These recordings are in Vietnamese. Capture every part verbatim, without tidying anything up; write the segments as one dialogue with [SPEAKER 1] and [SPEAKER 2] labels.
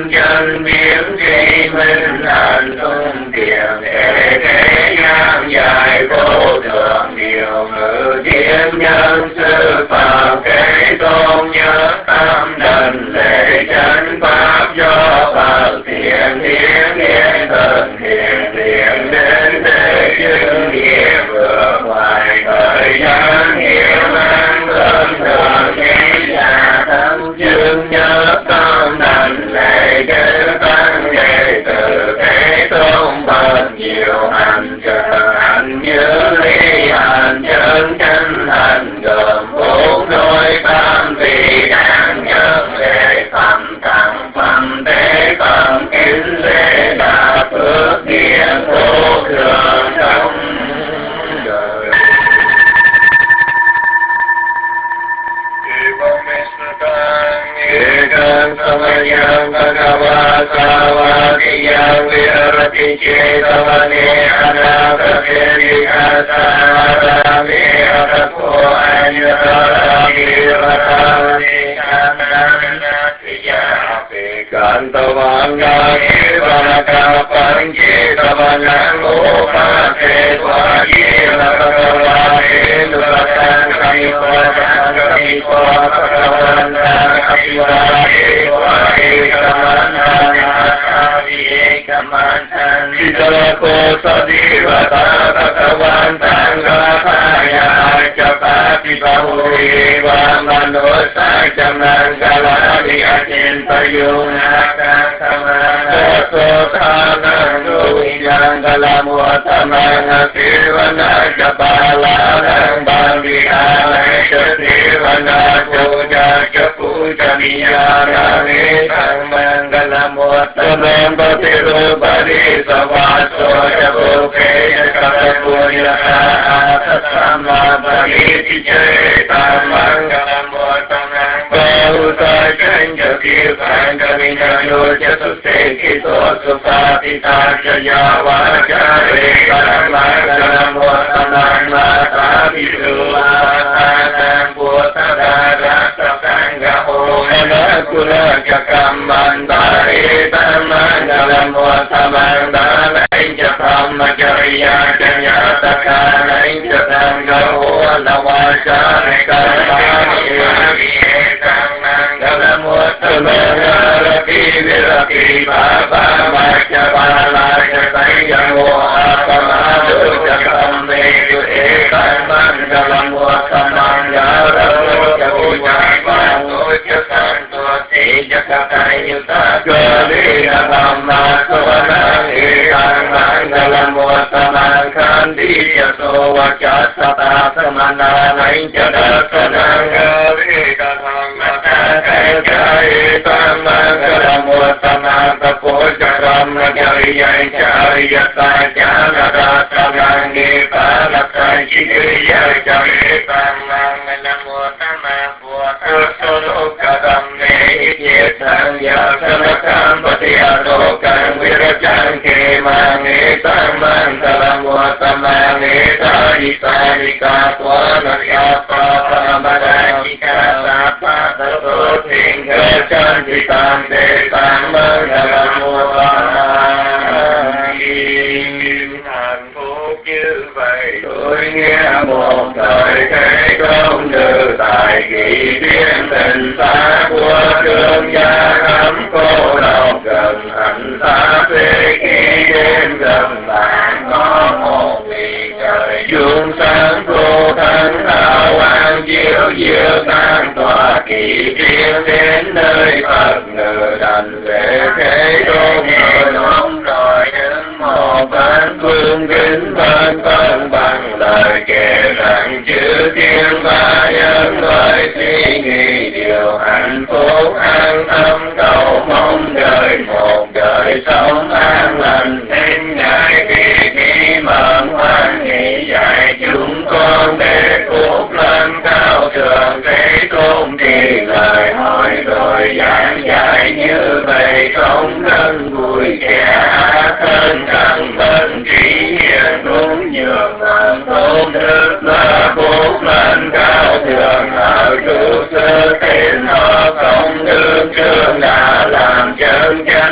[SPEAKER 1] chân chân biến tri minh hạnh tung tiền thế thế ngang dài vô thượng điều ngự thiên nhân sư phạm kế tôn nhớ tam đần lễ chân pháp do phật thiện thiên thiên thần thiện thiện đến thế chứng nghĩa vừa ngoài thời gian hiểu an thân thường nghĩ là thân chứng nhớ tam đần lễ chư tăng đệ tử thế tôn bậc nhiều hành trợ hành như ly hành chân chân hành gồm bốn đôi tam vị đáng nhớ lễ phẩm tặng phẩm tế phẩm kính lễ đà phước điện vô thường trong đời. Ekam samayam bhagava savadiyam virati cetavane anapaseni asarami arapo anyarami ratavane kananatiya Kantavanga Vanaka Panchetavana Lopase Svajira Bhagavane Nuratan Kamipatan Kamipatan Bhagavantan Kapivare Vare Kamantana Saviye Kamantan Vidalako Sadivata Bhagavantan Gathaya Chapati Bahuri Vamanosa Chamangaladi Achintayunaka Samana Sotana Nuyangalam Vatamana Sivana Japala Bambihana Sivana Puja Chapuja Niyana Nisang Mangalam Vatamana Bhatirubari Savaso Chapuke Katapuya Atasama Bhagiti Cheta Mangalam Vatamana Bauta Chanja Kirtanga Vinaya Sustekito Supatita Jaya Vajare Karamagalam Vatamana Sabidu Atanam Bhutadara Satanga Hona Kula Jakamandari Tamangalam Vatamana Jatam Jaya Jaya Takana Jatanga Hona Vajare Karamani Mangalam Vatamana Virati Baba Macha Bala Jataya Apamadu Jakam Medu Ekan Mangalam Vatamana Raja Bhagavato Jasanto Jakatayuta Kalina Dhamma Savanang Ekan Mangalam Vatamana Kandija Sowa Jasata Samana Nainjada Sananga Vedam Mata Jai Mangalam Vatamana Pujaram Jaya Jaya Sajana Sanangi Palaka Jaya Jaya Mangalam Vatamana Pujaram Yesanya Sanakam Patiadokan Virajan Kemangi Mangalam Vatamana Isarika Twana Yapa Pamadajika Sapa Tato Tingga Chantitam Detam Mangalam Vatamana Hạnh phúc như vậy tôi nghe một thời thế công như tại kỳ thiên tình xa của thương gia ấm cô độc gần hạnh xa phê khi đêm gần bạn có một vị trời dương sáng cô thân hào quang chiếu diệu tan tỏa kỳ thiên đến nơi Phật ngự đành về thế tôn rồi đúng rồi đứng một bên phương kính bên phân bằng lời kể rằng chữ thiên ba nhân loại suy nghĩ điều hạnh phúc an tâm cầu mong đời một đời sống an lành nên ngài vì khi mừng hoan hỷ dạy chúng con để phúc lên cao thượng thế tôn thì lời hỏi rồi giảng dạy như vậy không nên vui kẻ thân thân bên trí hiền đúng nhường làm tôn đức là phúc lên cao thượng ở trụ sư tiền họ không đương trương đã làm chân cha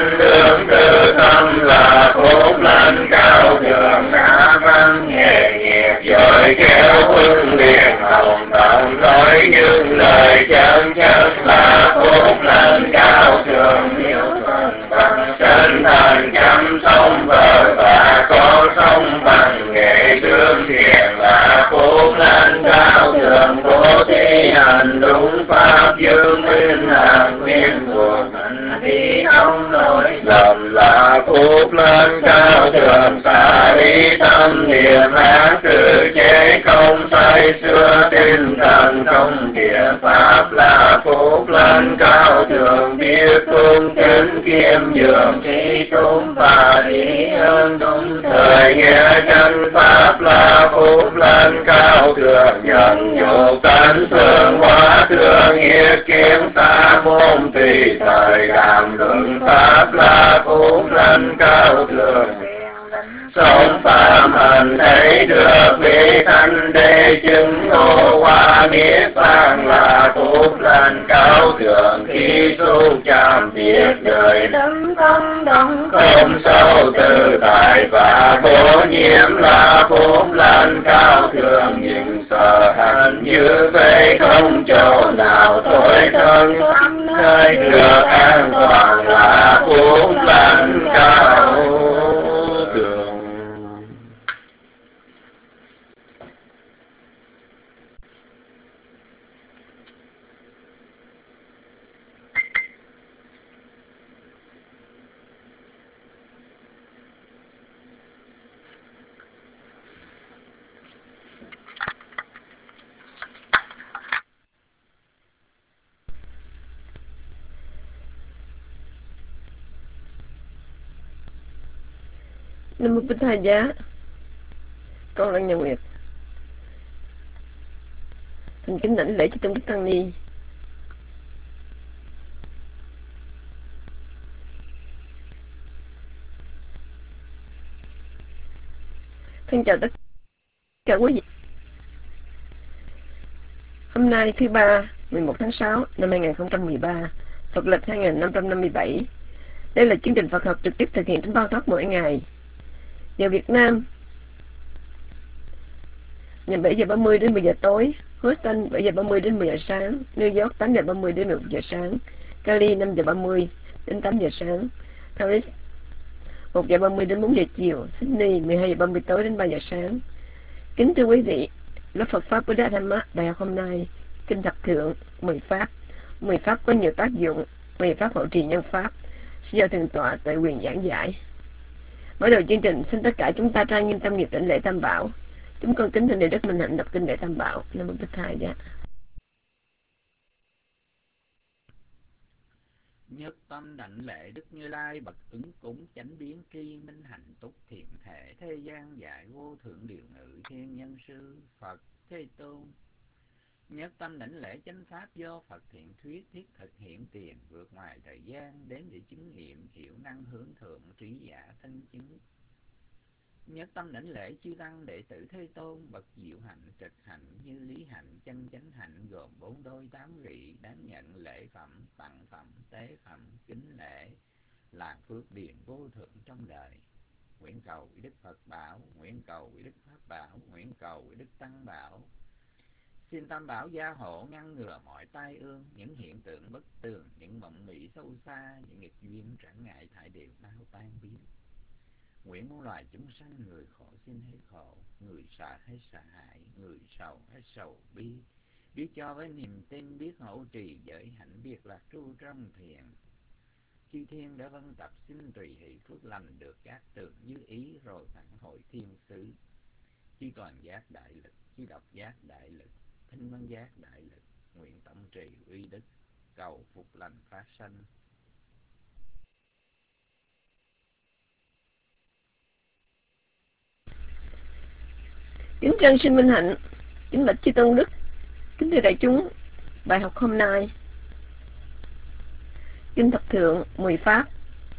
[SPEAKER 1] chân chất là phúc lành cao thượng hiếu thuận bằng chân thành chăm sống vợ và con sống bằng nghệ thương thiện là phúc lành cao thượng bố thí hành đúng pháp dương nguyên hàng nguyên cuộc hành thi không lỗi lầm là phúc lành cao thượng xả đi tâm niệm ác tự chế không say xưa tinh thần không địa pháp là phúc lành cao thượng biết cung kính kiêm nhường trí tốn và ý ơn đúng thời nghe chân pháp là phúc lành cao thượng nhận nhục tánh thương hóa thương hiệp kiếm xa môn tùy thời đàm luận pháp là phúc lành cao thượng sống phạm hành thấy được vị thanh đế chứng ngộ hóa niết bàn là phúc lành cao thượng khi su chạm việc đời đấng tâm động không sâu tự tại và vô nhiễm là phúc lành cao thượng những sở hành như vậy không chỗ nào tối thân nơi được an toàn là phúc lành cao thượng.
[SPEAKER 2] Nam mô Bích Tha Giá. Con là Nhà Nguyệt. Thành kính đảnh lễ chư tôn đức tăng ni. Thân chào tất cả quý vị. Hôm nay thứ ba, mười một tháng sáu năm hai nghìn không trăm mười ba, Phật lịch hai nghìn năm trăm năm mươi bảy. Đây là chương trình Phật học trực tiếp thực hiện trên Bao Thoát mỗi ngày. Giờ Việt Nam là bảy giờ ba mươi đến mười giờ tối, Houston bảy giờ ba mươi đến mười giờ sáng, New York tám giờ ba mươi đến mười một giờ sáng, Cali năm giờ ba mươi đến tám giờ sáng, Paris một giờ ba mươi đến bốn giờ chiều, Sydney mười hai giờ ba mươi tối đến ba giờ sáng. Kính thưa quý vị, lớp Phật pháp Buddha Dhamma bài học hôm nay, kinh thập thượng, mười pháp. mười pháp có nhiều tác dụng, mười pháp hậu trì nhân pháp, sẽ do thượng tọa Tuệ Quyền giảng giải. Mở đầu chương trình, xin tất cả chúng ta trang nghiêm tâm nghiệp đảnh lễ Tam Bảo. Chúng con kính thỉnh Đại Đức Minh Hạnh đọc kinh lễ Tam Bảo. Nam mô Bích Tha Giá.
[SPEAKER 3] Nhất tâm đảnh lễ Đức Như Lai bậc ứng cúng chánh biến tri minh hạnh túc thiện thể thế gian dạy vô thượng điều ngự thiên nhân sư Phật Thế Tôn. Nhất tâm đảnh lễ chánh pháp do Phật thiện thuyết thiết thực hiện tiền vượt ngoài thời gian đến để chứng nghiệm hiểu năng hướng thượng trí giả thân chứng. Nhất tâm đảnh lễ chư tăng đệ tử Thế Tôn bậc diệu hạnh trực hạnh như lý hạnh chân chánh hạnh gồm bốn đôi tám vị đáng nhận lễ phẩm tặng phẩm tế phẩm kính lễ làm phước điền vô thượng trong đời. Nguyện cầu quý Đức Phật bảo, nguyện cầu quý Đức Pháp bảo, nguyện cầu quý Đức Tăng bảo. Xin Tam Bảo gia hộ ngăn ngừa mọi tai ương, những hiện tượng bất tường, những mộng mị sâu xa, những nghịch duyên trở ngại thải đều bao tan biến. Nguyện muôn loài chúng sanh, người khổ xin hết khổ, người sợ hết sợ hãi, người sầu hết sầu bi, biết cho với niềm tin, biết hỗ trì giới hạnh, biết lạc tru trong thiền. Chư thiên đã vân tập xin tùy hỷ phước lành được các tường như ý rồi phản hồi thiên sứ. Chư toàn giác đại lực, chư độc giác đại lực, thinh văn giác đại lực, nguyện tổng trì uy đức, cầu phục lành phát sanh.
[SPEAKER 2] Kính trân sinh Minh Hạnh, kính bạch chư tôn đức, kính thưa đại chúng, bài học hôm nay kinh thập thượng mười pháp.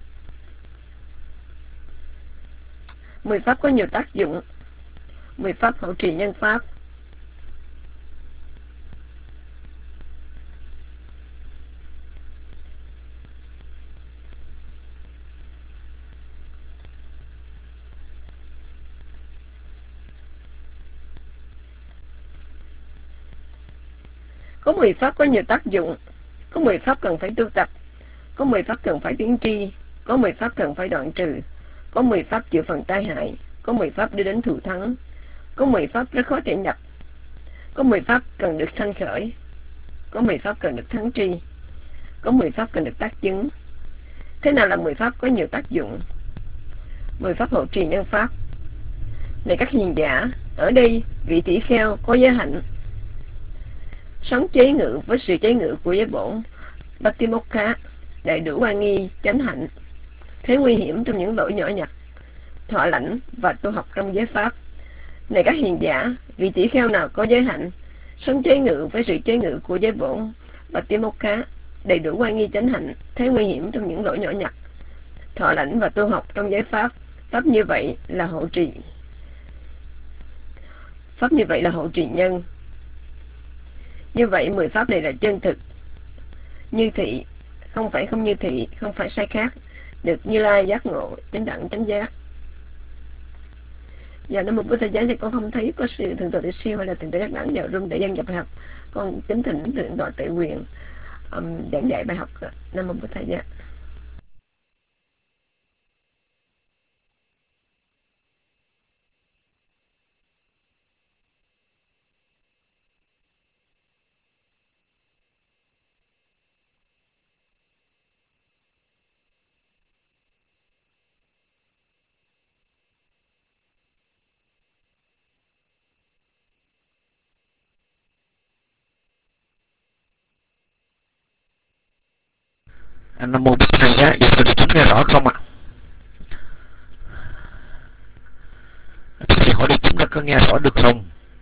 [SPEAKER 2] Mười pháp có nhiều tác dụng, mười pháp hậu trì nhân pháp. Có mười pháp có nhiều tác dụng. Có mười pháp cần phải tu tập. Có mười pháp cần phải biến tri. Có mười pháp cần phải đoạn trừ. Có mười pháp chịu phần tai hại. Có mười pháp đưa đến thù thắng. Có mười pháp rất khó thể nhập. Có mười pháp cần được sanh khởi. Có mười pháp cần được thắng tri. Có mười pháp cần được tác chứng. Thế nào là mười pháp có nhiều tác dụng? Mười pháp hộ trì nhân pháp. Này các hiền giả, ở đây vị tỷ kheo có giới hạnh sống chế ngự với sự chế ngự của giới bổn Batimokha, đầy đủ oai nghi chánh hạnh, thế nguy hiểm trong những lỗi nhỏ nhặt, thọ lãnh và tu học trong giới pháp. Này các hiền giả, vị tỷ kheo nào có giới hạnh sống chế ngự với sự chế ngự của giới bổn Batimokha, đầy đủ oai nghi chánh hạnh, thế nguy hiểm trong những lỗi nhỏ nhặt, thọ lãnh và tu học trong giới pháp. Pháp như vậy là hộ trì. Pháp như vậy là hộ trì nhân. Như vậy mười pháp này là chân thực. Như thị, không phải không như thị, không phải sai khác, được Như Lai giác ngộ, chánh đẳng chánh giác. Giờ Nam Mô Bổn Thầy Giá thì con không thấy có sự thượng tọa Tự Siêu hay là thượng tọa Giác Đẳng vào room để dân nhập học. Con kính thỉnh thượng tọa Tự Quyền um, giảng dạy bài học. Nam Mô Bổn Thầy Giá.
[SPEAKER 4] Nam Mô Bổn Thầy Giá. Giờ tôi chúng nghe rõ không ạ? Thì hỏi đi chúng ta có nghe rõ được không?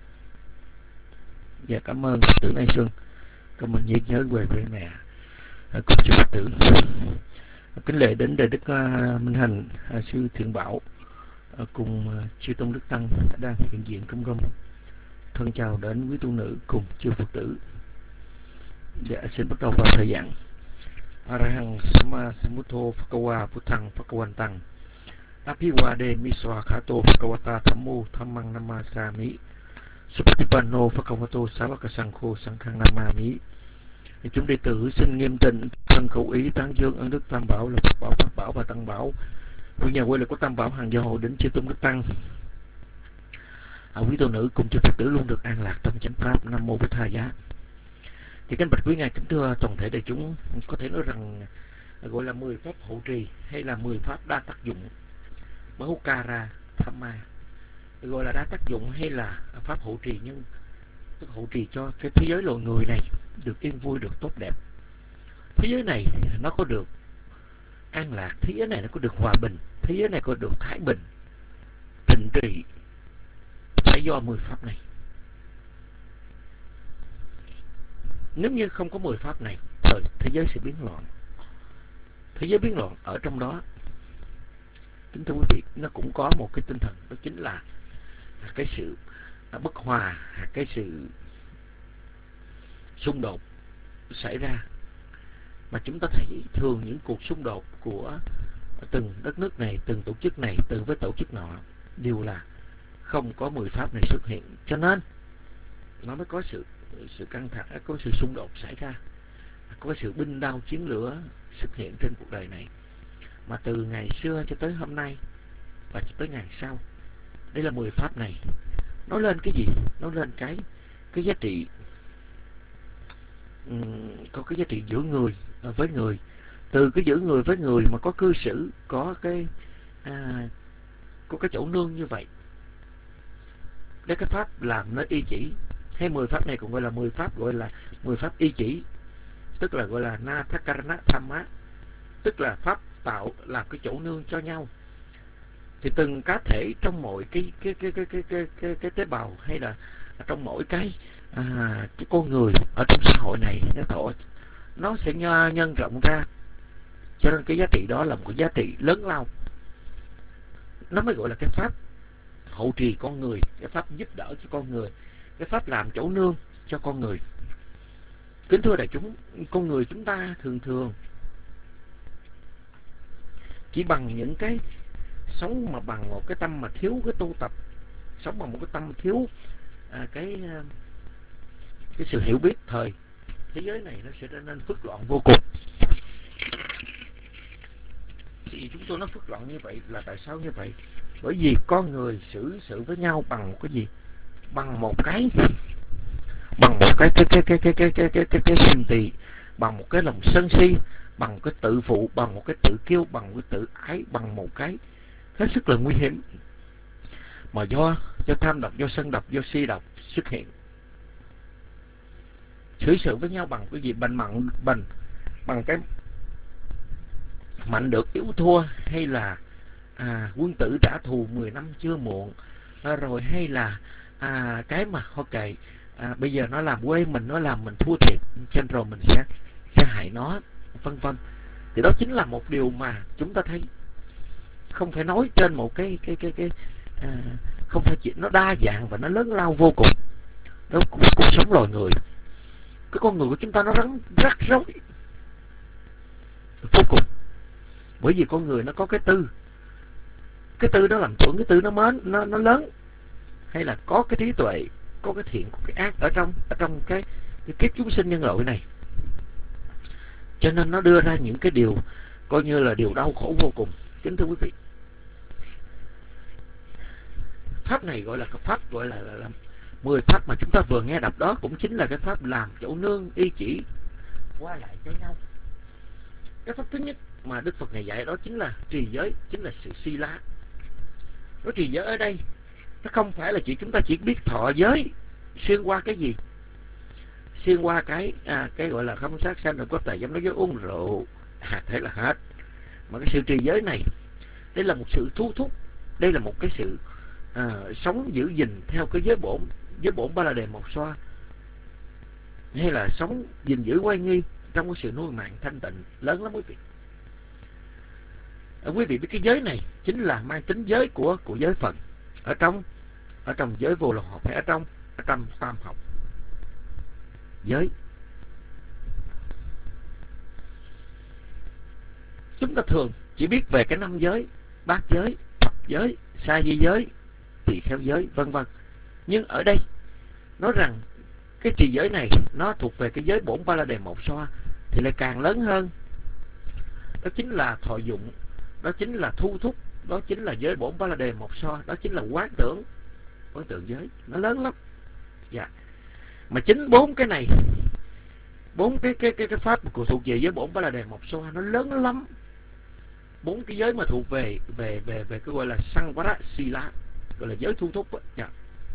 [SPEAKER 4] Dạ cảm ơn Phật tử Nay Xuân. Cảm ơn nhớ nhớ về với mẹ. Cùng chư Phật tử. Kính lễ đến Đại Đức uh, Minh Hành, uh, sư Thiện Bảo uh, cùng uh, chư Tôn Đức Tăng đang hiện diện trong room. Thân chào đến quý tu nữ cùng chư Phật tử. Dạ xin bắt đầu vào thời gian. Arahang Sama Sambuddho Phakawa Phutthang Phakawantang Abhiwade Miswa Khato Phakawata Thammo Thammang Namasami Supatipanno Phakawato Savaka Sankho Sankhang Namami. Chúng đệ tử xin nghiêm tịnh thân khẩu ý tán dương ân đức Tam Bảo là Phật Bảo, Pháp Bảo và Tăng Bảo. Vì nhà quê là có Tam Bảo hàng gia hộ đến chư Tôn Đức Tăng. À, quý tu nữ cùng chư Phật tử luôn được an lạc trong chánh pháp. Nam Mô Bổn Thầy Giá. Thì kính bạch quý ngài kính thưa toàn thể đại chúng, có thể nói rằng gọi là mười pháp hộ trì hay là mười pháp đa tác dụng, Bahukara Thamma, gọi là đa tác dụng hay là pháp hộ trì nhân, tức hộ trì cho cái thế giới loài người này được yên vui, được tốt đẹp. Thế giới này nó có được an lạc, thế giới này nó có được hòa bình, thế giới này có được thái bình, tịnh trị, phải do mười pháp này. Nếu như không có mười pháp này, thời thế giới sẽ biến loạn. Thế giới biến loạn ở trong đó, kính thưa quý vị, nó cũng có một cái tinh thần, đó chính là cái sự bất hòa, cái sự xung đột xảy ra. Mà chúng ta thấy thường những cuộc xung đột của từng đất nước này, từng tổ chức này, từ với tổ chức nọ, đều là không có mười pháp này xuất hiện. Cho nên nó mới có sự sự căng thẳng, có sự xung đột xảy ra, có sự binh đao chiến lửa xuất hiện trên cuộc đời này. Mà từ ngày xưa cho tới hôm nay và cho tới ngày sau, đây là mười pháp này nói lên cái gì? Nói lên cái cái giá trị, um, có cái giá trị giữa người với người. Từ cái giữa người với người mà có cư xử, có cái à, có cái chỗ nương như vậy, để cái pháp làm nó y chỉ. Hay mười pháp này cũng gọi là mười pháp, gọi là mười pháp y chỉ, tức là gọi là Nathakarana Thamma, tức là pháp tạo làm cái chỗ nương cho nhau. Thì từng cá thể trong mỗi cái cái cái cái cái cái cái, cái tế bào, hay là trong mỗi cái à, cái con người ở trong xã hội này, nó thọ nó sẽ nhân rộng ra. Cho nên cái giá trị đó là một cái giá trị lớn lao, nó mới gọi là cái pháp hậu trì con người, cái pháp giúp đỡ cho con người, cái pháp làm chỗ nương cho con người. Kính thưa đại chúng, con người chúng ta thường thường chỉ bằng những cái sống mà bằng một cái tâm mà thiếu cái tu tập, sống bằng một cái tâm thiếu à, cái cái sự hiểu biết thời thế giới này nó sẽ trở nên phức loạn vô cùng. Thì chúng tôi nói phức loạn như vậy là tại sao như vậy? Bởi vì con người xử sự với nhau bằng một cái gì? Bằng một cái bằng một cái cái cái cái cái cái cái cái cái cái sân tì, bằng một cái lòng sân si, bằng một cái tự phụ, bằng một cái tự kiêu, bằng một cái tự ái, bằng một cái hết sức là nguy hiểm mà do do tham độc, do sân độc, do si độc xuất hiện. Xử sự với nhau bằng cái gì? Bằng mặn, bằng bằng cái mạnh được yếu thua, hay là à, quân tử trả thù mười năm chưa muộn, à, rồi hay là à, cái mà ok à, bây giờ nó làm quê mình, nó làm mình thua thiệt, cho nên rồi mình sẽ sẽ hại nó, vân vân. Thì đó chính là một điều mà chúng ta thấy không phải nói trên một cái cái cái cái à, không phải chuyện, nó đa dạng và nó lớn lao vô cùng. Đó cuộc, cuộc sống loài người, cái con người của chúng ta nó rất rắc rối vô cùng. Bởi vì con người nó có cái tư, cái tư đó làm chuẩn, cái tư nó mến, nó nó lớn, hay là có cái trí tuệ, có cái thiện, có cái ác ở trong ở trong cái, cái kiếp chúng sinh nhân loại này. Cho nên nó đưa ra những cái điều coi như là điều đau khổ vô cùng. Kính thưa quý vị, pháp này gọi là cái pháp gọi là, là, là mười pháp mà chúng ta vừa nghe đọc, đó cũng chính là cái pháp làm chỗ nương y chỉ qua lại cho nhau. Cái pháp thứ nhất mà Đức Phật này dạy đó chính là trì giới, chính là sự si lá. Nó trì giới ở đây nó không phải là chỉ chúng ta chỉ biết thọ giới xuyên qua cái gì, xuyên qua cái à, cái gọi là không sát sanh, rồi có tài dám nói dối uống rượu, à, thế là hết. Mà cái sự trì giới này, đây là một sự thu thúc, đây là một cái sự à, sống giữ gìn theo cái giới bổn, giới bổn ba la đề một xoa, hay là sống gìn giữ oai nghi trong cái sự nuôi mạng thanh tịnh lớn lắm quý vị. À, quý vị biết cái giới này chính là mang tính giới của của giới Phật ở trong ở trong giới vô lậu học, hay ở trong ở trong tam học giới. Chúng ta thường chỉ biết về cái năm giới, bát giới, thập giới, sa di giới, tỳ kheo giới, vân vân. Nhưng ở đây nói rằng cái trì giới này nó thuộc về cái giới bổn ba la đề một xoa thì lại càng lớn hơn. Đó chính là thọ dụng, đó chính là thu thúc, đó chính là giới bổn ba la đề một xoa, đó chính là quán tưởng, quán tưởng giới, nó lớn lắm. Dạ. Mà chính bốn cái này, bốn cái cái cái cái pháp của thuộc về giới bổn ba la đề một xoa nó lớn lắm. Bốn cái giới mà thuộc về về về về cái gọi là Sangvara Sila, gọi là giới thu thúc á. Dạ.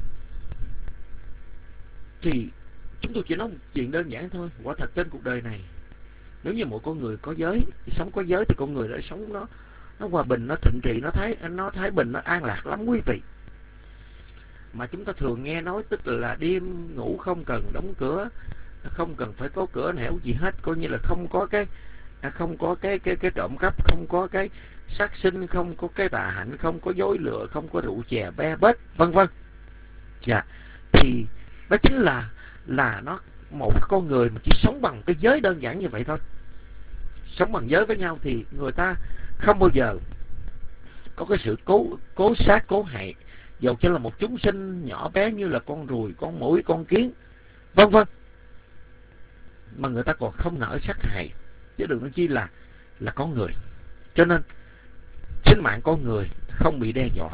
[SPEAKER 4] Thì chúng tôi chỉ nói một chuyện đơn giản thôi. Quả thật trên cuộc đời này, nếu như mỗi con người có giới, sống có giới, thì con người đã sống nó nó hòa bình, nó thịnh trị, nó thái nó thái bình, nó an lạc lắm quý vị. Mà chúng ta thường nghe nói tức là đêm ngủ không cần đóng cửa, không cần phải có cửa nẻo gì hết, coi như là không có cái không có cái cái cái trộm cắp, không có cái sát sinh, không có cái tà hạnh, không có dối lừa, không có rượu chè be bết, vân vân. Dạ. Thì đó chính là là nó một con người mà chỉ sống bằng cái giới đơn giản như vậy thôi. Sống bằng giới với nhau thì người ta không bao giờ có cái sự cố cố sát cố hại, dầu cho là một chúng sinh nhỏ bé như là con ruồi, con muỗi, con kiến, vân vân, mà người ta còn không nỡ sát hại, chứ đừng nói chi là là con người. Cho nên sinh mạng con người không bị đe dọa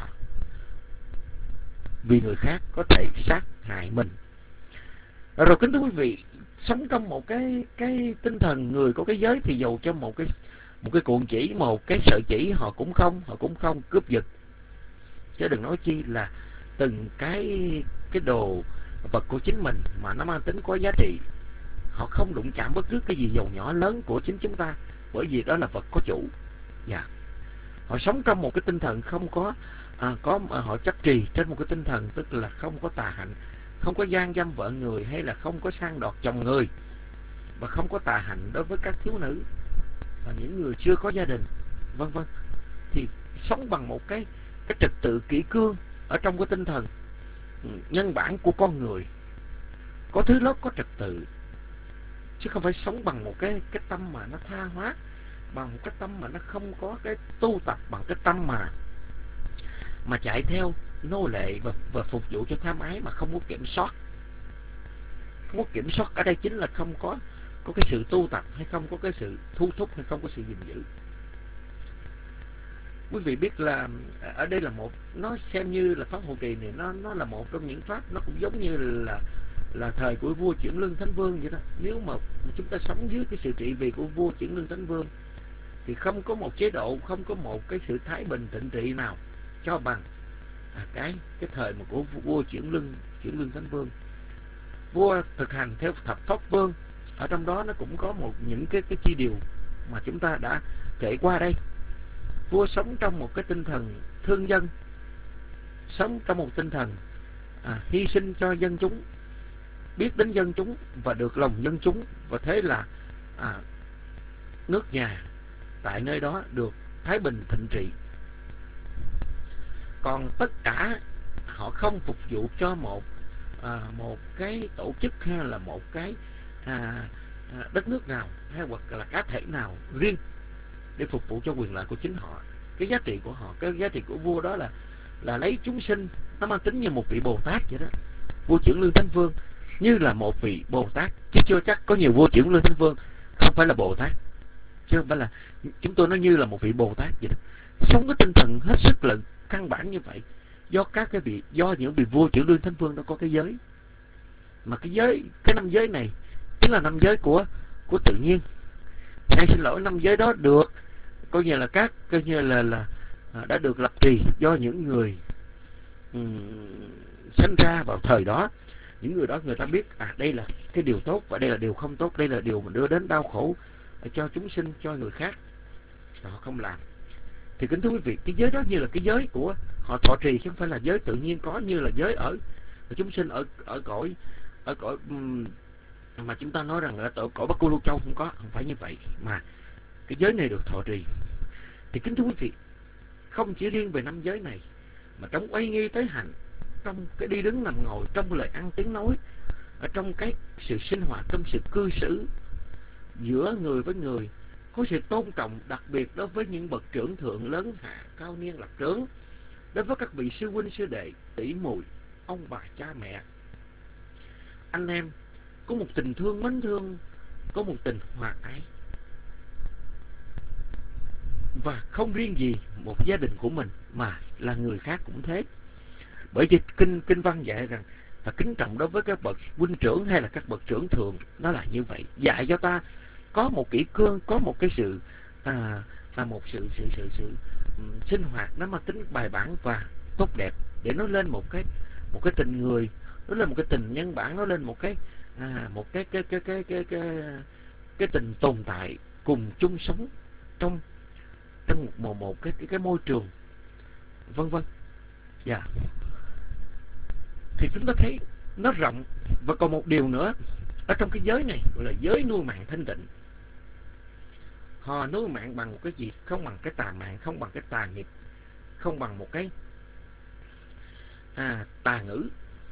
[SPEAKER 4] vì người khác có thể sát hại mình. Rồi kính thưa quý vị, sống trong một cái cái tinh thần người có cái giới thì dầu cho một cái một cái cuộn chỉ, một cái sợi chỉ họ cũng không họ cũng không cướp giật, chứ đừng nói chi là từng cái cái đồ vật của chính mình mà nó mang tính có giá trị. Họ không đụng chạm bất cứ cái gì dầu nhỏ lớn của chính chúng ta, bởi vì đó là vật có chủ. Dạ. Họ sống trong một cái tinh thần không có à, có à, họ chấp trì trên một cái tinh thần tức là không có tà hạnh, không có gian dâm vợ người, hay là không có sang đoạt chồng người, và không có tà hạnh đối với các thiếu nữ và những người chưa có gia đình, vân vân. Thì sống bằng một cái cái trật tự kỷ cương ở trong cái tinh thần nhân bản của con người, có thứ lớp, có trật tự, chứ không phải sống bằng một cái cái tâm mà nó tha hóa, bằng một cái tâm mà nó không có cái tu tập, bằng cái tâm mà mà chạy theo nô lệ và, và phục vụ cho tham ái mà không có kiểm soát. Không có kiểm soát ở đây chính là không có có cái sự tu tập hay không, có cái sự thu thúc hay không, có sự gìn giữ. Quý vị biết là ở đây là một, nó xem như là pháp hộ trì này, nó nó là một trong những pháp, nó cũng giống như là là thời của vua Chuyển Lương Thánh Vương vậy đó. Nếu mà chúng ta sống dưới cái sự trị vì của vua Chuyển Lương Thánh Vương thì không có một chế độ, không có một cái sự thái bình thịnh trị nào cho bằng à, cái cái thời mà của vua Chuyển Lương Chuyển Lương Thánh Vương. Vua thực hành theo thập pháp vương, ở trong đó nó cũng có một những cái cái chi điều mà chúng ta đã kể qua đây. Vua sống trong một cái tinh thần thương dân, sống trong một tinh thần à, hy sinh cho dân chúng, biết đến dân chúng và được lòng dân chúng, và thế là à, nước nhà tại nơi đó được thái bình thịnh trị. Còn tất cả họ không phục vụ cho một à, một cái tổ chức hay là một cái à, à, đất nước nào hay hoặc là cá thể nào riêng để phục vụ cho quyền lợi của chính họ. Cái giá trị của họ, cái giá trị của vua đó là là lấy chúng sinh, nó mang tính như một vị Bồ Tát vậy đó. Vua Chuyển Lương Thánh Vương như là một vị Bồ Tát, chứ chưa chắc có nhiều vua Chuyển Lương Thánh Vương không phải là Bồ Tát, chứ không phải là chúng tôi nói như là một vị Bồ Tát vậy đó. Sống cái tinh thần hết sức là căn bản như vậy. Do các cái vị, do những vị vua Chuyển Lương Thánh Vương đó có cái giới, mà cái giới, cái năm giới này chính là năm giới của của tự nhiên. Hay xin lỗi, năm giới đó được coi như là các coi như là là đã được lập trì do những người um, sinh ra vào thời đó. Những người đó người ta biết à đây là cái điều tốt và đây là điều không tốt, đây là điều mà đưa đến đau khổ cho chúng sinh, cho người khác, họ không làm. Thì kính thưa quý vị, cái giới đó như là cái giới của họ thọ trì, chứ không phải là giới tự nhiên có như là giới ở, ở chúng sinh ở ở cõi ở cõi um, mà chúng ta nói rằng là ở cõi Bắc Cô Lưu Châu không có, không phải như vậy, mà cái giới này được thọ trì. Thì kính thưa quý vị, không chỉ riêng về năm giới này, mà trong oai nghi tới hạnh, trong cái đi đứng nằm ngồi, trong lời ăn tiếng nói, ở trong cái sự sinh hoạt, trong sự cư xử giữa người với người, có sự tôn trọng đặc biệt đối với những bậc trưởng thượng lớn hạ, cao niên lập trướng, đối với các vị sư huynh sư đệ, tỷ muội, ông bà cha mẹ, anh em, có một tình thương mến thương, có một tình hòa ái. Và không riêng gì một gia đình của mình, mà là người khác cũng thế. Bởi vì kinh kinh văn dạy rằng là kính trọng đối với các bậc huynh trưởng hay là các bậc trưởng thượng, nó là như vậy, dạy cho ta có một kỷ cương, có một cái sự à, là một sự sự sự sự um, sinh hoạt nó mang tính bài bản và tốt đẹp, để nó lên một cái một cái tình người, nó lên một cái tình nhân bản, nó lên một cái à, một cái cái cái cái cái cái cái tình tồn tại cùng chung sống trong trong một một, một cái, cái cái môi trường, vân vân. Dạ. Thì chúng ta thấy nó rộng. Và còn một điều nữa ở trong cái giới này gọi là giới nuôi mạng thanh tịnh. Họ nuôi mạng bằng một cái gì? Không bằng cái tà mạng, không bằng cái tà nghiệp, không bằng một cái à, tà ngữ.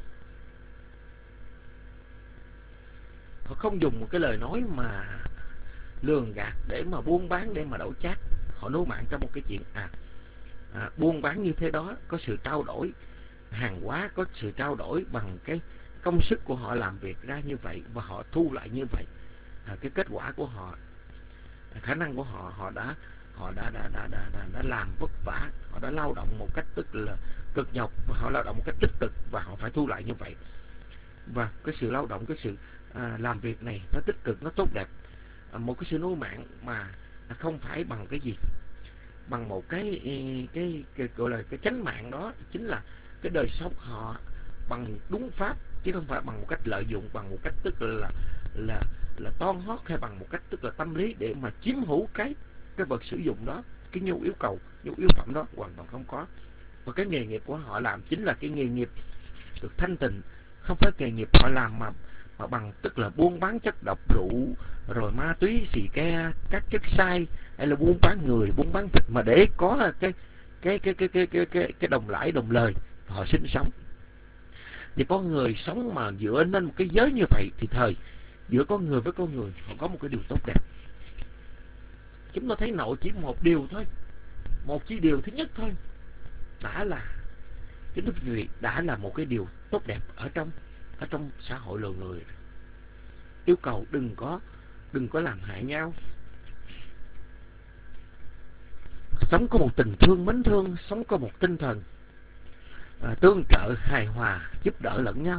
[SPEAKER 4] Họ không dùng một cái lời nói mà lường gạt để mà buôn bán, để mà đổi chác. Họ nuôi mạng trong một cái chuyện à, à buôn bán như thế đó, có sự trao đổi hàng hóa, có sự trao đổi bằng cái công sức của họ làm việc ra như vậy, và họ thu lại như vậy. À, cái kết quả của họ, khả năng của họ, họ đã họ đã đã, đã, đã, đã đã làm vất vả, họ đã lao động một cách tức là cực nhọc, và họ lao động một cách tích cực, và họ phải thu lại như vậy. Và cái sự lao động, cái sự à, làm việc này nó tích cực, nó tốt đẹp. À, một cái sự nuôi mạng mà không phải bằng cái gì, bằng một cái cái, cái, cái gọi là cái chánh mạng, đó chính là cái đời sống họ bằng đúng pháp, chứ không phải bằng một cách lợi dụng, bằng một cách tức là là là toan hót, hay bằng một cách tức là tâm lý để mà chiếm hữu cái cái vật sử dụng đó, cái nhu yêu cầu, nhu yếu phẩm đó hoàn toàn không có. Và cái nghề nghiệp của họ làm chính là cái nghề nghiệp được thanh tịnh, không phải nghề nghiệp họ làm mà mà bằng tức là buôn bán chất độc, rượu, rồi ma túy, xì ke, các chất sai, hay là buôn bán người, buôn bán thịt, mà để có cái cái cái cái cái cái cái, cái đồng lãi, đồng lời họ sinh sống. Thì con người sống mà dựa nên một cái giới như vậy, thì thời giữa con người với con người họ có một cái điều tốt đẹp. Chúng ta thấy nội chỉ một điều thôi, một chi điều thứ nhất thôi, đã là kính thưa quý vị, đã là một cái điều tốt đẹp ở trong ở trong xã hội loài người. Yêu cầu đừng có đừng có làm hại nhau. Sống có một tình thương mến thương, sống có một tinh thần à, tương trợ hài hòa, giúp đỡ lẫn nhau.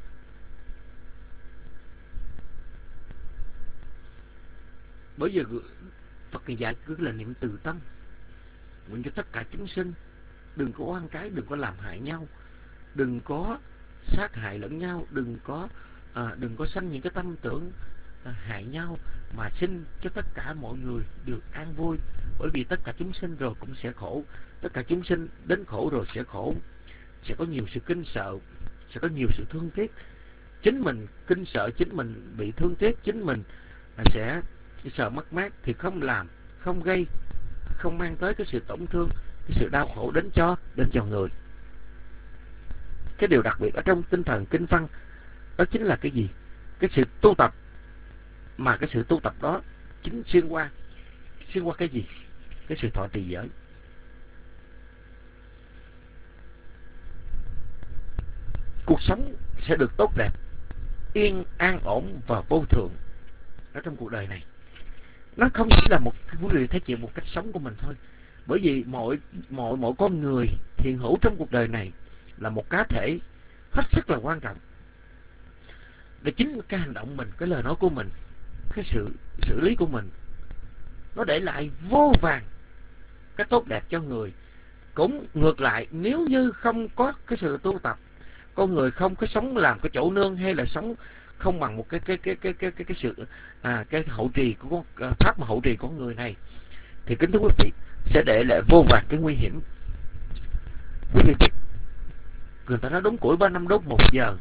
[SPEAKER 4] Bởi giờ Phật dạy cứ là niệm từ tâm, nguyện cho tất cả chúng sinh đừng có oan trái, đừng có làm hại nhau, đừng có sát hại lẫn nhau, đừng có à, đừng có sanh những cái tâm tưởng à, hại nhau, mà xin cho tất cả mọi người được an vui. Bởi vì tất cả chúng sinh rồi cũng sẽ khổ, tất cả chúng sinh đến khổ rồi sẽ khổ, sẽ có nhiều sự kinh sợ, sẽ có nhiều sự thương tiếc. Chính mình kinh sợ, chính mình bị thương tiếc, chính mình sẽ sợ mất mát thì không làm, không gây, không mang tới cái sự tổn thương, cái sự đau khổ đến cho đến cho người. Cái điều đặc biệt ở trong tinh thần kinh văn đó chính là cái gì? Cái sự tu tập, mà cái sự tu tập đó chính xuyên qua xuyên qua cái gì? Cái sự thọ trì giới. Cuộc sống sẽ được tốt đẹp, yên an ổn và vô thượng ở trong cuộc đời này. Nó không chỉ là một quý vị thấy chịu một cách sống của mình thôi. Bởi vì mọi mọi mọi con người hiện hữu trong cuộc đời này là một cá thể hết sức là quan trọng. Để chính cái hành động mình, cái lời nói của mình, cái sự xử lý của mình, nó để lại vô vàn cái tốt đẹp cho người. Cũng ngược lại, nếu như không có cái sự tu tập, con người không có sống làm cái chỗ nương, hay là sống không bằng một cái cái cái cái cái cái, cái sự à cái hậu trì của con, pháp mà hậu trì của người này, thì kính thưa quý vị, sẽ để lại vô vàn cái nguy hiểm. Quý vị biết, người ta nói đốn củi ba năm đốt một giờ,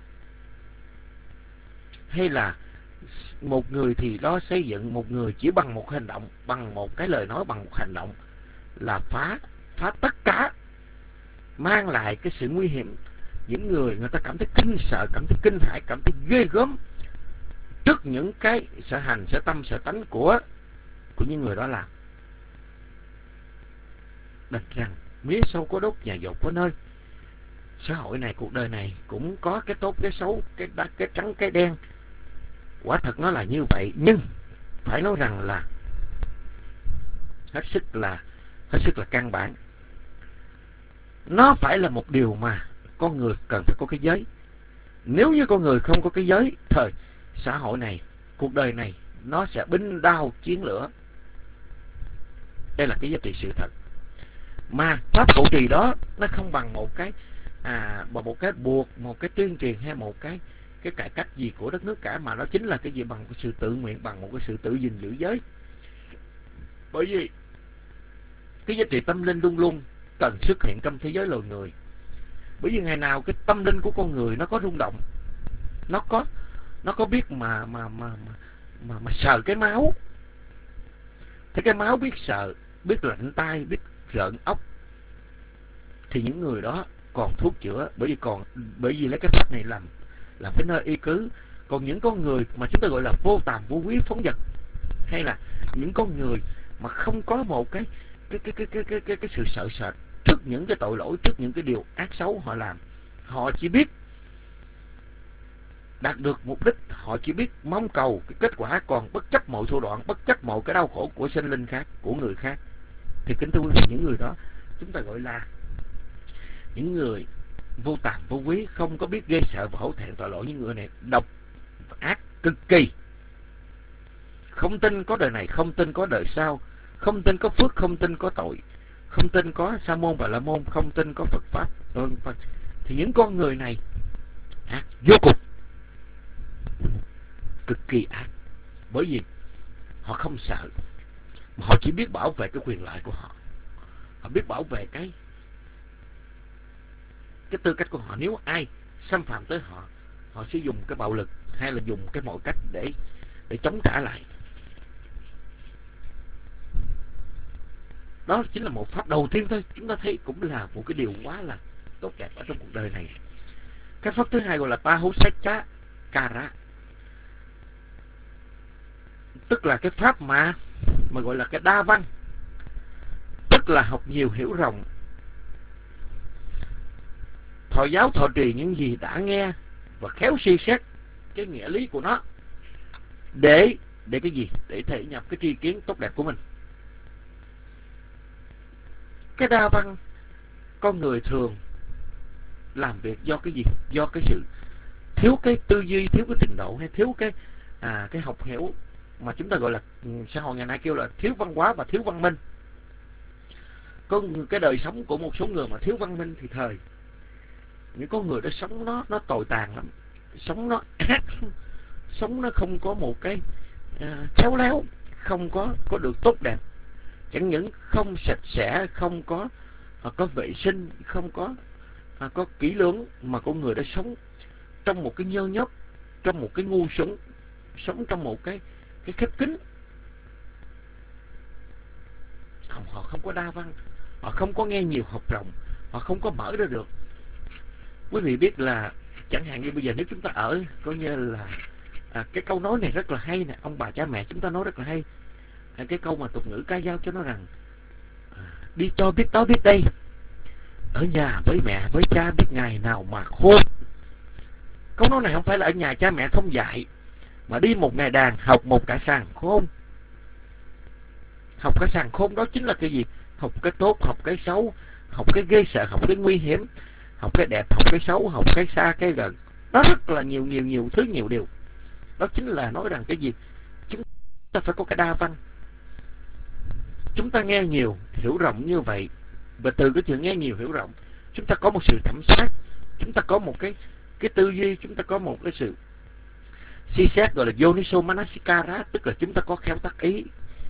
[SPEAKER 4] hay là một người thì đó xây dựng, một người chỉ bằng một hành động, bằng một cái lời nói, bằng một hành động là phá phá tất cả, mang lại cái sự nguy hiểm. Những người người ta cảm thấy kinh sợ, cảm thấy kinh hãi, cảm thấy ghê gớm trước những cái sở hành, sở tâm, sở tánh của của những người đó làm. Đành rằng mía sâu có đốt, nhà dột có nơi. Xã hội này, cuộc đời này cũng có cái tốt, cái xấu, cái đá, cái trắng, cái đen. Quả thật nó là như vậy, nhưng phải nói rằng là hết sức là hết sức là căn bản. Nó phải là một điều mà con người cần phải có cái giới. Nếu như con người không có cái giới, thời xã hội này, cuộc đời này, nó sẽ binh đao chiến lửa. Đây là cái giá trị sự thật. Mà pháp hậu trì đó nó không bằng một cái à bằng một cái buộc, một cái tuyên truyền, hay một cái cái cải cách gì của đất nước cả, mà nó chính là cái gì? Bằng cái sự tự nguyện, bằng một cái sự tự gìn giữ giới. Bởi vì cái giá trị tâm linh luôn luôn cần xuất hiện trong thế giới loài người. Bởi vì ngày nào cái tâm linh của con người nó có rung động, nó có nó có biết mà mà mà mà mà, mà sờ cái máu, thế cái máu biết sợ, biết lạnh tay, biết rợn ốc, thì những người đó còn thuốc chữa. Bởi vì còn bởi vì lấy cái pháp này làm làm cái nơi y cứ. Còn những con người mà chúng ta gọi là vô tàm vô quý phóng dật, hay là những con người mà không có một cái cái cái cái cái cái cái, cái sự sợ sệt trước những cái tội lỗi, trước những cái điều ác xấu họ làm, họ chỉ biết đạt được mục đích, họ chỉ biết mong cầu cái kết quả, còn bất chấp mọi thủ đoạn, bất chấp mọi cái đau khổ của sinh linh khác, của người khác. Thì kính thưa quý vị, những người đó chúng ta gọi là những người vô tàm vô quý, không có biết ghê sợ và hổ thẹn tội lỗi. Những người này độc ác cực kỳ, không tin có đời này, không tin có đời sau, không tin có phước, không tin có tội, không tin có sa môn và la môn, không tin có Phật pháp. Thì những con người này ác vô cùng, cực kỳ ác. Bởi vì họ không sợ, mà họ chỉ biết bảo vệ cái quyền lợi của họ, họ biết bảo vệ cái cái tư cách của họ. Nếu ai xâm phạm tới họ, họ sẽ dùng cái bạo lực, hay là dùng cái mọi cách để để chống trả lại. Đó chính là một pháp đầu tiên thôi, chúng ta thấy cũng là một cái điều quá là tốt đẹp ở trong cuộc đời này. Cái pháp thứ hai gọi là Pahusacca Kara, tức là cái pháp mà mà gọi là cái đa văn, tức là học nhiều hiểu rộng, thọ giáo thọ trì những gì đã nghe và khéo suy xét cái nghĩa lý của nó, để để cái gì? Để thể nhập cái tri kiến tốt đẹp của mình. Cái đa văn con người thường làm việc do cái gì? Do cái sự thiếu cái tư duy, thiếu cái trình độ, hay thiếu cái à, cái học hiểu mà chúng ta gọi là xã hội ngày nay kêu là thiếu văn hóa và thiếu văn minh. Có cái đời sống của một số người mà thiếu văn minh thì thời những con người đó sống nó nó tồi tàn lắm, sống nó ác, sống nó không có một cái à, khéo léo, không có có được tốt đẹp, chẳng những không sạch sẽ, không có à, có vệ sinh, không có à, có kỹ lưỡng, mà con người đã sống trong một cái nhơ nhớp, trong một cái ngu xuẩn, sống trong một cái cái khép kín. Không, họ không có đa văn, họ không có nghe nhiều học rộng, họ không có mở ra được. Quý vị biết là chẳng hạn như bây giờ nếu chúng ta ở coi như là à, cái câu nói này rất là hay nè, ông bà cha mẹ chúng ta nói rất là hay. À, cái câu mà tục ngữ ca dao cho nó rằng à, đi cho biết đó biết đây, ở nhà với mẹ với cha biết ngày nào mà khôn. Câu nói này không phải là ở nhà cha mẹ không dạy, mà đi một ngày đàn học một cả sàng khôn. Học cái sàng khôn đó chính là cái gì? Học cái tốt, học cái xấu, học cái ghê sợ, học cái nguy hiểm, học cái đẹp, học cái xấu, học cái xa cái gần. Nó rất là nhiều nhiều nhiều thứ, nhiều điều. Đó chính là nói rằng cái gì? Chúng ta phải có cái đa văn. Chúng ta nghe nhiều, hiểu rộng như vậy, và từ cái chuyện nghe nhiều hiểu rộng, chúng ta có một sự thẩm sát, chúng ta có một cái cái tư duy, chúng ta có một cái sự suy xét gọi là Yoniso Manasikara, tức là chúng ta có khéo tác ý.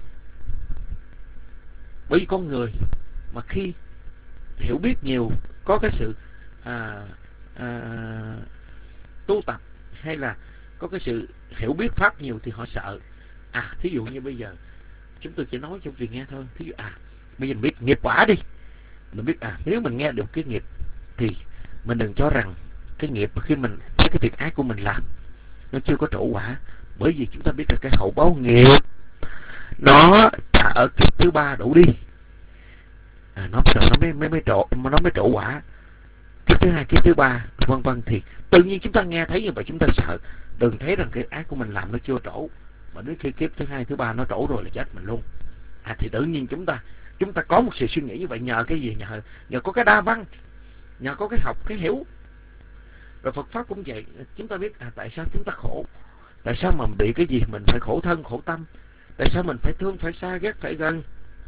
[SPEAKER 4] Bởi vì con người mà khi hiểu biết nhiều, có cái sự à, à, tu tập, hay là có cái sự hiểu biết pháp nhiều thì họ sợ. À, thí dụ như bây giờ chúng tôi chỉ nói cho quý vị nghe thôi. Thí dụ à, bây giờ mình biết nghiệp quả đi, mình biết à, nếu mình nghe được cái nghiệp thì mình đừng cho rằng cái nghiệp khi mình cái cái việc ác của mình làm nó chưa có trổ quả, bởi vì chúng ta biết là cái hậu báo nghiệp nó trả ở kiếp thứ ba đủ đi, à, nó nó mới mới mới trổ nó mới trổ quả kiếp thứ hai, kiếp thứ ba, vân vân. Thì tự nhiên chúng ta nghe thấy như vậy chúng ta sợ, đừng thấy rằng cái ác của mình làm nó chưa trổ, mà đến khi kiếp thứ hai, thứ ba nó trổ rồi là chết mình luôn. À, thì tự nhiên chúng ta chúng ta có một sự suy nghĩ như vậy nhờ cái gì? Nhờ nhờ có cái đa văn, nhờ có cái học, cái hiểu. Rồi Phật pháp cũng vậy, chúng ta biết à, tại sao chúng ta khổ, tại sao mà bị cái gì mình phải khổ thân khổ tâm, tại sao mình phải thương phải xa, ghét phải gần.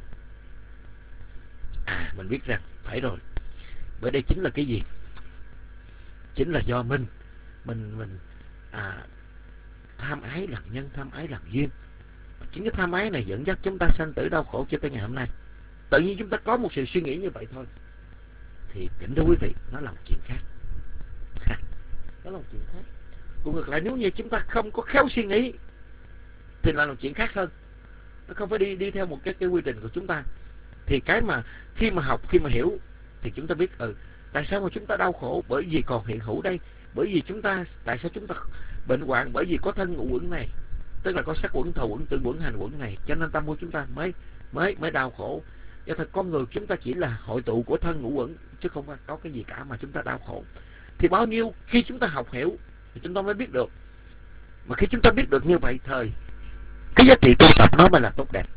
[SPEAKER 4] À, mình biết rằng phải rồi, bởi đây chính là cái gì? Chính là do mình mình mình à, tham ái làm nhân, tham ái làm duyên. Chính cái tham ái này dẫn dắt chúng ta sanh tử đau khổ cho tới ngày hôm nay. Tự nhiên chúng ta có một sự suy nghĩ như vậy thôi, thì kính thưa quý vị, nó là một chuyện khác. Đó là một chuyện khác. Cũng ngược lại, nếu như chúng ta không có khéo suy nghĩ thì là một chuyện khác hơn. Nó không phải đi đi theo một cái cái quy trình của chúng ta. Thì cái mà khi mà học, khi mà hiểu thì chúng ta biết ừ tại sao mà chúng ta đau khổ, bởi vì còn hiện hữu đây, bởi vì chúng ta tại sao chúng ta bệnh hoạn, bởi vì có thân ngũ uẩn này, tức là có sắc uẩn, thọ uẩn, tưởng uẩn, hành uẩn này, cho nên tâm của chúng ta mới mới mới đau khổ. Do thật con người chúng ta chỉ là hội tụ của thân ngũ uẩn, chứ không có cái gì cả mà chúng ta đau khổ. Thì bao nhiêu khi chúng ta học hiểu thì chúng ta mới biết được. Mà khi chúng ta biết được như vậy, thời cái giá trị tu tập nó mới là tốt đẹp.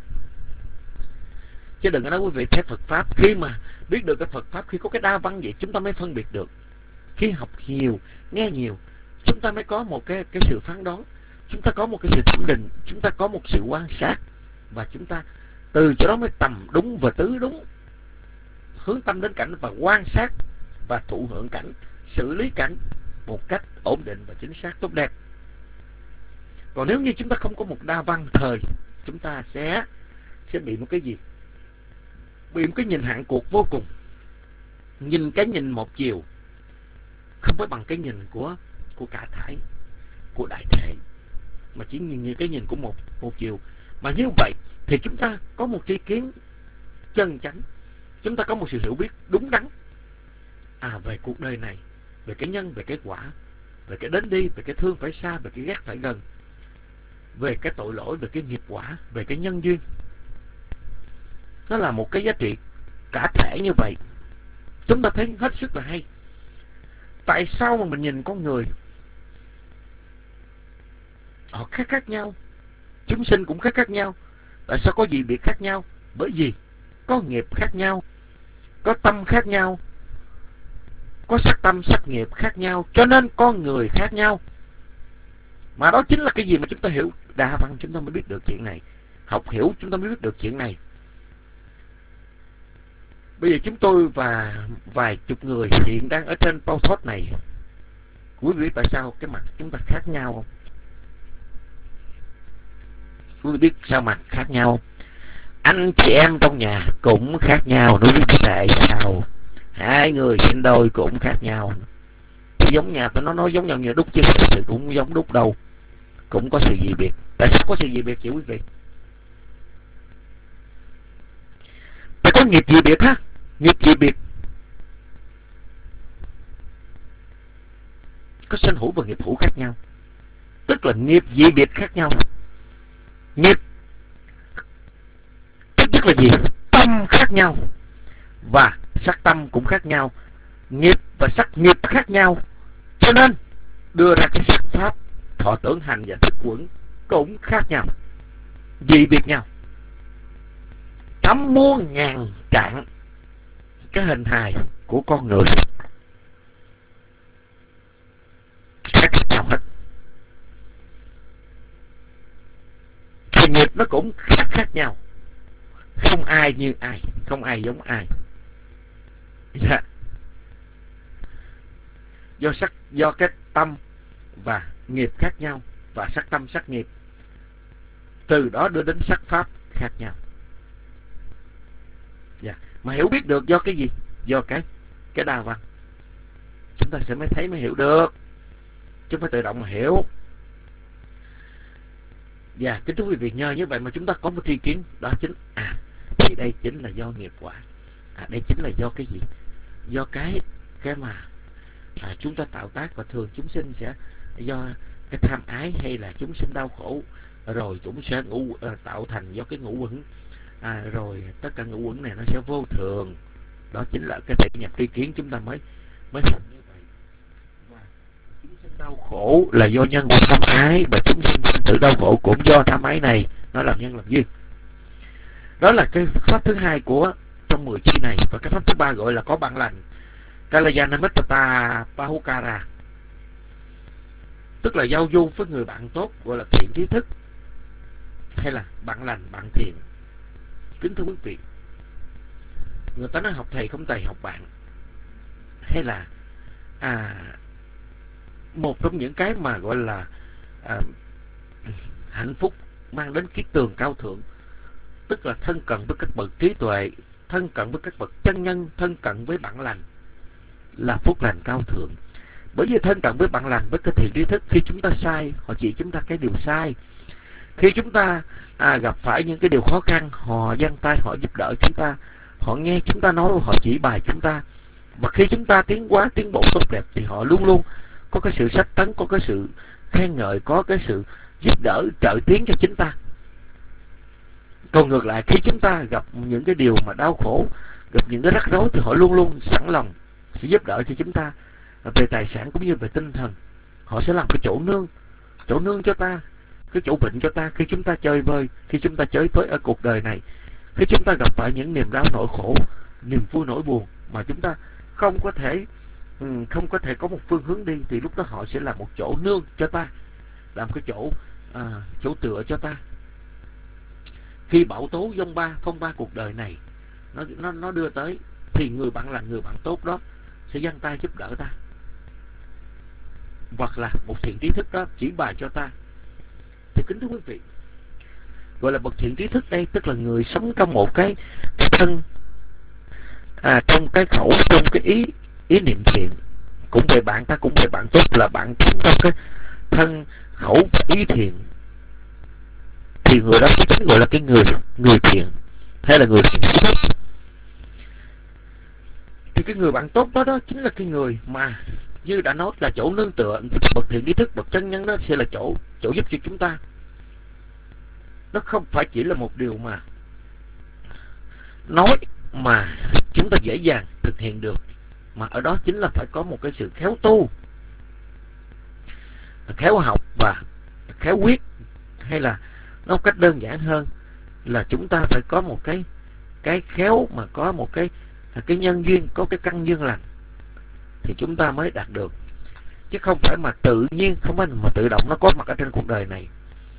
[SPEAKER 4] Chứ đừng có nói quý vị thấy Phật pháp, khi mà biết được cái Phật pháp, khi có cái đa văn vậy chúng ta mới phân biệt được. Khi học nhiều, nghe nhiều, chúng ta mới có một cái cái sự phán đoán, chúng ta có một cái sự thẩm định, chúng ta có một sự quan sát, và chúng ta từ chỗ đó mới tầm đúng và tứ đúng, hướng tâm đến cảnh và quan sát và thụ hưởng cảnh, xử lý cảnh một cách ổn định và chính xác tốt đẹp. Còn nếu như chúng ta không có một đa văn, thời chúng ta sẽ sẽ bị một cái gì? Bị một cái nhìn hạn cuộc vô cùng, nhìn cái nhìn một chiều, không phải bằng cái nhìn của của cả thải, của đại thể, mà chỉ nhìn như cái nhìn của một một chiều. Mà như vậy thì chúng ta có một tri kiến chân chánh, chúng ta có một sự hiểu biết đúng đắn à về cuộc đời này, về cái nhân, về cái quả, về cái đến đi, về cái thương phải xa, về cái ghét phải gần, về cái tội lỗi, về cái nghiệp quả, về cái nhân duyên. Nó là một cái giá trị cả thể như vậy, chúng ta thấy hết sức là hay. Tại sao mà mình nhìn con người họ khác khác nhau, chúng sinh cũng khác khác nhau. Tại sao có gì biệt khác nhau? Bởi vì có nghiệp khác nhau, có tâm khác nhau, có sắc tâm sắc nghiệp khác nhau, cho nên con người khác nhau. Mà đó chính là cái gì mà chúng ta hiểu đa văn, chúng ta mới biết được chuyện này. Học hiểu chúng ta mới biết được chuyện này. Bây giờ chúng tôi và vài chục người hiện đang ở trên podcast này. Quý vị biết tại sao cái mặt chúng ta khác nhau không? Quý vị biết sao mặt khác nhau không? Anh chị em trong nhà cũng khác nhau. Nói biết tại sao? Hai người sinh đôi cũng khác nhau. Giống nhà tôi nó nói giống nhau như đúc chứ sự cũng giống đúc đâu. Cũng có sự dị biệt. Tại sao có sự dị biệt vậy quý vị? Tại có nghiệp dị biệt ha. Nghiệp dị biệt. Có sanh hữu và nghiệp hữu khác nhau. Tức là nghiệp dị biệt khác nhau. Nghiệp tức nhất là gì? Tâm khác nhau. Và sắc tâm cũng khác nhau. Nghiệp và sắc nghiệp khác nhau. Cho nên đưa ra cái sắc pháp thọ tưởng hành và thức quẩn cũng khác nhau, dị biệt nhau. Trăm muôn ngàn trạng cái hình hài của con người khác nhau hết. Thì nghiệp nó cũng khác khác nhau. Không ai như ai, không ai giống ai. Dạ. Do sắc, do cái tâm và nghiệp khác nhau, và sắc tâm sắc nghiệp, từ đó đưa đến sắc pháp khác nhau. Dạ. Mà hiểu biết được do cái gì? Do cái cái đa văn. Chúng ta sẽ mới thấy mới hiểu được, chứ không phải tự động mà hiểu. Dạ, kính thưa quý vị, nhờ như vậy mà chúng ta có một tri kiến, đó chính à thì đây chính là do nghiệp quả. À đây chính là do cái gì? Do cái cái mà à, chúng ta tạo tác, và thường chúng sinh sẽ do cái tham ái hay là chúng sinh đau khổ, rồi chúng sẽ ngũ uh, tạo thành do cái ngũ uẩn. À, rồi tất cả ngũ uẩn này nó sẽ vô thường. Đó chính là cái thể nhập tri kiến chúng ta mới mới hiểu như vậy. Và chúng sinh đau khổ là do nhân của tham ái, và chúng sinh sinh tử đau khổ cũng do tham ái này, nó làm nhân làm duyên. Đó là cái pháp thứ hai của trong mười chi này. Và cái pháp thứ ba gọi là có bạn lành, Kalyanamitata Pahukara, tức là giao du với người bạn tốt, gọi là thiện trí thức, hay là bạn lành, bạn thiện. Kính thưa quý vị, người ta nói học thầy không thầy học bạn, hay là à, một trong những cái mà gọi là à, hạnh phúc mang đến cái tường cao thượng, tức là thân cận với các bậc trí tuệ, thân cận với các bậc chân nhân, thân cận với bạn lành, là phúc lành cao thượng. Bởi vì thân cận với bạn lành, với cái thiện trí thức, khi chúng ta sai, họ chỉ chúng ta cái điều sai. Khi chúng ta à, gặp phải những cái điều khó khăn, họ giang tay, họ giúp đỡ chúng ta, họ nghe chúng ta nói, họ chỉ bài chúng ta. Và khi chúng ta tiến hóa, tiến bộ tốt đẹp, thì họ luôn luôn có cái sự sách tấn, có cái sự khen ngợi, có cái sự giúp đỡ, trợ tiến cho chúng ta. Còn ngược lại, khi chúng ta gặp những cái điều mà đau khổ, gặp những cái rắc rối, thì họ luôn luôn sẵn lòng sẽ giúp đỡ cho chúng ta về tài sản cũng như về tinh thần. Họ sẽ làm cái chỗ nương, chỗ nương cho ta, cái chỗ vịnh cho ta khi chúng ta chơi vơi, khi chúng ta chơi tới ở cuộc đời này. Khi chúng ta gặp phải những niềm đau nỗi khổ, niềm vui nỗi buồn mà chúng ta không có thể không có thể có một phương hướng đi, thì lúc đó họ sẽ là một chỗ nương cho ta, làm cái chỗ à, chỗ tựa cho ta. Khi bão tố dông ba phong ba cuộc đời này nó nó nó đưa tới, thì người bạn lành, người bạn tốt đó sẽ giang tay giúp đỡ ta, hoặc là một thiện trí thức đó chỉ bài cho ta. Thì kính thưa quý vị, gọi là bậc thiện trí thức đây, tức là người sống trong một cái, cái thân à, trong cái khẩu, trong cái ý ý niệm thiện, cũng về bạn ta, cũng về bạn tốt, là bạn trong cái thân khẩu và ý thiện, thì người đó chính gọi là cái người người thiện, hay là người thiện trí thức. Thì cái người bạn tốt đó đó chính là cái người mà như đã nói là chỗ nương tựa. Bậc thiện trí thức, bậc chân nhân đó sẽ là chỗ chỗ giúp cho chúng ta. Nó không phải chỉ là một điều mà nói mà chúng ta dễ dàng thực hiện được, mà ở đó chính là phải có một cái sự khéo tu, khéo học và khéo quyết, hay là Nói một cách đơn giản hơn là chúng ta phải có một cái cái khéo, mà có một cái cái nhân duyên, có cái căn duyên lành thì chúng ta mới đạt được, chứ không phải mà tự nhiên, không phải mà tự động nó có mặt ở trên cuộc đời này.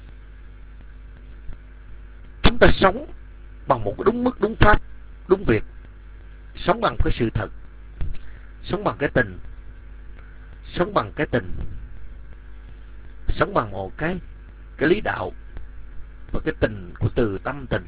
[SPEAKER 4] Chúng ta sống bằng một cái đúng mức, đúng pháp, đúng việc, sống bằng cái sự thật, sống bằng cái tình, sống bằng cái tình, sống bằng một cái cái lý đạo và cái tình của từ tâm tình,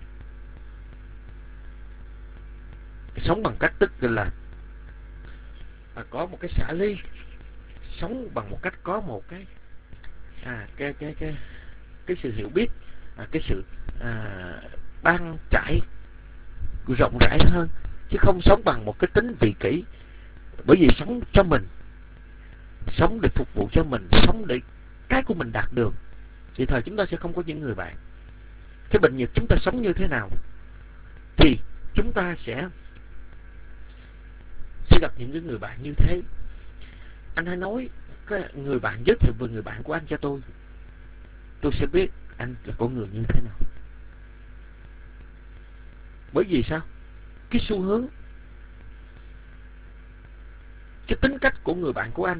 [SPEAKER 4] sống bằng cách tức là à, có một cái xả ly, sống bằng một cách có một cái à, cái cái cái cái sự hiểu biết, à, cái sự à, ban trải rộng rãi hơn, chứ không sống bằng một cái tính vị kỷ. Bởi vì sống cho mình, sống để phục vụ cho mình, sống để cái của mình đạt được, thì thời chúng ta sẽ không có những người bạn. Thế bệnh nhật chúng ta sống như thế nào thì chúng ta sẽ sẽ gặp những cái người bạn như thế. Anh hãy nói cái người bạn, giới thiệu về người bạn của anh cho tôi, tôi sẽ biết anh là con người như thế nào. Bởi vì sao? Cái xu hướng, cái tính cách của người bạn của anh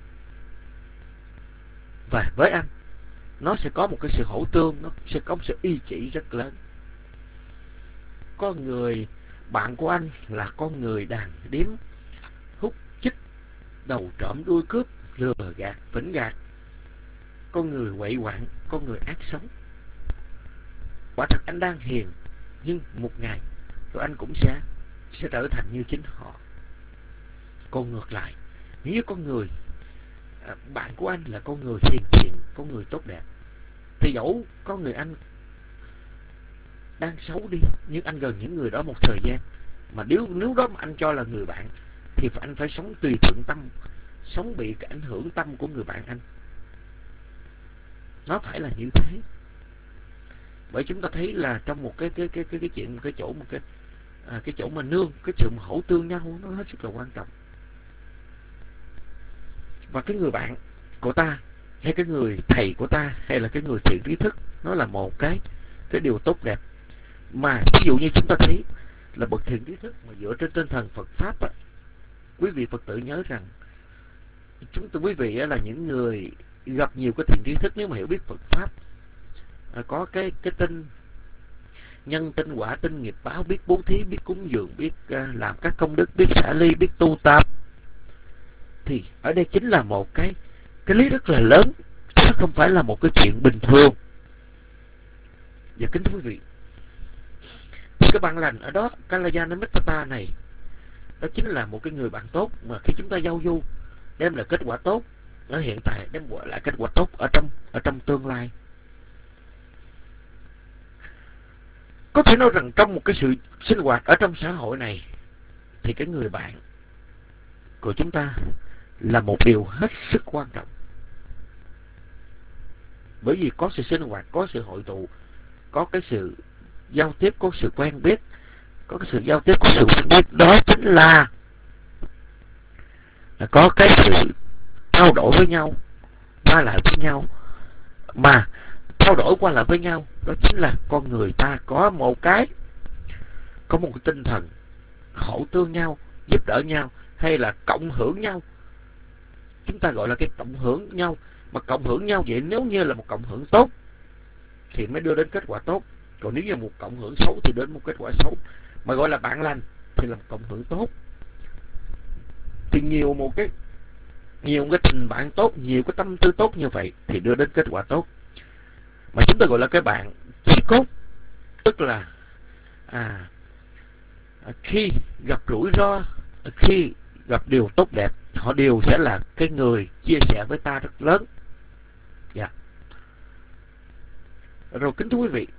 [SPEAKER 4] và với anh, nó sẽ có một cái sự hỗ tương, nó sẽ có một sự y chỉ rất lớn. Có người bạn của anh là con người đàn điếm, hút chích, đầu trộm đuôi cướp, lừa gạt, phỉnh gạt, con người quậy quạng, con người ác sống. Quả thật anh đang hiền, nhưng một ngày rồi anh cũng sẽ sẽ trở thành như chính họ. Còn ngược lại, nếu con người à, bạn của anh là con người hiền thiện, con người tốt đẹp, thì dẫu con người anh đang xấu đi, nhưng anh gần những người đó một thời gian, mà nếu nếu đó mà anh cho là người bạn, thì anh phải sống tùy thuận tâm, sống bị cái ảnh hưởng tâm của người bạn anh. Nó phải là như thế. Bởi chúng ta thấy là trong một cái cái cái cái cái chuyện, một cái chỗ một cái à, cái chỗ mà nương, cái sự mà hỗ tương nhau nó hết sức là quan trọng. Và cái người bạn của ta, hay cái người thầy của ta, hay là cái người thiện trí thức, nó là một cái cái điều tốt đẹp. Mà ví dụ như chúng ta thấy là bậc thiện trí thức mà dựa trên tinh thần Phật pháp á, quý vị Phật tử nhớ rằng chúng tôi quý vị là những người gặp nhiều cái thiện trí thức, nếu mà hiểu biết Phật pháp, à, có cái cái tinh nhân tinh quả tinh nghiệp báo, biết bố thí, biết cúng dường, biết uh, làm các công đức, biết xả ly, biết tu tập, thì ở đây chính là một cái cái lý rất là lớn, chứ không phải là một cái chuyện bình thường. Và kính thưa quý vị, cái bạn lành ở đó, Kalyanamitata này, đó chính là một cái người bạn tốt mà khi chúng ta giao du đem lại kết quả tốt ở hiện tại, đem lại kết quả tốt ở trong ở trong tương lai. Có thể nói rằng trong một cái sự sinh hoạt ở trong xã hội này, thì cái người bạn của chúng ta là một điều hết sức quan trọng. Bởi vì có sự sinh hoạt, có sự hội tụ, có cái sự giao tiếp, có sự quen biết, có cái sự giao tiếp, có sự quen biết, đó chính là, là có cái sự trao đổi với nhau, qua lại với nhau. Mà trao đổi qua lại với nhau, đó chính là con người ta có một cái có một cái tinh thần hỗ tương nhau, giúp đỡ nhau, hay là cộng hưởng nhau. Chúng ta gọi là cái cộng hưởng nhau. Mà cộng hưởng nhau vậy, nếu như là một cộng hưởng tốt thì mới đưa đến kết quả tốt, còn nếu như một cộng hưởng xấu thì đến một kết quả xấu. Mà gọi là bạn lành thì là một cộng hưởng tốt. Thì nhiều một cái nhiều cái tình bạn tốt, nhiều cái tâm tư tốt như vậy thì đưa đến kết quả tốt. Mà chúng ta gọi là cái bạn chí cốt, tức là à, khi gặp rủi ro, khi gặp điều tốt đẹp, họ đều sẽ là cái người chia sẻ với ta rất lớn. Dạ. Rồi kính thưa quý vị,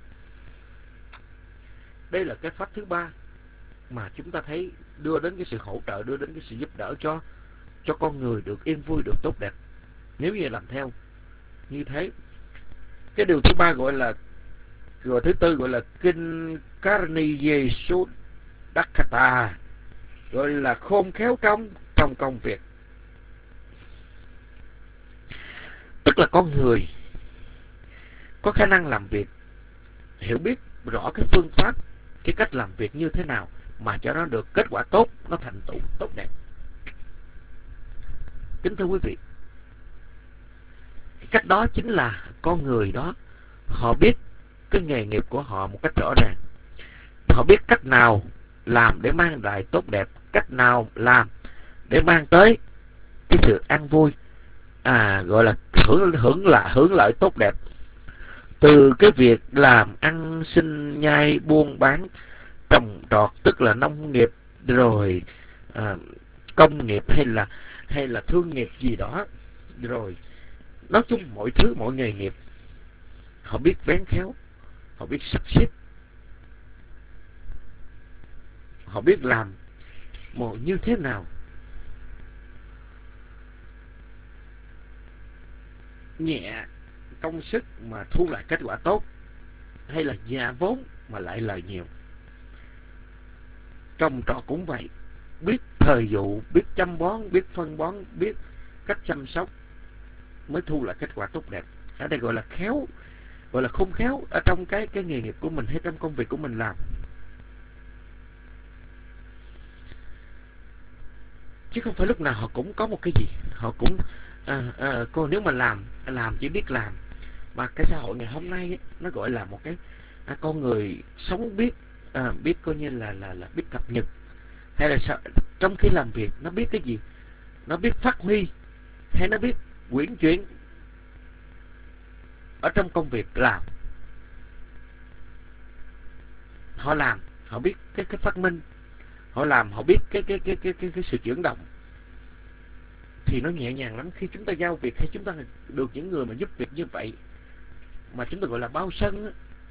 [SPEAKER 4] đây là cái pháp thứ ba mà chúng ta thấy đưa đến cái sự hỗ trợ, đưa đến cái sự giúp đỡ cho cho con người được yên vui, được tốt đẹp. Nếu như làm theo như thế. Cái điều thứ ba gọi là, gọi thứ tư gọi là kinh Karniye Sudakata, gọi là khôn khéo trong trong công việc. Tức là con người có khả năng làm việc hiểu biết rõ cái phương pháp, cái cách làm việc như thế nào mà cho nó được kết quả tốt, nó thành tựu tốt đẹp. Kính thưa quý vị, cái cách đó chính là con người đó họ biết cái nghề nghiệp của họ một cách rõ ràng. Họ biết cách nào làm để mang lại tốt đẹp, cách nào làm để mang tới cái sự an vui, à gọi là hưởng hưởng lại hưởng lợi tốt đẹp từ cái việc làm ăn sinh nhai buôn bán trồng trọt, tức là nông nghiệp, rồi à, công nghiệp hay là hay là thương nghiệp gì đó, rồi nói chung mọi thứ, mọi nghề nghiệp họ biết vén khéo, họ biết sắp xếp, họ biết làm một như thế nào nhẹ công sức mà thu lại kết quả tốt, hay là già vốn mà lại lời nhiều. Trồng trọt cũng vậy, biết thời vụ, biết chăm bón, biết phân bón, biết cách chăm sóc mới thu lại kết quả tốt đẹp. Ở đây gọi là khéo, gọi là khôn khéo ở trong cái cái nghề nghiệp của mình hay trong công việc của mình làm. Chứ không phải lúc nào họ cũng có một cái gì, họ cũng à, à, cô nếu mà làm làm chỉ biết làm. Mà cái xã hội ngày hôm nay ấy, nó gọi là một cái à, con người sống biết à, biết coi như là là là biết cập nhật, hay là sao, trong khi làm việc nó biết cái gì, nó biết phát huy, hay nó biết quyển chuyển ở trong công việc làm. Họ làm, họ biết cái cái phát minh, họ làm, họ biết cái cái cái cái cái, cái sự chuyển động, thì nó nhẹ nhàng lắm. Khi chúng ta giao việc hay chúng ta được những người mà giúp việc như vậy, mà chúng ta gọi là bao sân á,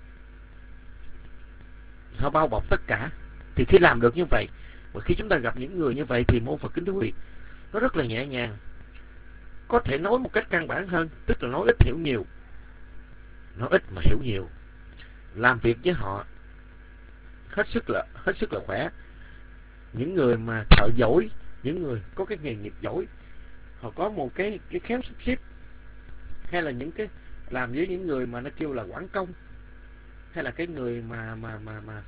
[SPEAKER 4] họ bao bọc tất cả, thì khi làm được như vậy, và khi chúng ta gặp những người như vậy thì môn Phật kính thưa quý vị, nó rất là nhẹ nhàng. Có thể nói một cách căn bản hơn, tức là nói ít hiểu nhiều, nói ít mà hiểu nhiều. Làm việc với họ hết sức là hết sức là khỏe. Những người mà thợ giỏi, những người có cái nghề nghiệp giỏi, họ có một cái cái khéo sắp xếp, hay là những cái làm với những người mà nó kêu là quản công, hay là cái người mà mà mà mà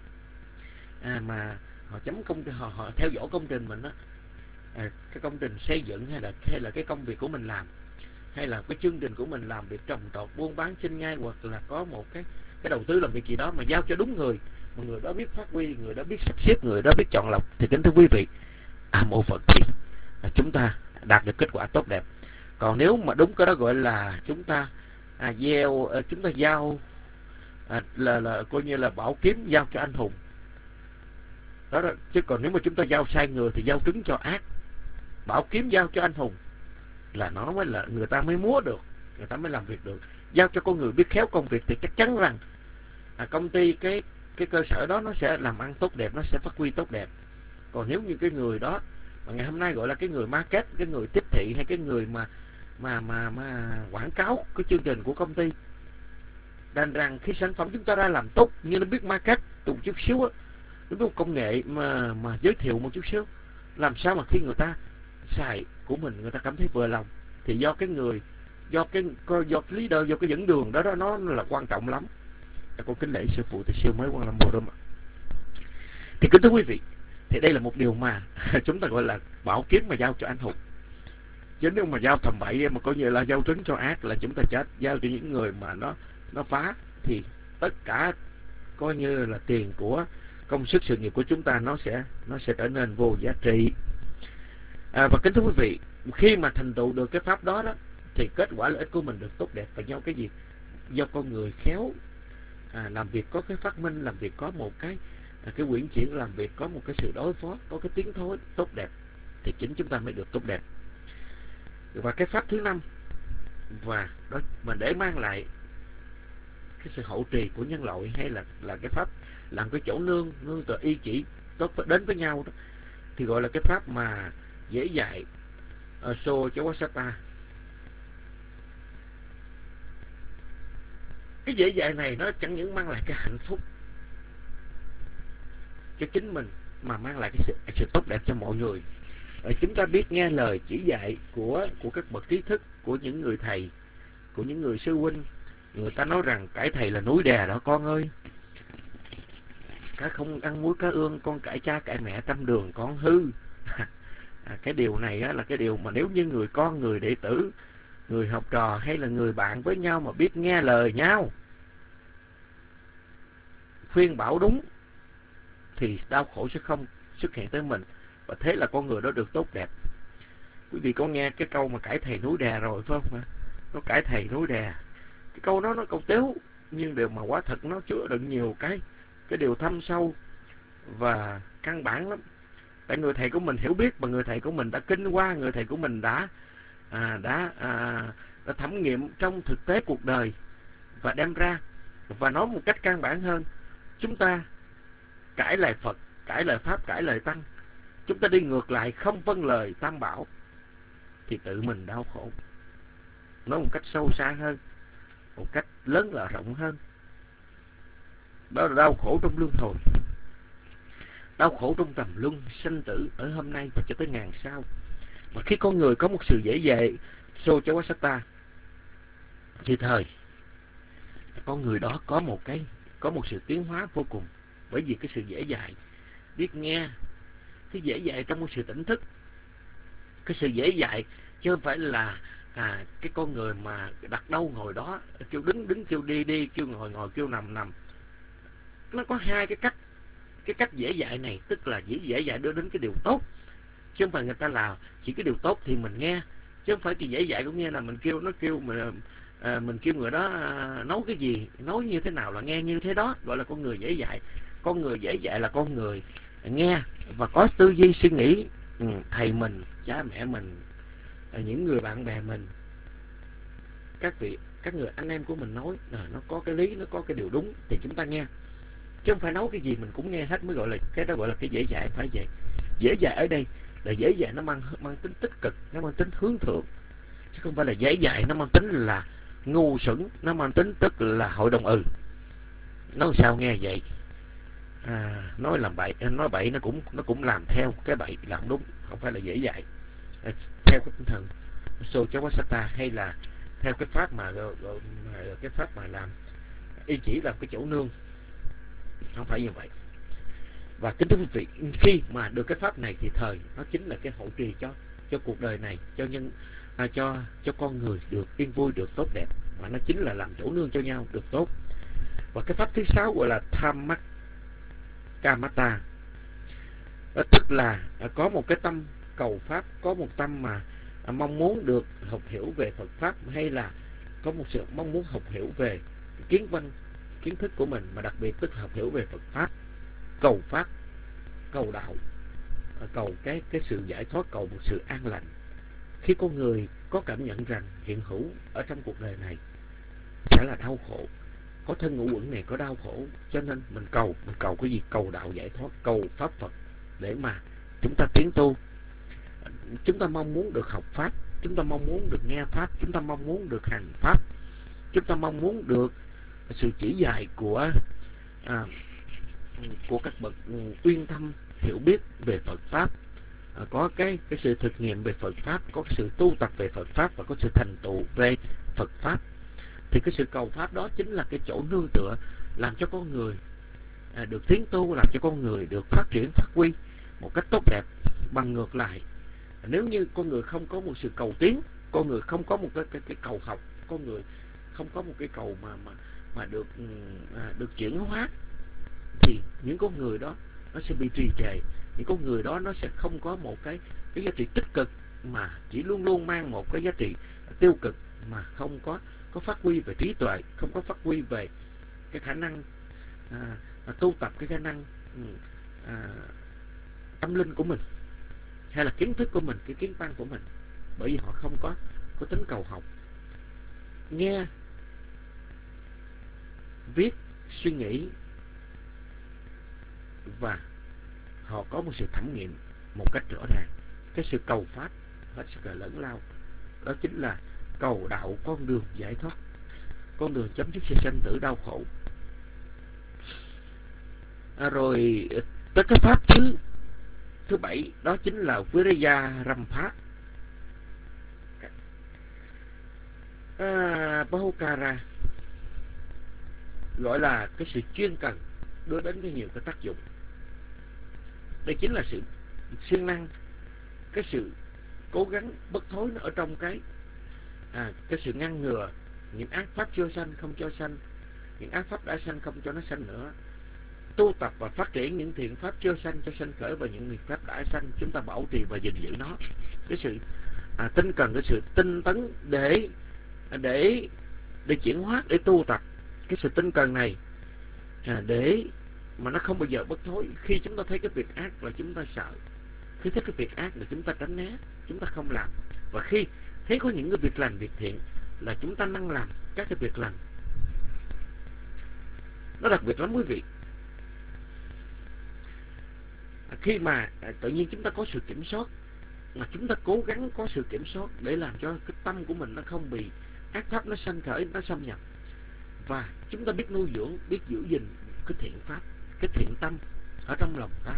[SPEAKER 4] à, mà họ chấm công họ họ theo dõi công trình mình á, à, cái công trình xây dựng hay là hay là cái công việc của mình làm, hay là cái chương trình của mình làm việc trồng trọt buôn bán sinh nhai, hoặc là có một cái cái đầu tư làm việc gì đó mà giao cho đúng người, mà người đó biết phát huy, người đó biết sắp xếp, người đó biết chọn lọc, thì kính thưa quý vị, à, mô Phật thì à, chúng ta đạt được kết quả tốt đẹp. Còn nếu mà đúng cái đó gọi là chúng ta à, gieo à, chúng ta giao à, là là coi như là bảo kiếm giao cho anh hùng đó, đó. Chứ còn nếu mà chúng ta giao sai người thì giao trứng cho ác. Bảo kiếm giao cho anh hùng là nó mới là người ta mới múa được, người ta mới làm việc được. Giao cho con người biết khéo công việc thì chắc chắn rằng à, công ty cái cái cơ sở đó nó sẽ làm ăn tốt đẹp, nó sẽ phát huy tốt đẹp. Còn nếu như cái người đó mà ngày hôm nay gọi là cái người market, cái người tiếp thị, hay cái người mà mà mà mà quảng cáo cái chương trình của công ty, đành rằng khi sản phẩm chúng ta ra làm tốt, như nó biết market một chút xíu á, nó biết công nghệ mà mà giới thiệu một chút xíu, làm sao mà khi người ta xài của mình người ta cảm thấy vừa lòng, thì do cái người do cái do cái leader, do cái dẫn đường đó đó nó là quan trọng lắm. Con kính lễ sư phụ thì siêu mới quan làm bộ đó mà. Thì kính thưa quý vị, thì đây là một điều mà chúng ta gọi là bảo kiếm mà giao cho anh hùng. Chứ nếu mà giao thầm bậy mà coi như là giao trứng cho ác, là chúng ta chết giao cho những người mà nó nó phá, thì tất cả coi như là tiền của công sức sự nghiệp của chúng ta nó sẽ nó sẽ trở nên vô giá trị. À, và kính thưa quý vị, khi mà thành tựu được cái pháp đó đó, thì kết quả lợi ích của mình được tốt đẹp và do cái gì? Do con người khéo, à, làm việc có cái phát minh, làm việc có một cái à, cái quyển chuyển, làm việc có một cái sự đối phó, có cái tiếng thối tốt đẹp, thì chính chúng ta mới được tốt đẹp. Và cái pháp thứ năm, và đó mà để mang lại cái sự hậu trì của nhân loại, hay là là cái pháp làm cái chỗ nương nương tựa ý chỉ tốt đến với nhau đó, thì gọi là cái pháp mà dễ dạy uh, so chawasata. Cái dễ dạy này nó chẳng những mang lại cái hạnh phúc cho chính mình, mà mang lại cái sự, sự tốt đẹp cho mọi người. Rồi chúng ta biết nghe lời chỉ dạy của của các bậc trí thức, của những người thầy, của những người sư huynh, Người ta nói rằng cải thầy là núi đè đó con ơi. Cá không ăn muối cá ương, con cãi cha cãi mẹ trăm đường con hư. À, cái điều này á, là cái điều mà nếu như người con, người đệ tử, người học trò hay là người bạn với nhau mà biết nghe lời nhau, khuyên bảo đúng, thì đau khổ sẽ không xuất hiện tới mình. Và thế là con người đó được tốt đẹp. Quý vị có nghe cái câu mà cãi thầy núi đè rồi phải không? Nó cãi thầy núi đè. Cái câu đó nó câu tếu, nhưng điều mà quá thật nó chứa đựng nhiều cái cái điều thâm sâu và căn bản lắm. Tại người thầy của mình hiểu biết, và người thầy của mình đã kinh qua, người thầy của mình đã à, đã, à, đã thẩm nghiệm trong thực tế cuộc đời và đem ra. Và nói một cách căn bản hơn, chúng ta cãi lời Phật, cãi lời Pháp, cãi lời Tăng, chúng ta đi ngược lại, không vâng lời Tam Bảo, thì tự mình đau khổ. Nói một cách sâu xa hơn, một cách lớn là rộng hơn, đó là đau khổ trong luân hồi, đau khổ trong trầm luân sanh tử ở hôm nay và cho tới ngàn sau. Mà khi con người có một sự dễ dạy Sochawasata, thì thời con người đó có một cái có một sự tiến hóa vô cùng, bởi vì cái sự dễ dạy, biết nghe, cái dễ dạy trong một sự tỉnh thức, cái sự dễ dạy chứ không phải là à, cái con người mà đặt đâu ngồi đó, kêu đứng đứng, kêu đi đi, kêu ngồi ngồi, kêu nằm nằm. Nó có hai cái cách. Cái cách dễ dạy này tức là dễ dễ dạy đưa đến cái điều tốt, chứ không phải người ta làm chỉ cái điều tốt thì mình nghe, chứ không phải cái dễ dạy cũng nghe là mình kêu nó kêu mình à, mình kêu người đó à, nấu cái gì, nấu như thế nào là nghe như thế đó, gọi là con người dễ dạy. Con người dễ dạy là con người nghe và có tư duy suy nghĩ. Ừ, thầy mình, cha mẹ mình, những người bạn bè mình, các vị, các người anh em của mình nói à, nó có cái lý, nó có cái điều đúng thì chúng ta nghe, chứ không phải nấu cái gì mình cũng nghe hết mới gọi là cái đó gọi là cái dễ dạy. Phải vậy. Dễ dạy ở đây là dễ dạy nó mang mang tính tích cực, nó mang tính hướng thượng, chứ không phải là dễ dạy nó mang tính là ngu xuẩn, nó mang tính tức là hội đồng ừ. Nói sao nghe vậy, à, nói làm bậy, nói bậy nó cũng nó cũng làm theo cái bậy, làm đúng, không phải là dễ dạy. À, theo cái tinh thần Sochawasata hay là theo cái pháp mà cái pháp mà làm y chỉ làm cái chỗ nương, không phải như vậy. Và kính thưa quý vị, khi mà được cái pháp này thì thời nó chính là cái hậu trì cho cho cuộc đời này, cho nhân à, cho cho con người được yên vui, được tốt đẹp, và nó chính là làm chỗ nương cho nhau được tốt. Và cái pháp thứ sáu gọi là Dhammakamata, tức là có một cái tâm cầu pháp, có một tâm mà mong muốn được học hiểu về Phật pháp, hay là có một sự mong muốn học hiểu về kiến văn, kiến thức của mình, mà đặc biệt tức học hiểu về Phật pháp, cầu pháp, cầu đạo, cầu cái cái sự giải thoát, cầu một sự an lành. Khi con người có cảm nhận rằng hiện hữu ở trong cuộc đời này sẽ là đau khổ, có thân ngũ uẩn này có đau khổ, cho nên mình cầu, mình cầu cái gì? Cầu đạo giải thoát, cầu pháp Phật để mà chúng ta tiến tu. Chúng ta mong muốn được học pháp, chúng ta mong muốn được nghe pháp, chúng ta mong muốn được hành pháp, chúng ta mong muốn được sự chỉ dạy của à, của các bậc uyên thâm hiểu biết về Phật pháp, à, có cái cái sự thực nghiệm về Phật pháp, có sự tu tập về Phật pháp và có sự thành tựu về Phật pháp. Thì cái sự cầu pháp đó chính là cái chỗ nương tựa làm cho con người à, được tiến tu, làm cho con người được phát triển, phát huy một cách tốt đẹp. Bằng ngược lại, nếu như con người không có một sự cầu tiến, con người không có một cái cái, cái cầu học, con người không có một cái cầu mà mà mà được à, được chuyển hóa, thì những con người đó nó sẽ bị trì trệ, những con người đó nó sẽ không có một cái cái giá trị tích cực, mà chỉ luôn luôn mang một cái giá trị tiêu cực, mà không có có phát huy về trí tuệ, không có phát huy về cái khả năng à, à, tu tập, cái khả năng à, tâm linh của mình, hay là kiến thức của mình, cái kiến văn của mình, bởi vì họ không có có tính cầu học. Nghe, viết, suy nghĩ, và họ có một sự thẩm nghiệm một cách rõ ràng. Cái sự cầu pháp hết sức là lớn lao, đó chính là cầu đạo, con đường giải thoát, con đường chấm dứt sự sanh tử đau khổ. À, rồi tới cái pháp thứ thứ bảy, đó chính là Viriya Rampa, à, Bahukara. gọi là cái sự chuyên cần đưa đến cái nhiều cái tác dụng. Đây chính là sự siêng năng, cái sự cố gắng bất thối nó ở trong cái à, cái sự ngăn ngừa những ác pháp chưa sanh không cho sanh, những ác pháp đã sanh không cho nó sanh nữa, tu tập và phát triển những thiện pháp chưa sanh cho sanh khởi, và những thiện pháp đã sanh chúng ta bảo trì và gìn giữ nó. Cái sự à, tinh cần, cái sự tinh tấn để để để chuyển hóa, để tu tập cái sự tinh cần này à, để mà nó không bao giờ bất thối. Khi chúng ta thấy cái việc ác là chúng ta sợ, khi thấy cái việc ác là chúng ta tránh né, chúng ta không làm, và khi thấy có những cái việc lành, việc thiện là chúng ta năng làm các cái việc lành. Nó đặc biệt lắm quý vị. Khi mà tự nhiên chúng ta có sự kiểm soát, mà chúng ta cố gắng có sự kiểm soát để làm cho cái tâm của mình nó không bị ác pháp nó sanh khởi, nó xâm nhập, và chúng ta biết nuôi dưỡng, biết giữ gìn cái thiện pháp, cái thiện tâm ở trong lòng ta.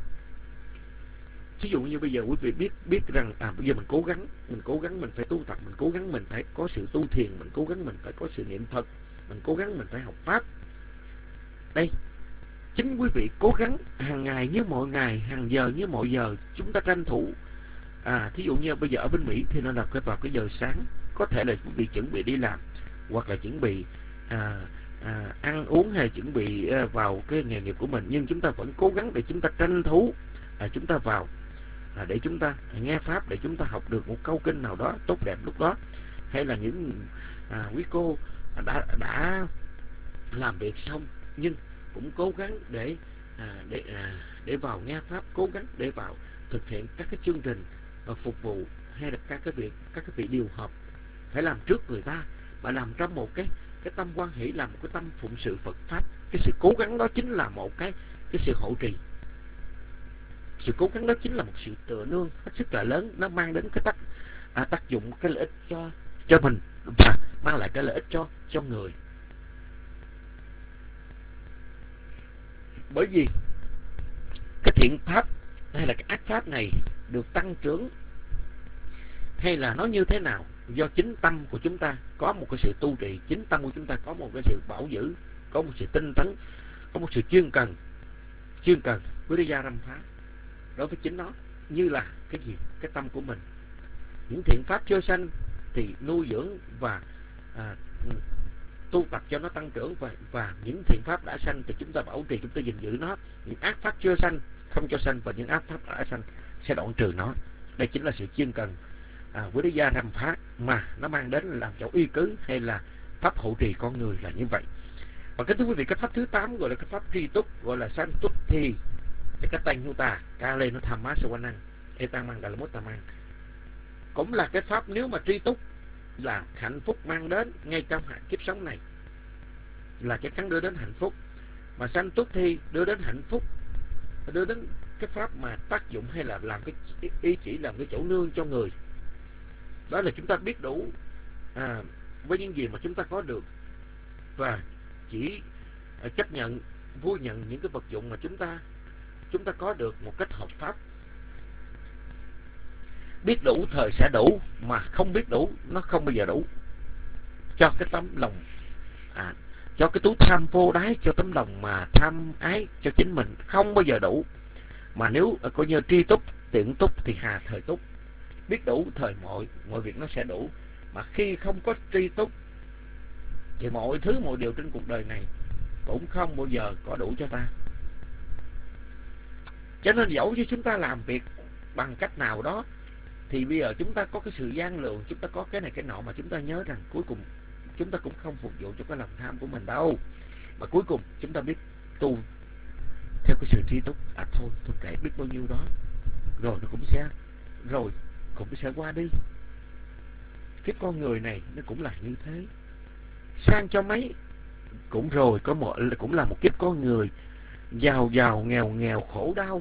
[SPEAKER 4] Ví dụ như bây giờ quý vị biết biết rằng à bây giờ mình cố gắng, mình cố gắng mình phải tu tập, mình cố gắng mình phải có sự tu thiền, mình cố gắng mình phải có sự niệm Phật, mình cố gắng mình phải học pháp. Đây, chính quý vị cố gắng hàng ngày như mọi ngày, hàng giờ như mọi giờ, chúng ta tranh thủ. À, thí dụ như bây giờ ở bên Mỹ thì nó là cái vào cái giờ sáng, có thể là quý vị chuẩn bị đi làm, hoặc là chuẩn bị à, à, ăn uống, hay chuẩn bị à, vào cái nghề nghiệp của mình, nhưng chúng ta vẫn cố gắng để chúng ta tranh thủ, à, chúng ta vào à, để chúng ta nghe pháp, để chúng ta học được một câu kinh nào đó tốt đẹp lúc đó. Hay là những à, quý cô đã đã làm việc xong nhưng cũng cố gắng để à, để à, để vào nghe pháp, cố gắng để vào thực hiện các cái chương trình và phục vụ, hay là các cái việc các cái việc điều hợp phải làm trước người ta, mà làm trong một cái cái tâm quan hỷ, làm một cái tâm phụng sự Phật pháp. Cái sự cố gắng đó chính là một cái cái sự hộ trì. Sự cố gắng đó chính là một sự tựa nương hết sức là lớn, nó mang đến cái tác à, tác dụng, cái lợi ích cho cho mình, và mang lại cái lợi ích cho cho người. Bởi vì cái thiện pháp hay là cái ác pháp này được tăng trưởng, hay là nó như thế nào, do chính tâm của chúng ta có một cái sự tu trì, chính tâm của chúng ta có một cái sự bảo giữ, có một sự tinh tấn, có một sự chuyên cần, chuyên cần Viriya Răm Phá đối với chính nó. Như là cái gì? Cái tâm của mình. Những thiện pháp chưa sanh thì nuôi dưỡng và à, tu tập cho nó tăng trưởng, và, và những thiện pháp đã sanh thì chúng ta bảo trì, chúng ta gìn giữ nó. Những ác pháp chưa sanh không cho sanh, và những ác pháp đã sanh sẽ đoạn trừ nó. Đây chính là sự chuyên cần à, Viriya Răm Phá mà nó mang đến làm chỗ uy cứ, hay là pháp hộ trì con người là như vậy. Và cái thưa quý vị, cái pháp thứ tám gọi là cái pháp tri túc, gọi là san túc thi cái tên của ta ca lên nó tham má sơ quan năng etang mang đà la mốt tam mang, cũng là cái pháp nếu mà tri túc là hạnh phúc mang đến ngay trong kiếp sống này, là chắc chắn đưa đến hạnh phúc. Mà sanh túc thi đưa đến hạnh phúc, đưa đến cái pháp mà tác dụng, hay là làm cái ý chỉ làm cái chỗ nương cho người. Đó là chúng ta biết đủ à, với những gì mà chúng ta có được, và chỉ à, chấp nhận, vui nhận những cái vật dụng mà chúng ta chúng ta có được một cách hợp pháp. Biết đủ thời sẽ đủ, mà không biết đủ nó không bao giờ đủ. Cho cái tấm lòng à, cho cái túi tham vô đáy, cho tấm lòng mà tham ái cho chính mình không bao giờ đủ. Mà nếu coi như tri túc, tiện túc thì hà thời túc. Biết đủ thời mọi mọi việc nó sẽ đủ. Mà khi không có tri túc thì mọi thứ mọi điều trên cuộc đời này cũng không bao giờ có đủ cho ta. Cho nên dẫu cho chúng ta làm việc bằng cách nào đó thì bây giờ chúng ta có cái sự gian lường, chúng ta có cái này cái nọ, mà chúng ta nhớ rằng cuối cùng chúng ta cũng không phục vụ cho cái lòng tham của mình đâu. Mà cuối cùng chúng ta biết tu theo cái sự tri túc. À thôi, tôi kể biết bao nhiêu đó, rồi nó cũng sẽ rồi cũng sẽ qua đi. Cái con người này nó cũng là như thế. Sang cho mấy cũng rồi, có một cũng là một kiếp con người, giàu giàu nghèo nghèo khổ đau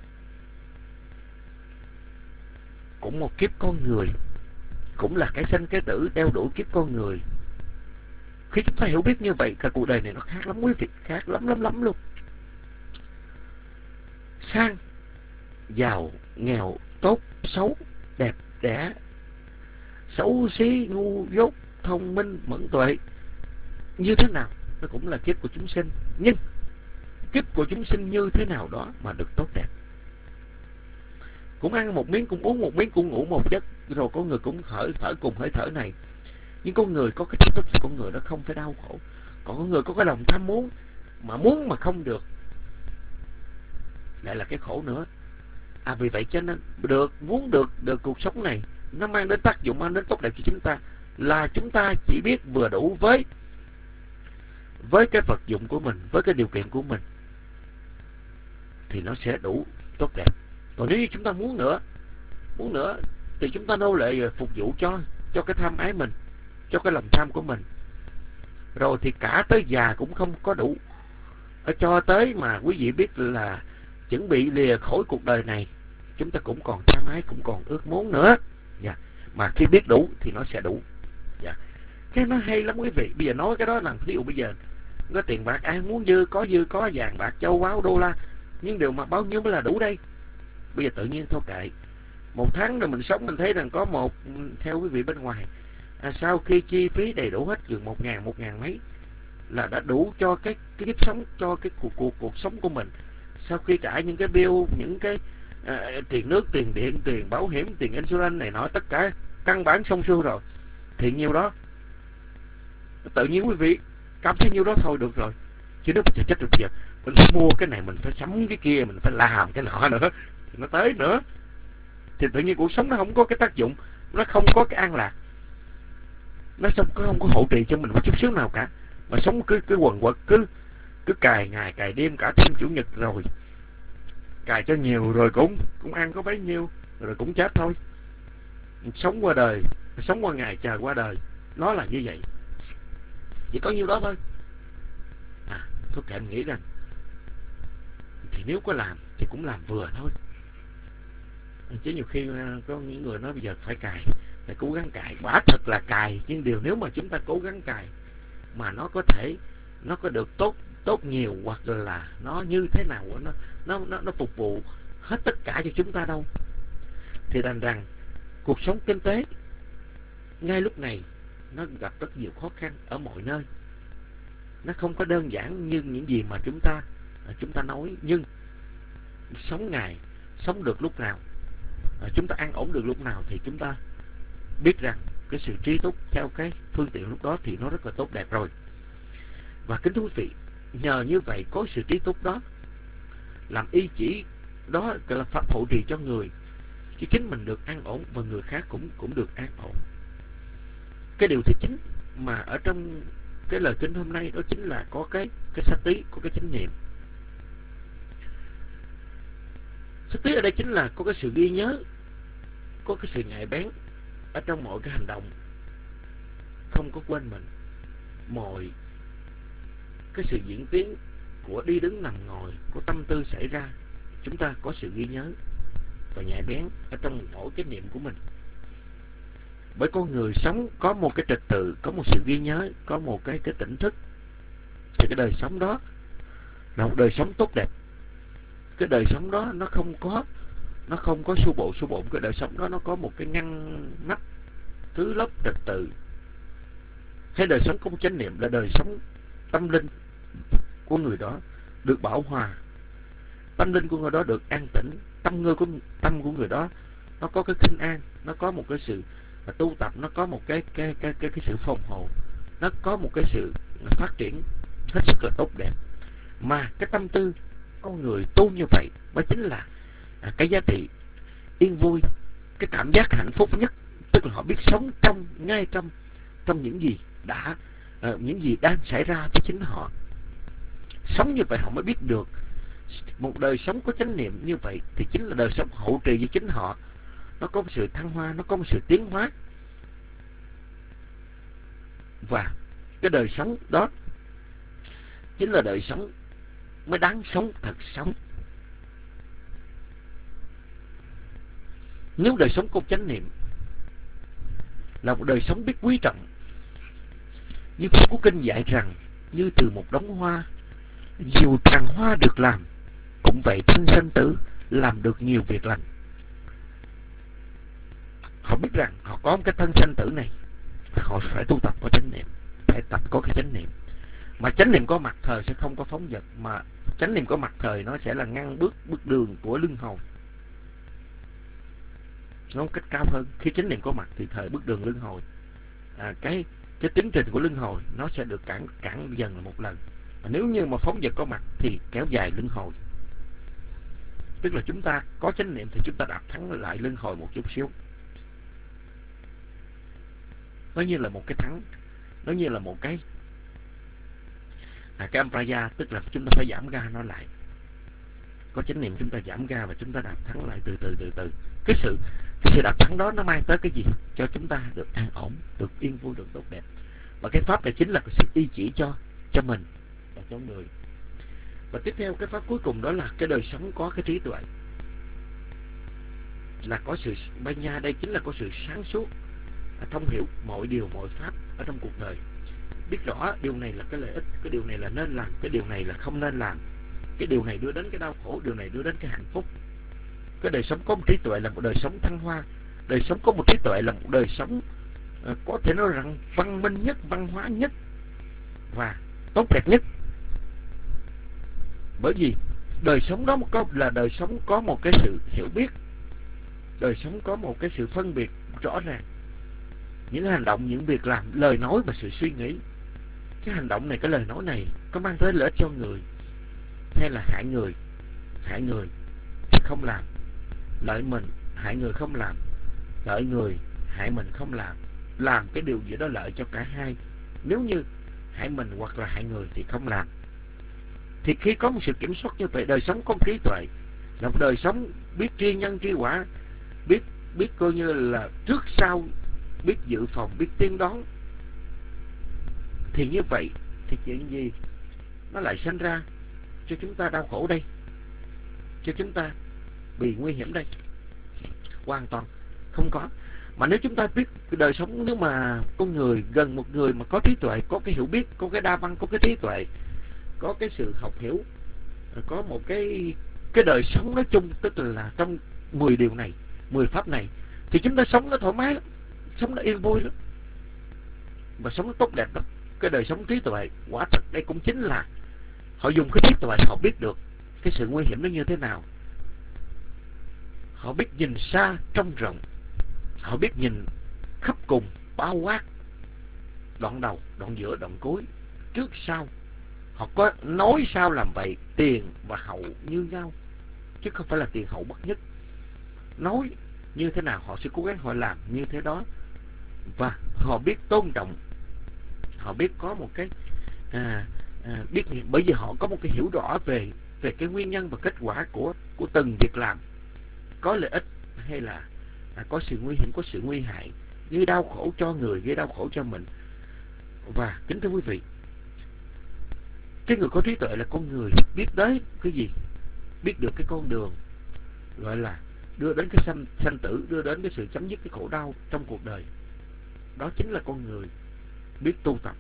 [SPEAKER 4] cũng một kiếp con người, cũng là cái sanh cái tử đeo đuổi kiếp con người. Khi chúng ta hiểu biết như vậy, cả cuộc đời này nó khác lắm quý vị, khác lắm lắm lắm luôn. Sang giàu nghèo, tốt xấu, đẹp đẽ, xấu xí, ngu dốt, thông minh, mẫn tuệ, như thế nào nó cũng là kiếp của chúng sinh, nhưng kiếp của chúng sinh như thế nào đó mà được tốt đẹp. Cũng ăn một miếng, cũng uống một miếng, cũng ngủ một giấc, rồi có người cũng thở thở cùng hơi thở này. Nhưng có người có cái trí thức của con người đó không phải đau khổ. Còn có người có cái lòng tham muốn, mà muốn mà không được, lại là cái khổ nữa. À vì vậy cho nên được muốn được được cuộc sống này nó mang đến tác dụng, mang đến tốt đẹp cho chúng ta, là chúng ta chỉ biết vừa đủ với với cái vật dụng của mình, với cái điều kiện của mình, thì nó sẽ đủ tốt đẹp. Còn nếu như chúng ta muốn nữa, muốn nữa thì chúng ta nô lệ phục vụ cho cho cái tham ái mình, cho cái lòng tham của mình, rồi thì cả tới già cũng không có đủ. Ở cho tới mà quý vị biết là chuẩn bị lìa khỏi cuộc đời này, chúng ta cũng còn tham ái, cũng còn ước muốn nữa. Dạ. Mà khi biết đủ thì nó sẽ đủ. Dạ. Cái nó hay lắm quý vị. Bây giờ nói cái đó là ví dụ bây giờ có tiền bạc, ai muốn dư có dư có vàng bạc châu báu đô la, nhưng điều mà bao nhiêu mới là đủ đây? Bây giờ tự nhiên thôi kệ. Một tháng rồi mình sống mình thấy rằng có một, theo quý vị bên ngoài, à, sau khi chi phí đầy đủ hết chừng một ngàn, một ngàn mấy là đã đủ cho cái cái kiếp sống, cho cái cuộc cuộc cuộc sống của mình. Sau khi trả những cái bill, những cái à, tiền nước, tiền điện, tiền bảo hiểm, tiền insurance này nọ, tất cả căn bản xong xuôi rồi, thì nhiêu đó tự nhiên quý vị cảm thấy nhiêu đó thôi được rồi. Chứ nếu bây giờ chết rồi, bây giờ mình phải mua cái này, mình phải sắm cái kia, mình phải làm cái nọ nữa, thì nó tới nữa, thì tự nhiên cuộc sống nó không có cái tác dụng, nó không có cái an lạc, nó không có không có hỗ trợ cho mình một chút xíu nào cả, mà sống cứ cứ quần quật, cứ cứ cài ngày cài đêm cả thêm chủ nhật, rồi cài cho nhiều rồi cũng cũng ăn có bấy nhiêu rồi cũng chết thôi. Sống qua đời, sống qua ngày chờ qua đời, nó là như vậy, chỉ có nhiêu đó thôi. À, tôi cảm nghĩ rằng thì nếu có làm thì cũng làm vừa thôi, chứ nhiều khi có những người nói bây giờ phải cài, phải cố gắng cài, quả thật là cài, nhưng điều nếu mà chúng ta cố gắng cài mà nó có thể nó có được tốt tốt nhiều, hoặc là nó như thế nào, nó nó nó, nó phục vụ hết tất cả cho chúng ta đâu, thì đành rằng cuộc sống kinh tế ngay lúc này nó gặp rất nhiều khó khăn ở mọi nơi. Nó không có đơn giản như những gì mà chúng ta chúng ta nói, nhưng sống ngày, sống được lúc nào, chúng ta ăn ổn được lúc nào, thì chúng ta biết rằng cái sự trí túc theo cái phương tiện lúc đó thì nó rất là tốt đẹp rồi. Và kính thưa quý vị, nhờ như vậy có sự trí túc đó làm ý chỉ đó là pháp hộ trì cho người, chứ chính mình được an ổn và người khác cũng cũng được an ổn. Cái điều thứ chính mà ở trong cái lời kinh hôm nay đó chính là có cái cái sát tí, có cái chánh niệm. Sát tí ở đây chính là có cái sự ghi nhớ, có cái sự nhạy bén ở trong mọi cái hành động, không có quên mình. Mọi cái sự diễn tiến của đi đứng nằm ngồi, của tâm tư xảy ra, chúng ta có sự ghi nhớ và nhạy bén ở trong mỗi cái niệm của mình. Bởi con người sống có một cái trật tự, có một sự ghi nhớ, có một cái cái tỉnh thức, thì cái đời sống đó là một đời sống tốt đẹp. Cái đời sống đó nó không có nó không có xô bộ xô bộn. Cái đời sống đó nó có một cái ngăn nắp, thứ lớp trật tự. Hay đời sống có một chánh niệm là đời sống tâm linh của người đó được bảo hòa, tâm linh của người đó được an tĩnh, tâm người của tâm của người đó nó có cái khinh an, nó có một cái sự tu tập, nó có một cái cái cái cái, cái sự phòng hộ, nó có một cái sự phát triển hết sức là tốt đẹp. Mà cái tâm tư con người tu như vậy đó chính là à, cái giá trị yên vui, cái cảm giác hạnh phúc nhất, tức là họ biết sống trong ngay trong trong những gì đã à, những gì đang xảy ra với chính họ. Sống như vậy họ mới biết được một đời sống có chánh niệm như vậy thì chính là đời sống hậu trì với chính họ. Nó có một sự thăng hoa, nó có một sự tiến hóa. Và cái đời sống đó chính là đời sống mới đáng sống, thật sống. Nếu đời sống có chánh niệm là một đời sống biết quý trọng, như Phật của kinh dạy rằng, như từ một đống hoa, nhiều tràng hoa được làm, cũng vậy thân sinh tử làm được nhiều việc lành. Họ biết rằng họ có một cái thân sanh tử này, họ phải tu tập có chánh niệm, phải tập có cái chánh niệm. Mà chánh niệm có mặt thời sẽ không có phóng dật, mà chánh niệm có mặt thời nó sẽ là ngăn bước bước đường của luân hồi. Nó cách cao hơn. Khi chánh niệm có mặt thì thời bước đường luân hồi, à, cái cái tiến trình của luân hồi nó sẽ được cản cản dần là một lần. Mà nếu như mà phóng dật có mặt thì kéo dài luân hồi. Tức là chúng ta có chánh niệm thì chúng ta đạp thắng lại luân hồi một chút xíu. Nó như là một cái thắng, nó như là một cái à, cái ampraya, tức là chúng ta phải giảm ga nó lại. Có chánh niệm chúng ta giảm ga và chúng ta đạp thắng lại từ từ từ từ. Cái sự cái sự đạp thắng đó nó mang tới cái gì? Cho chúng ta được an ổn, được yên vui, được tốt đẹp. Và cái pháp này chính là cái sự y chỉ cho cho mình và cho người. Và tiếp theo cái pháp cuối cùng đó là cái đời sống có cái trí tuệ, là có sự banya, đây chính là có sự sáng suốt, thông hiểu mọi điều mọi pháp ở trong cuộc đời, biết rõ điều này là cái lợi ích, cái điều này là nên làm, cái điều này là không nên làm, cái điều này đưa đến cái đau khổ, điều này đưa đến cái hạnh phúc. Cái đời sống có một trí tuệ là một đời sống thăng hoa. Đời sống có một trí tuệ là một đời sống uh, có thể nói rằng văn minh nhất, văn hóa nhất và tốt đẹp nhất. Bởi vì đời sống đó có là đời sống có một cái sự hiểu biết, đời sống có một cái sự phân biệt rõ ràng. Những hành động, những việc làm, lời nói và sự suy nghĩ. Cái hành động này, cái lời nói này có mang tới lợi ích cho người hay là hại người? Hại người thì không làm, lợi mình, hại người không làm, lợi người, hại mình không làm. Làm cái điều gì đó lợi cho cả hai. Nếu như hại mình hoặc là hại người thì không làm. Thì khi có một sự kiểm soát như vậy, đời sống có trí tuệ, là một đời sống biết tri nhân tri quả, biết biết coi như là trước sau, biết dự phòng, biết tiên đoán. Thì như vậy thì chuyện gì nó lại sinh ra cho chúng ta đau khổ đây, cho chúng ta bị nguy hiểm đây? Hoàn toàn không có. Mà nếu chúng ta biết đời sống, nếu mà con người gần một người mà có trí tuệ, có cái hiểu biết, có cái đa văn, có cái trí tuệ, có cái sự học hiểu, có một cái cái đời sống nói chung, tức là trong mười điều này, mười pháp này, thì chúng ta sống nó thoải mái lắm, sống nó yên vui lắm, và sống nó tốt đẹp lắm. Cái đời sống trí tuệ, quả thật đây cũng chính là họ dùng cái trí tuệ, họ biết được cái sự nguy hiểm nó như thế nào, họ biết nhìn xa trông rộng, họ biết nhìn khắp cùng bao quát, đoạn đầu, đoạn giữa, đoạn cuối, trước sau. Họ có nói sao làm vậy, tiền và hậu như nhau, chứ không phải là tiền hậu bất nhất. Nói như thế nào họ sẽ cố gắng họ làm như thế đó. Và họ biết tôn trọng, họ biết có một cái à, à, biết, bởi vì họ có một cái hiểu rõ về về cái nguyên nhân và kết quả của của từng việc làm, có lợi ích hay là à, có sự nguy hiểm, có sự nguy hại, gây đau khổ cho người, gây đau khổ cho mình. Và kính thưa quý vị, cái người có trí tuệ là con người biết đấy cái gì, biết được cái con đường gọi là đưa đến cái sanh sanh tử, đưa đến cái sự chấm dứt cái khổ đau trong cuộc đời. Đó chính là con người biết tu tập.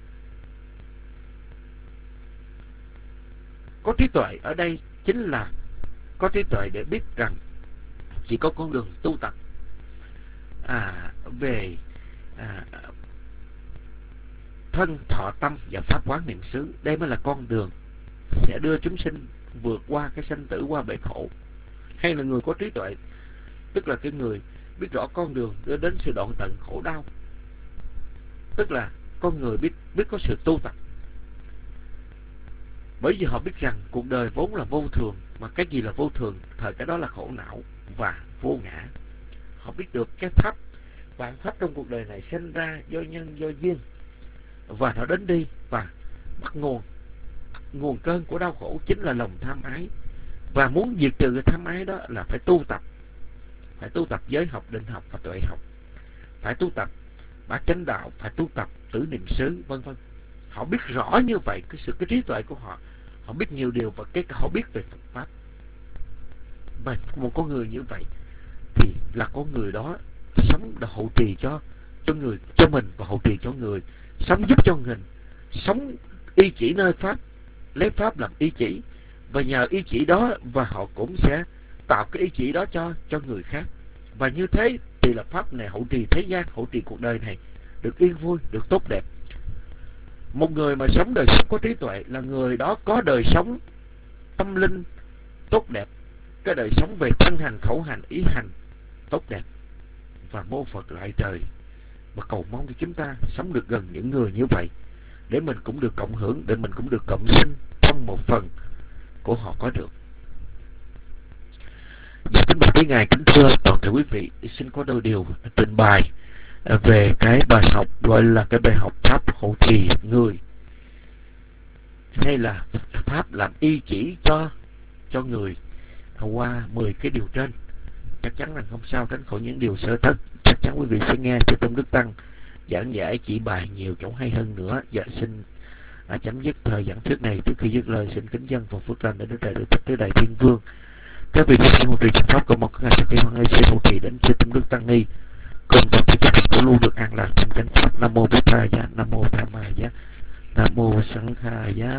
[SPEAKER 4] Có trí tuệ ở đây chính là có trí tuệ để biết rằng chỉ có con đường tu tập à, về à, thân thọ tâm và pháp quán niệm xứ. Đây mới là con đường sẽ đưa chúng sinh vượt qua cái sanh tử, qua bể khổ. Hay là người có trí tuệ, tức là cái người biết rõ con đường đưa đến sự đoạn tận khổ đau, tức là con người biết biết có sự tu tập. Bởi vì họ biết rằng cuộc đời vốn là vô thường, mà cái gì là vô thường, thời cái đó là khổ não và vô ngã. Họ biết được cái pháp, vạn pháp trong cuộc đời này sinh ra do nhân do duyên, và nó đến đi, và bắt nguồn nguồn cơn của đau khổ chính là lòng tham ái. Và muốn diệt trừ cái tham ái đó là phải tu tập, phải tu tập giới học, định học và tuệ học, phải tu tập bát chánh đạo, phải tu tập tử niệm xứ, vân vân. Họ biết rõ như vậy, cái sự cái trí tuệ của họ, họ biết nhiều điều và cái họ biết về Phật pháp. Và một con người như vậy thì là con người đó sống là hậu trì cho cho người, cho mình và hậu trì cho người, sống giúp cho mình, sống y chỉ nơi pháp, lấy pháp làm y chỉ, và nhờ ý chỉ đó và họ cũng sẽ tạo cái ý chỉ đó cho cho người khác. Và như thế thì là pháp này hậu trì thế gian, hậu trì cuộc đời này được yên vui, được tốt đẹp. Một người mà sống đời sống có trí tuệ là người đó có đời sống tâm linh tốt đẹp, cái đời sống về thân hành, khẩu hành, ý hành tốt đẹp. Và mô Phật lại trời và cầu mong cho chúng ta sống được gần những người như vậy, để mình cũng được cộng hưởng, để mình cũng được cộng sinh trong một phần của họ có được. Và kính bạch quý ngài, kính thưa toàn thể quý vị, xin có đôi điều trình bày về cái bài học gọi là cái bài học pháp hộ trì người, hay là pháp làm y chỉ cho cho người qua mười cái điều trên. Chắc chắn là không sao tránh khỏi những điều sơ thất. Chắc chắn quý vị sẽ nghe cho Tôn Đức Tăng giảng giải chỉ bài nhiều chỗ hay hơn nữa. Và xin à, chấm dứt thời giảng thuyết này. Trước khi dứt lời, xin kính dân và phước lành để đức trời được thích tứ đại thiên vương. Các vị xin hộ trì chánh pháp, cầu mong các ngài sẽ cây hoan xin hộ trì đến cho Tôn Đức Tăng ni cùng toàn thể các vị luôn được an lạc trong chánh pháp. Nam mô Bổn Thầy Giá, Nam mô Tham Ma Giá, Nam mô Sanh Kha Giá.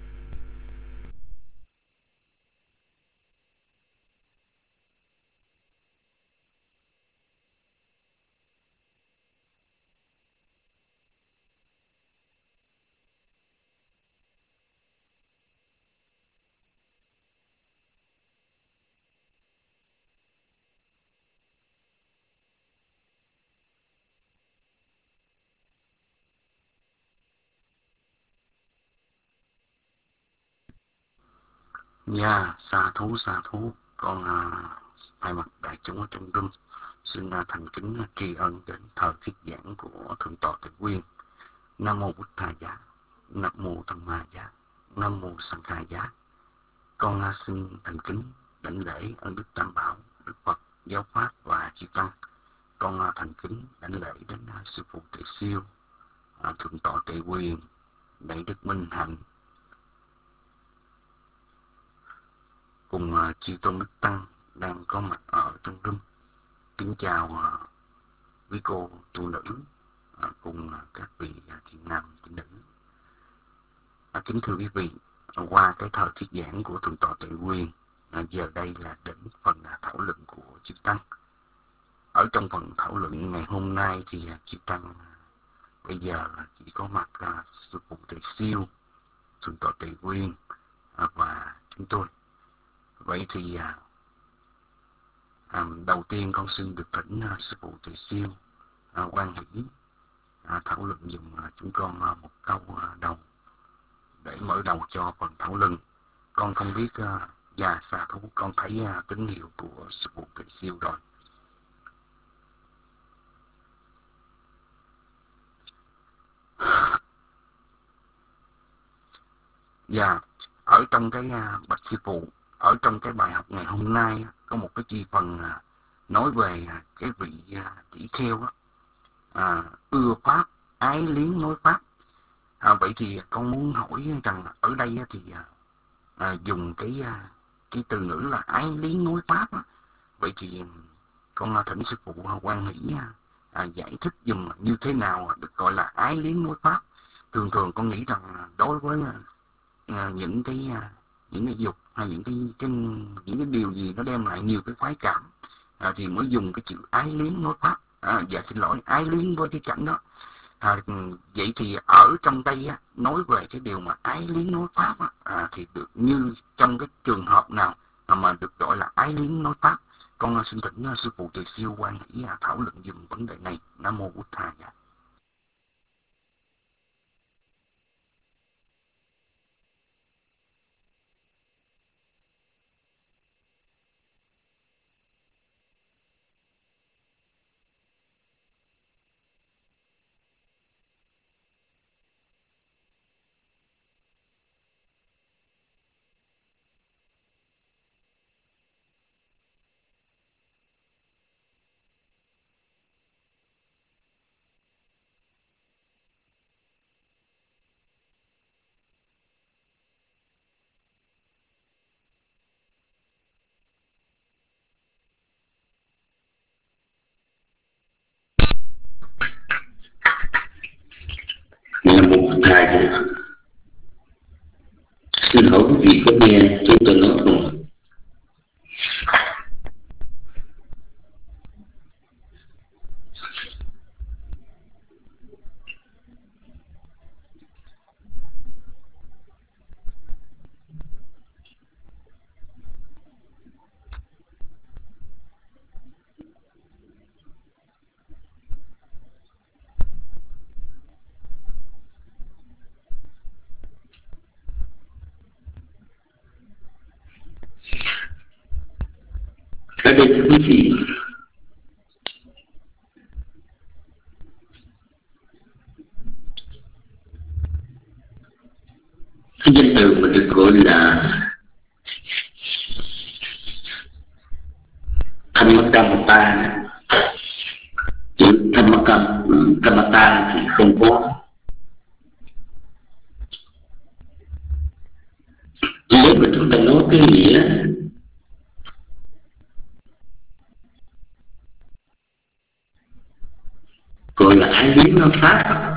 [SPEAKER 5] Dạ, xa thú, xa thú. Con à, thay mặt đại chúng ở trong room xin à, thành kính à, tri ân đến thời thuyết giảng của Thượng tọa Tịnh Nguyên. Nam mô Bụt Thầy Giá, Nam mô Tham Ma Giá, Nam mô Sanh Kha Giá. Con à, xin thành kính đảnh lễ ân đức Tam Bảo, Đức Phật, Giáo Pháp và Chư Tăng. Con à, thành kính đảnh lễ đến à, sư phụ Tệ Siêu, à, Thượng tọa Tệ Quyền, Đại Đức Minh Hạnh, cùng uh, chư Tôn Đức Tăng đang có mặt ở trong room. Kính chào uh, quý cô tu nữ uh, cùng uh, các vị uh, thiện nam thiện nữ. Uh, kính thưa quý vị, uh, qua cái thời thuyết giảng của Thượng tọa Tệ Nguyên, uh, giờ đây là đến phần uh, thảo luận của chư Tăng. Ở trong phần thảo luận ngày hôm nay thì uh, chư Tăng uh, bây giờ uh, chỉ có mặt uh, sư phụ Tệ Siêu, Thượng tọa Tệ Nguyên uh, và chúng tôi. Vậy thì à, à, đầu tiên con xin được thỉnh à, sư phụ Tề Siêu à, quan hỷ à, thảo luận dùng à, chúng con à, một câu à, đầu để mở đầu cho phần thảo luận. Con không biết à, già xa thú, con thấy à, tín hiệu của sư phụ Tề Siêu rồi. Dạ, ở trong cái à, bạch sư phụ, ở trong cái bài học ngày hôm nay có một cái chi phần à, nói về à, cái vị à, tỷ kheo á, à, ưa pháp, ái liếng nói pháp. À, vậy thì con muốn hỏi rằng ở đây thì à, à, dùng cái à, cái từ ngữ là ái liếng nói pháp á. Vậy thì con à, thỉnh sư phụ à, quan hỷ à, à, giải thích dùm như thế nào được gọi là ái liếng nói pháp. Thường thường con nghĩ rằng đối với à, những cái à, những cái dục hay những cái, cái những cái điều gì nó đem lại nhiều cái khoái cảm à, thì mới dùng cái chữ ái liếng nói pháp. À, dạ xin lỗi, ái liếng với cái cảnh đó. À, vậy thì ở trong đây á, nói về cái điều mà ái liếng nói pháp á, à, thì được như trong cái trường hợp nào mà được gọi là ái liếng nói pháp. Con xin thỉnh sư phụ Tề Siêu quan hỷ à, thảo luận dùm vấn đề này. Nam mô Bụt Thầy Giá.
[SPEAKER 6] Nam mô Bụt Thầy Giá. Xin hỏi quý vị có nghe chúng tôi nói không? Ở đây thưa quý vị, cái danh từ mà được gọi là Dhammakamata, chữ Dhammakamata thì không có. Nếu mà chúng ta nói cái nghĩa gọi là ái biến nó pháp,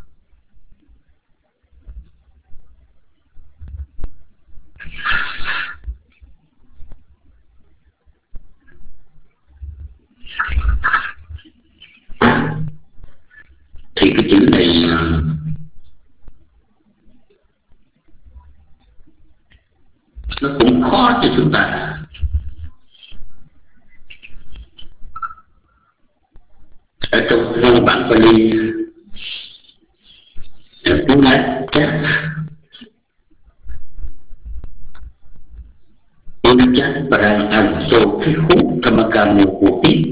[SPEAKER 6] thì cái chữ này nó cũng khó cho chúng ta. Ở trong văn bản Pali cuốn lá chắc cuốn chắc Parang Avuso Phikhu Thammakamo Hoti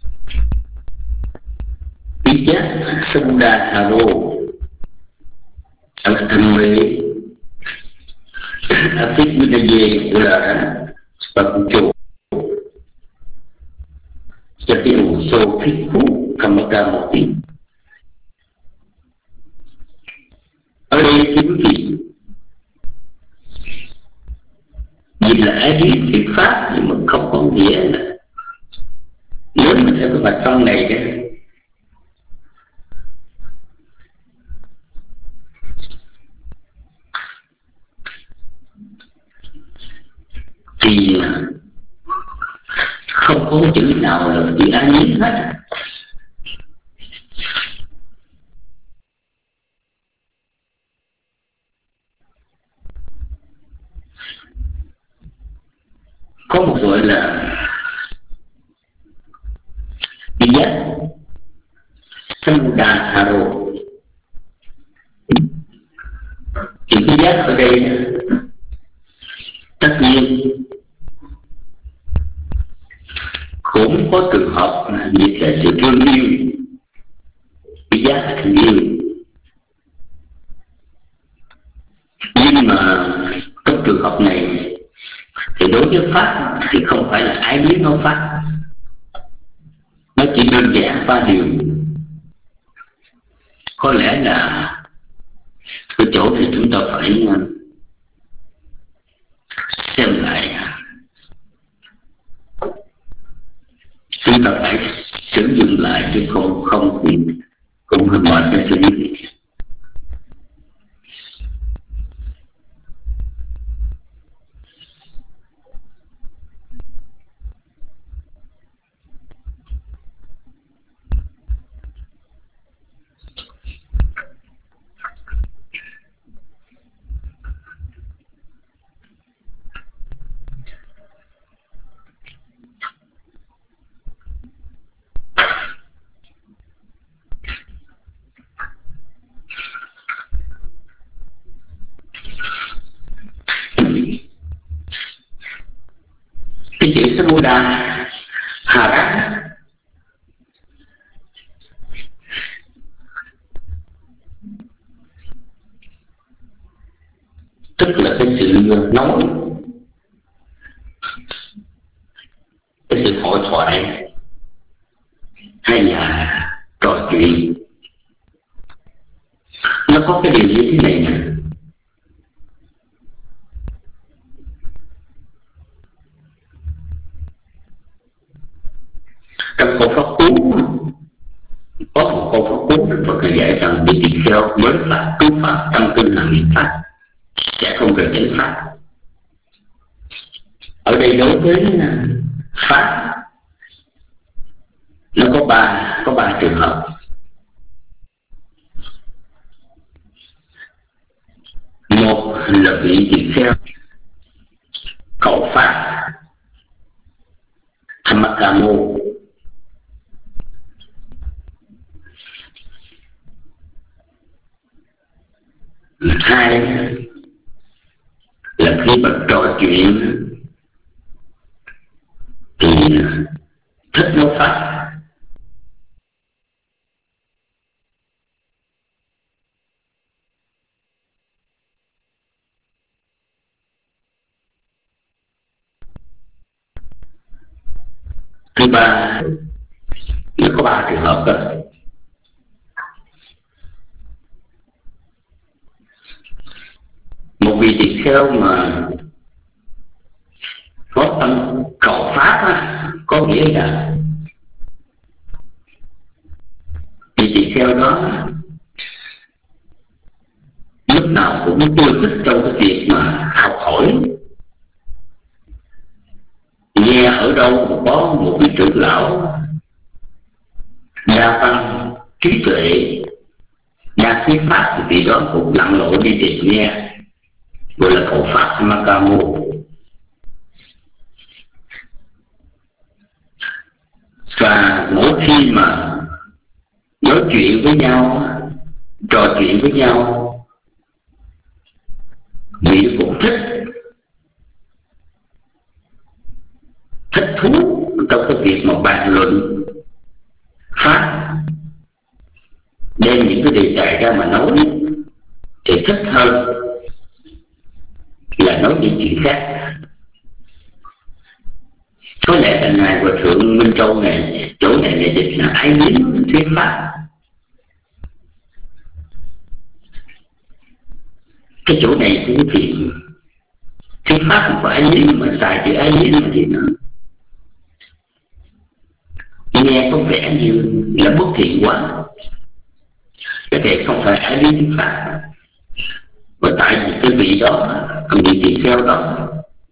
[SPEAKER 6] Pijat Samudra Haro Alatame Afik Vinaye Ulara Spakucho Jati Avuso Phikhu Thammakamo Hoti. Ở đây thưa quý vị, vì là ái biết thiệt pháp nhưng mà không có nghĩa là nếu mà theo cái bạch văn này đó, thì không có chữ nào là chữ ái biết hết. Có một gọi là Pijat Samudra Haro. Chữ Pijat ở đây tất nhiên cũng có trường hợp dịch là sự thương yêu. Pijat là thương yêu, nhưng mà trong trường hợp này thì đối với pháp thì không phải là ái biết nó pháp, nó chỉ đơn giản ba điều. Có lẽ là cái chỗ thì chúng ta phải xem lại, chúng ta phải sử dụng lại chứ không không thì cũng hơi mệt cho quý vị. Cái chữ Samudra Hara tức là cái sự nói, cái sự hội thoại hay là trò chuyện. Nó có cái điều như thế này nè, trong câu pháp cú có một câu pháp cú Đức Phật dạy rằng vị tỳ kheo với pháp cứu pháp tâm kinh là niệm pháp sẽ không rời chánh pháp. Ở đây đối với pháp nó có ba có ba trường hợp. Một là vị tỳ kheo khẩu pháp Dhammakamo, hai là khi mà trò chuyện thì thích nói pháp. Thứ ba, nó có ba trường hợp đó. Một vị tỳ kheo mà có tâm cầu pháp á, có nghĩa là vị tỳ kheo đó lúc nào cũng tiêu thích trong cái việc mà học hỏi. Nghe ở đâu có một cái trưởng lão đa văn trí tuệ đa thuyết pháp thì vị đó cũng lặn lội đi tìm nghe, gọi là cầu pháp Samakamo. Và mỗi khi mà nói chuyện với nhau, trò chuyện với nhau, vị cũng thích thích thú trong cái việc mà bàn luận pháp, đem những cái đề tài ra mà nói thì thích hơn là nói những chuyện khác. Có lẽ là ngài Hòa thượng Minh Châu này, chỗ này này dịch là ái liếng thuyết pháp. Cái chỗ này thì cái việc thuyết pháp không phải ái liếng, mà xài chữ ái liếng là gì nữa, nghe có vẻ như là bất thiện quá. Cái này không phải ái liếng thuyết pháp, và tại vì cái vị đó, vị tỳ kheo đó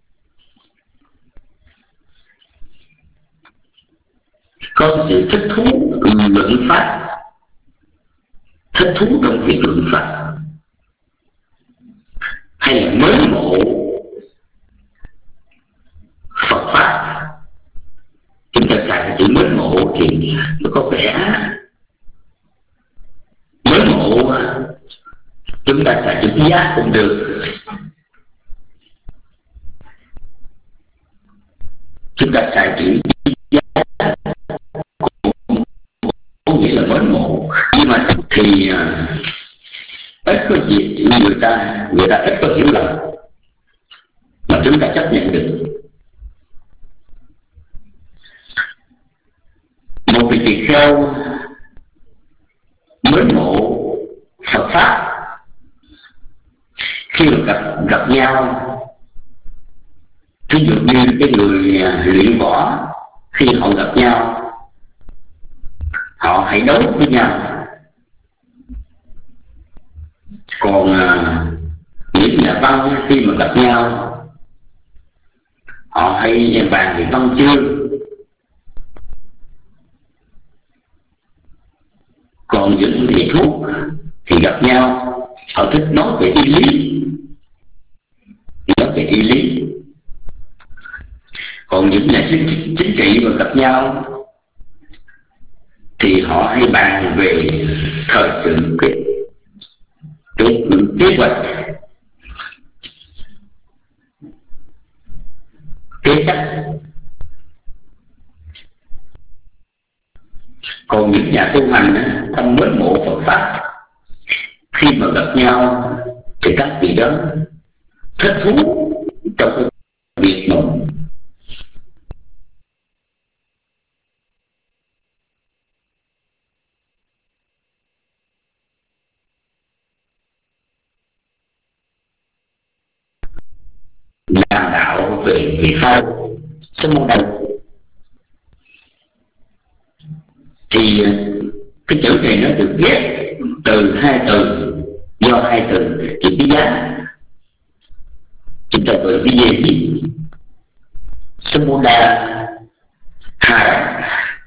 [SPEAKER 6] có sự thích thú luận pháp, thích thú trong việc luận pháp, hay là mới ngộ Phật pháp. Chúng ta xài chữ mới ngộ thì nó có vẻ mới ngộ, chúng ta xài chữ giác cũng được, chúng ta xài chữ giác có nghĩa là mới ngộ, nhưng mà thì ít có gì người ta người ta ít có hiểu lầm mà chúng ta chấp nhận được. Một vị tỳ kheo mới ngộ Phật pháp, khi mà gặp gặp nhau, ví dụ như cái người luyện võ, khi họ gặp nhau họ hãy đấu với nhau. Còn những nhà văn khi mà gặp nhau họ hay bàn về văn chương. Còn những thầy thuốc thì gặp nhau họ thích nói về y lý, nói về y lý. Còn những nhà chính, chính trị mà gặp nhau thì họ hay bàn về thời sự, cái cái kế hoạch, kế sách. Còn những nhà tu hành tâm mới ngộ Phật pháp, khi mà gặp nhau thì các vị đó thích thú trong cái việc mà làm đạo về vị sau sớm môn đầu. Thì cái chữ này nó được ghép từ hai từ, do hai từ chữ cái giá chúng ta gọi cái gì gì sớm môn đa hà,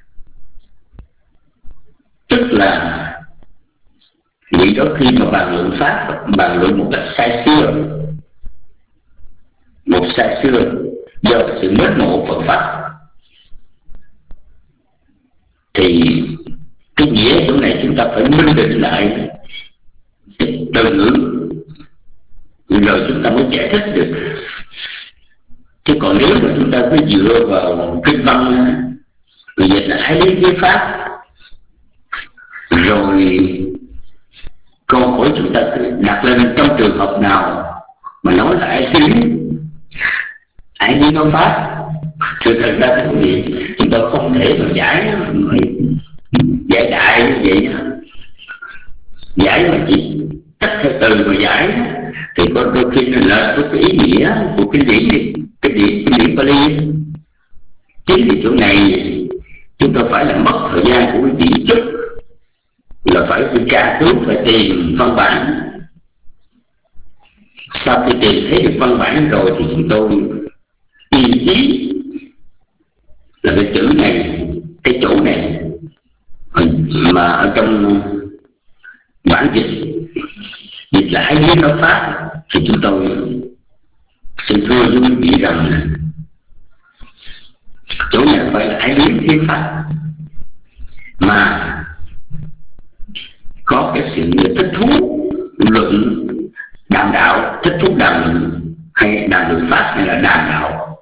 [SPEAKER 6] tức là vị đó khi mà bàn luận pháp, bàn luận một cách sai xưa, một sai xưa do sự mới ngộ Phật pháp, thì cái nghĩa chỗ này chúng ta phải minh định lại từ ngữ rồi chúng ta mới giải thích được. Chứ còn nếu mà chúng ta cứ dựa vào kinh văn người dịch là ái lý thuyết pháp, rồi câu hỏi chúng ta đặt lên trong trường hợp nào mà nói là ái lý ái lý nói pháp, thì thật ra cái gì chúng ta không thể mà giải giải đại như vậy. Giải mà chỉ tách theo từ mà giải thì có đôi khi là với cái ý nghĩa của kinh điển đi, kinh điển kinh điển Pali. Chính vì chỗ này chúng ta phải là mất thời gian của quý vị chút, là phải đi tra cứu, phải tìm văn bản. Sau khi tìm thấy được văn bản rồi thì chúng tôi ý chí là cái chữ này, cái chỗ này mà ở trong bản dịch dịch là ái lý nói pháp, thì chúng tôi xin thưa với quý vị rằng chỗ này phải là ái lý thuyết pháp, mà có cái sự thích thú luận đàm đạo, thích thú đàm luận hay đàm luận pháp hay là đàm đạo,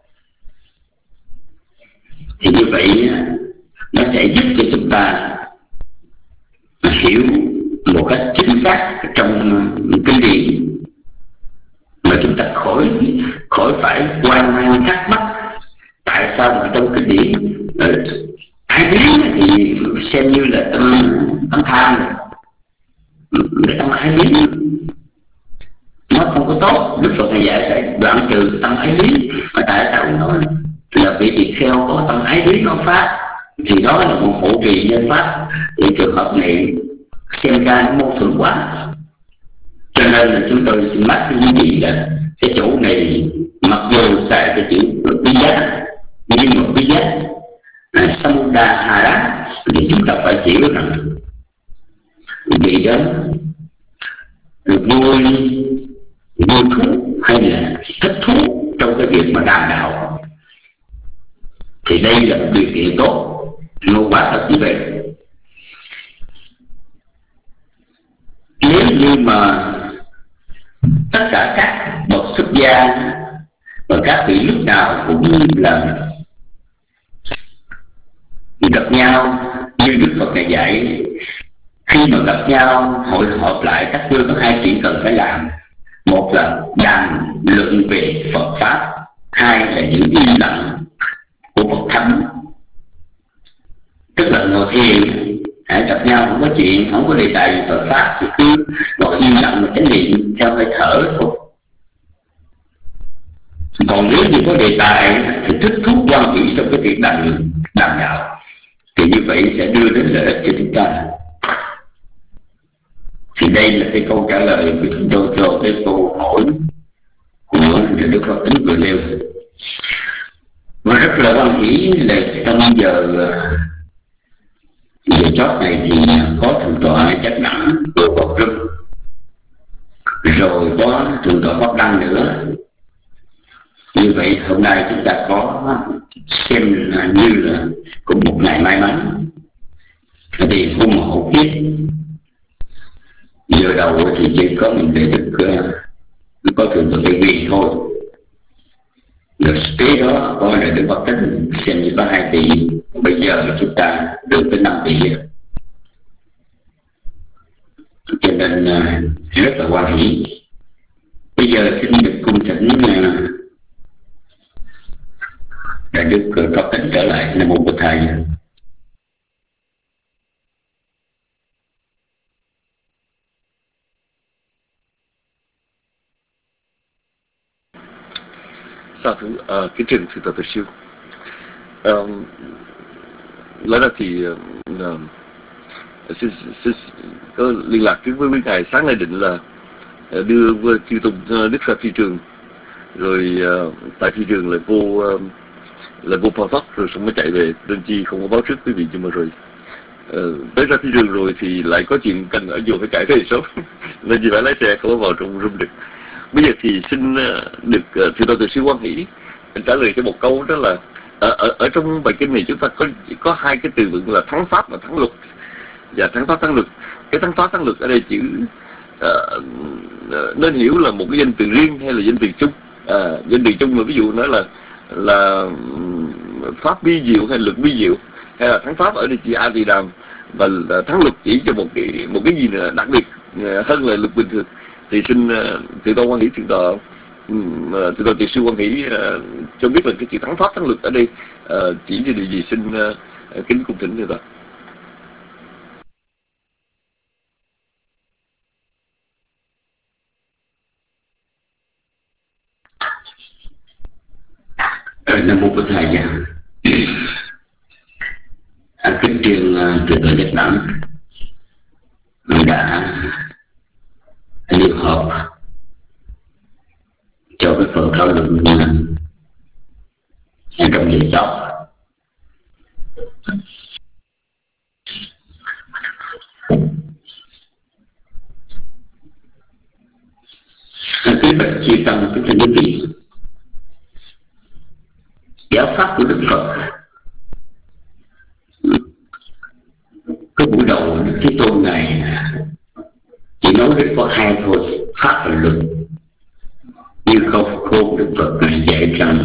[SPEAKER 6] thì như vậy nó sẽ giúp cho chúng ta hiểu một cách chính xác trong kinh điển, mà chúng ta khỏi khỏi phải quan mang thắc mắc tại sao mà trong kinh điển ái lý thì xem như là tâm tâm tham rồi, tâm ái lý nó không có tốt. Đức Phật này dạy phải đoạn trừ tâm ái lý, mà tại sao nói là vị tỳ kheo có tâm ái lý nói pháp, thì đó là một hộ trì nhân pháp. Thì trường hợp này xem ra nó mâu thuẫn quá, cho nên là chúng tôi xin mách với quý vị là cái chỗ này mặc dù xài cái chữ bí giác, nhưng mà bí giác là samudaya hara, thì chúng ta phải hiểu rằng vị đó được vui vui thú hay là thích thú trong cái việc mà đàm đạo, thì đây là một điều kiện tốt. Nó quả thật như vậy. Nếu như mà tất cả các bậc xuất gia và các vị lúc nào cũng là gặp nhau như Đức Phật này dạy, khi mà gặp nhau hội họp lại, các ngươi có hai chuyện cần phải làm. Một là đàm luận về Phật pháp, hai là giữ im lặng của Phật thánh. Tức là ngồi thiền, hãy gặp nhau không có chuyện, không có đề tài về Phật pháp thì cứ ngồi im lặng mà chánh niệm theo hơi thở thôi. Còn nếu như có đề tài thì thích thú quan hỷ trong cái việc đàm luận đàm đạo, thì như vậy sẽ đưa đến lợi ích cho chúng ta. Thì đây là cái câu trả lời của chúng tôi cho cái câu hỏi của Đức Phật Tính vừa nêu. Và rất là quan hỷ là trong giờ giờ chót này thì có thượng tọa Chắc Đẳng của Phật Rung, rồi có thượng tọa Pháp Đăng nữa. Như vậy hôm nay chúng ta có xem như là cũng một ngày may mắn. Thì hôm hậu kiếp giờ đầu thì chỉ có mình để được uh, có thượng tọa Tây Nguyên thôi. Rồi kế đó có là Đức Phật Tính xem như có hai tỷ, bây giờ chúng ta được tới năm tỷ. Cho nên uh, rất là hoan hỷ. Bây giờ xin được cung thỉnh uh, đã được uh, Phật Tính trở lại. Nam mô Bổn Thầy.
[SPEAKER 7] Sa thú, à, kính trình thượng tọa Từ Siêu. À, nói ra thì à, xin, xin, có liên lạc trước với quý ngài. Sáng nay định là đưa chư Tùng Đức ra phi trường, rồi à, tại phi trường lại vô à, lại vô phao thoát, rồi xong mới chạy về, nên chi không có báo trước quý vị. Nhưng mà rồi à, tới ra phi trường rồi thì lại có chuyện cần ở dù phải chạy về sớm nên chỉ phải lái xe, không có vào trong room được. Bây giờ thì xin được thượng tọa Từ Siêu hoan hỷ trả lời cho một câu, đó là ở, ở, ở trong bài kinh này chúng ta có có hai cái từ vựng là thắng pháp và thắng luật. Và thắng pháp thắng luật, cái thắng pháp thắng luật ở đây chữ uh, nên hiểu là một cái danh từ riêng hay là danh từ chung. Uh, danh từ chung mà ví dụ nói là là pháp vi diệu hay luật vi diệu, hay là thắng pháp ở đây chỉ a tỳ đàm, và thắng luật chỉ cho một cái một cái gì nữa đặc biệt hơn là luật bình thường. Thì xin thượng tọa Quan Hỷ, thượng tọa thượng tọa Thiền sư Quan Hỷ cho biết là cái chữ thắng pháp thắng luật ở đây chỉ cho điều gì? Xin kính cung thỉnh thượng tọa.
[SPEAKER 6] Nam mô Bổn Thầy nha. Kính truyền thượng tọa Giác Đẳng đã liên hợp cho cái phần thảo luận trong giờ chót. Kính bạch chư tăng, kính thưa quý vị, giáo pháp của Đức Phật, cái buổi đầu Đức Thế Tôn này chỉ nói đến có hai thôi, pháp và luật. Như câu Phật khôn Đức Phật này dạy rằng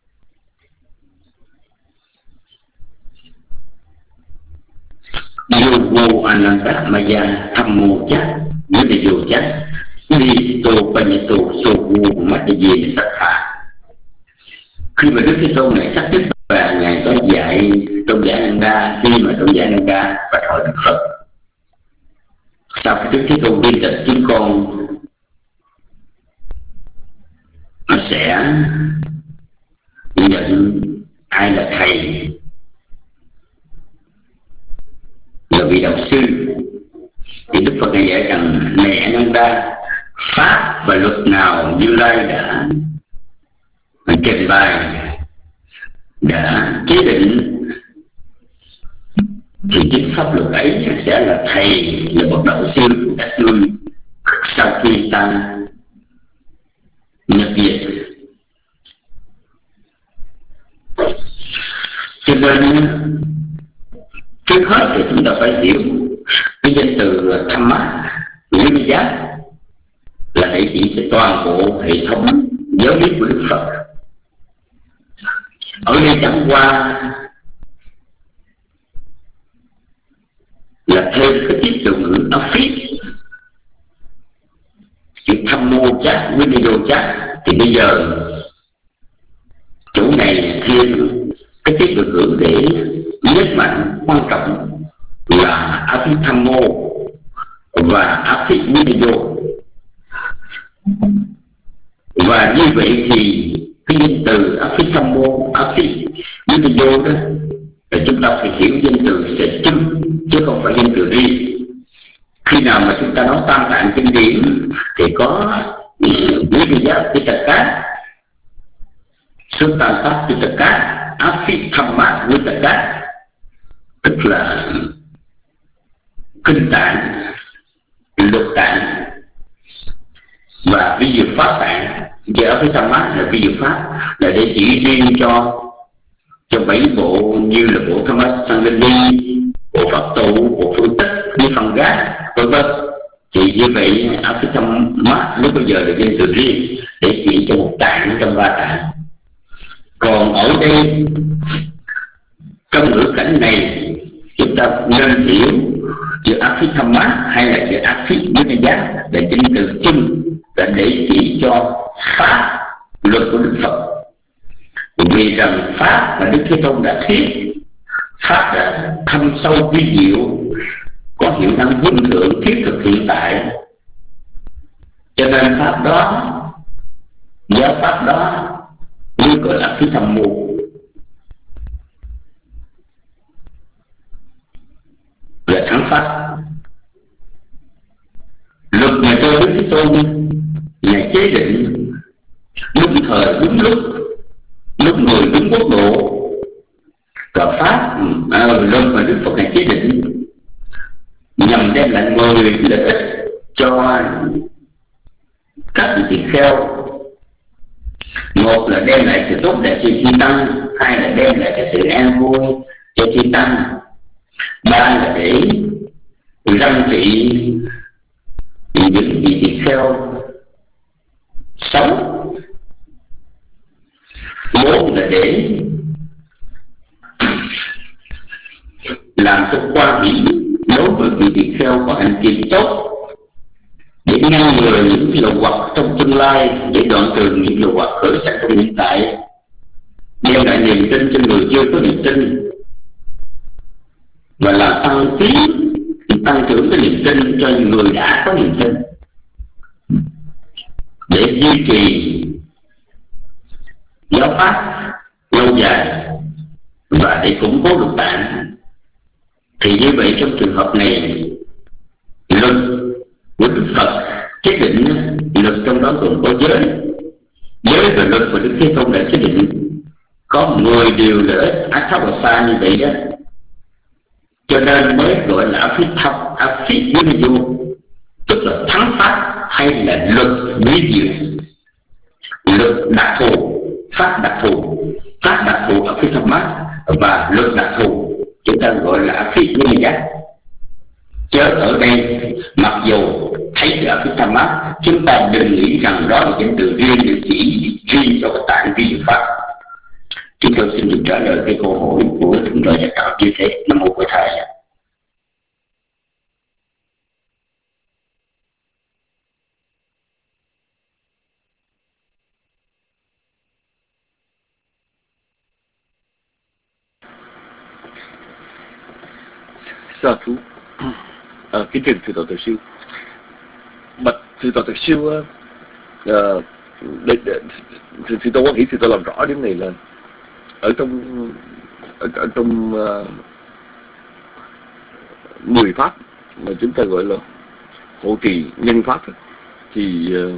[SPEAKER 6] Yogo Ananda Maya Thammo Chát với là dù chát Ni Tô Panyato Sogu Mataye Sattha. Khi mà Đức Thế Tôn này xác định và ngài có dạy tôn giả Ananda, khi mà tôn giả Ananda và hỏi Đức Phật, sau khi Đức Thế Tôn viên tịch chúng con nó sẽ nhận ai là thầy, là vị đạo sư, thì Đức Phật này dạy rằng này Ananda, pháp và luật nào Như Lai đã trình bày, đã chế định, thì chính pháp luật ấy sẽ là thầy, là bậc đạo sư của các ngươi sau khi ta nhập diệt. Cho nên trước hết thì chúng ta phải hiểu cái danh từ tham má nguyên giác là để chỉ cho toàn bộ hệ thống giáo lý của Đức Phật. Ở đây chẳng qua là thêm cái tiếp từ ngữ affix, chữ tham mô chát, video chát, thì bây giờ chỗ này thêm cái tiếp từ ngữ để nhấn mạnh quan trọng là affix tham mô và affix video. Và như vậy thì cái danh từ affix tham mô, affix video đó là chúng ta phải hiểu danh từ sẽ chung chứ không phải danh từ riêng. Khi nào mà chúng ta nói tam tạng kinh điển thì có Vijaya Pitaka, Sutanta Pitaka, Affithamma Pitaka, tức là kinh tạng, luật tạng và vi diệu pháp tạng. Giờ Affithamma là vi diệu pháp, là để chỉ riêng cho cho bảy bộ như là bộ Thammasangani, bộ pháp tụ, bộ phương tích, như phần gác, vân vân. Thì như vậy Affithamma lúc bây giờ là danh từ riêng để chỉ cho một tạng trong ba tạng. Còn ở đây trong ngữ cảnh này chúng ta nên hiểu chữ Affithamma hay là chữ Affithamma là danh từ chung, là để chỉ cho pháp luật của Đức Phật. Vì rằng pháp mà Đức Thế Tôn đã thuyết, pháp đã thâm sâu vi diệu, có hiệu năng vinh thượng thiết thực hiện tại, cho nên pháp đó, giáo pháp đó như gọi là phi thầm mù. Là thắng pháp. Luật mà cho Đức Thế Tôn Ngài chế định đúng thời đúng lúc, lúc người đúng quốc độ. Và pháp à, luật mà Đức Phật Ngài chế định nhằm đem lại người lợi ích cho các vị tỳ kheo. Một là đem lại sự tốt đẹp cho chư tăng, hai là đem lại cái sự an vui cho chư tăng, ba là để răng trị những vị tỳ kheo sống. Bốn là để làm cho quan hỷ đối với vị tỳ kheo có hành trì tốt, để ngăn ngừa những lậu hoặc trong tương lai, để đoạn trừ những lậu hoặc khởi sanh trong hiện tại, đem lại niềm tin cho người chưa có niềm tin, và làm tăng tiến tăng trưởng cái niềm tin cho người đã có niềm tin, để duy trì giáo pháp lâu dài và để củng cố được bạn. Thì như vậy trong trường hợp này, luật của Đức Phật chế định, luật trong đó gồm có giới giới và luật của Đức Thế Tôn đã chế định có mười điều lợi ích Atthawasa như vậy đó, cho nên mới gọi là Apitham Apitham, tức là thắng pháp hay là luật bí diệu, luật đặc thù, pháp đặc thù, pháp đặc thù Apithama và luật đặc thù chúng ta gọi là Apithama. Chứ ở đây mặc dù thấy chữ Apithama, chúng ta đừng nghĩ rằng đó là danh từ riêng để chỉ riêng cho cái tạng vi diệu pháp. Chúng tôi xin được trả lời cái câu hỏi của thượng tọa Giác Đạo như thế. Nam mô Bổn Thầy.
[SPEAKER 7] Sa thú. À, kính trình thượng tọa Từ Siêu. Bạch thượng tọa Từ Siêu, à, để, để, thì, thì tôi có nghĩ thì tôi làm rõ điểm này là ở trong ở, ở trong uh, mười pháp mà chúng ta gọi là hộ trì nhân pháp đó, thì uh,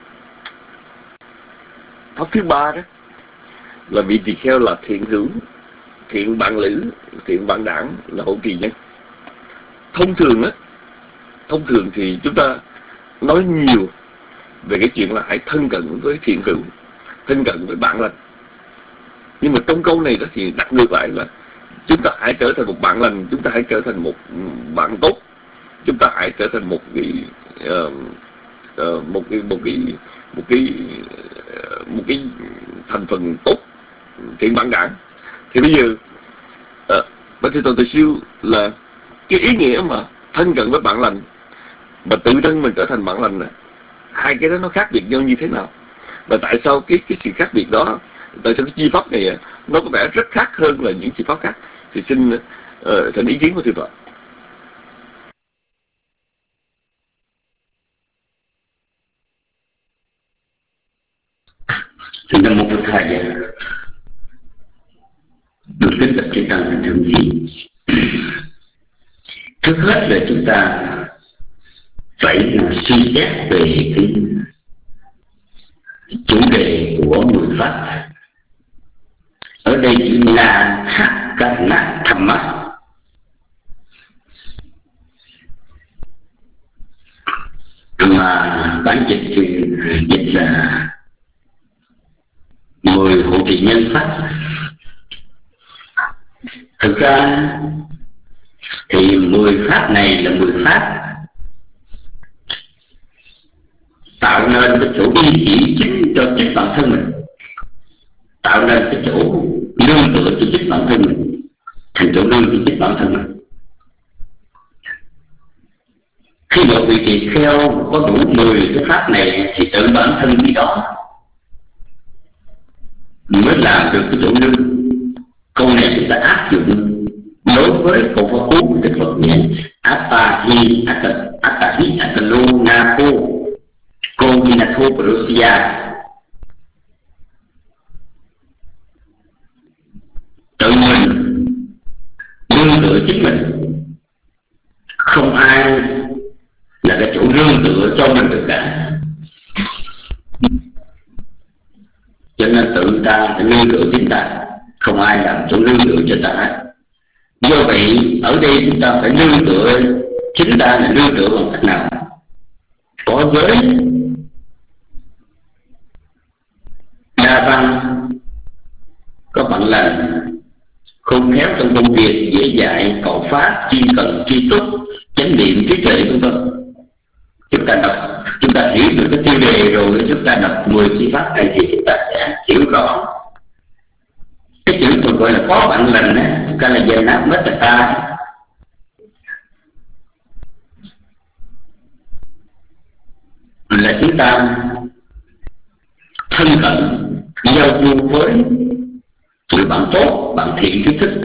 [SPEAKER 7] pháp thứ ba đó là vị tỳ kheo là thiện hữu, thiện bạn lữ, thiện bạn đảng là hộ trì nhân. Thông thường á, thông thường thì chúng ta nói nhiều về cái chuyện là hãy thân cận với thiện hữu, thân cận với bạn lành. Nhưng mà trong câu này đó thì đặt ngược lại là chúng ta hãy trở thành một bạn lành, chúng ta hãy trở thành một bạn tốt, chúng ta hãy trở thành một cái uh, uh, một cái một cái một cái uh, một cái thành phần tốt, thiện bạn đảng. Thì bây giờ uh, Bạch Thượng Tọa Từ Siêu là cái ý nghĩa mà thân cận với bạn lành và tự thân mình trở thành bạn lành này, hai cái đó nó khác biệt nhau như thế nào, và tại sao cái cái sự khác biệt đó, tại sao cái chi pháp này nó có vẻ rất khác hơn là những chi pháp khác? Thì xin uh, thỉnh ý kiến của thượng tọa.
[SPEAKER 6] Nam mô Bổn Thầy. Được kính bạch chư tăng thượng vị. Trước hết là chúng ta phải suy xét về cái chủ đề của mười pháp. Ở đây chữ na thác ca na tham má, mà bản dịch thì dịch là mười hộ trì nhân pháp. Thực ra thì mười pháp này là mười pháp tạo nên cái chỗ yên chỉ chính cho chính bản thân mình, tạo nên cái chỗ nương tựa cho chính bản thân mình, thành chỗ nương cho chính bản thân mình. Khi một vị tỳ kheo có đủ mười cái pháp này thì tự bản thân vị đó mới làm được cái chỗ nương. Câu này chúng ta áp dụng đối với câu pháp cú của Đức Phật nhé: Atta-hi, Atta-hi, Atta-lu, Na-po, Ko-hi-na-tho, Pro-si-ya. Tự mình nương tựa chính mình, không ai là cái chỗ nương tựa cho mình được cả. Cho nên tự ta phải nương tựa chính ta, không ai làm chỗ nương tựa cho ta hết. Do vậy ở đây chúng ta phải nương tựa chính ta, là nương tựa bằng cách nào? Có giới, đa văn, có bạn lành, khôn khéo trong công việc, dễ dạy, cầu pháp, chuyên cần, tri túc, chánh niệm, trí tuệ, vân vân. Chúng ta đọc, chúng ta hiểu được cái tiêu đề rồi, chúng ta đọc mười chi pháp này thì chúng ta sẽ hiểu rõ Cái chữ mà gọi là có bạn lành á, cái là danh nát mất ta, là chúng ta thân cận giao du với người bạn tốt, bạn thiện trí thức.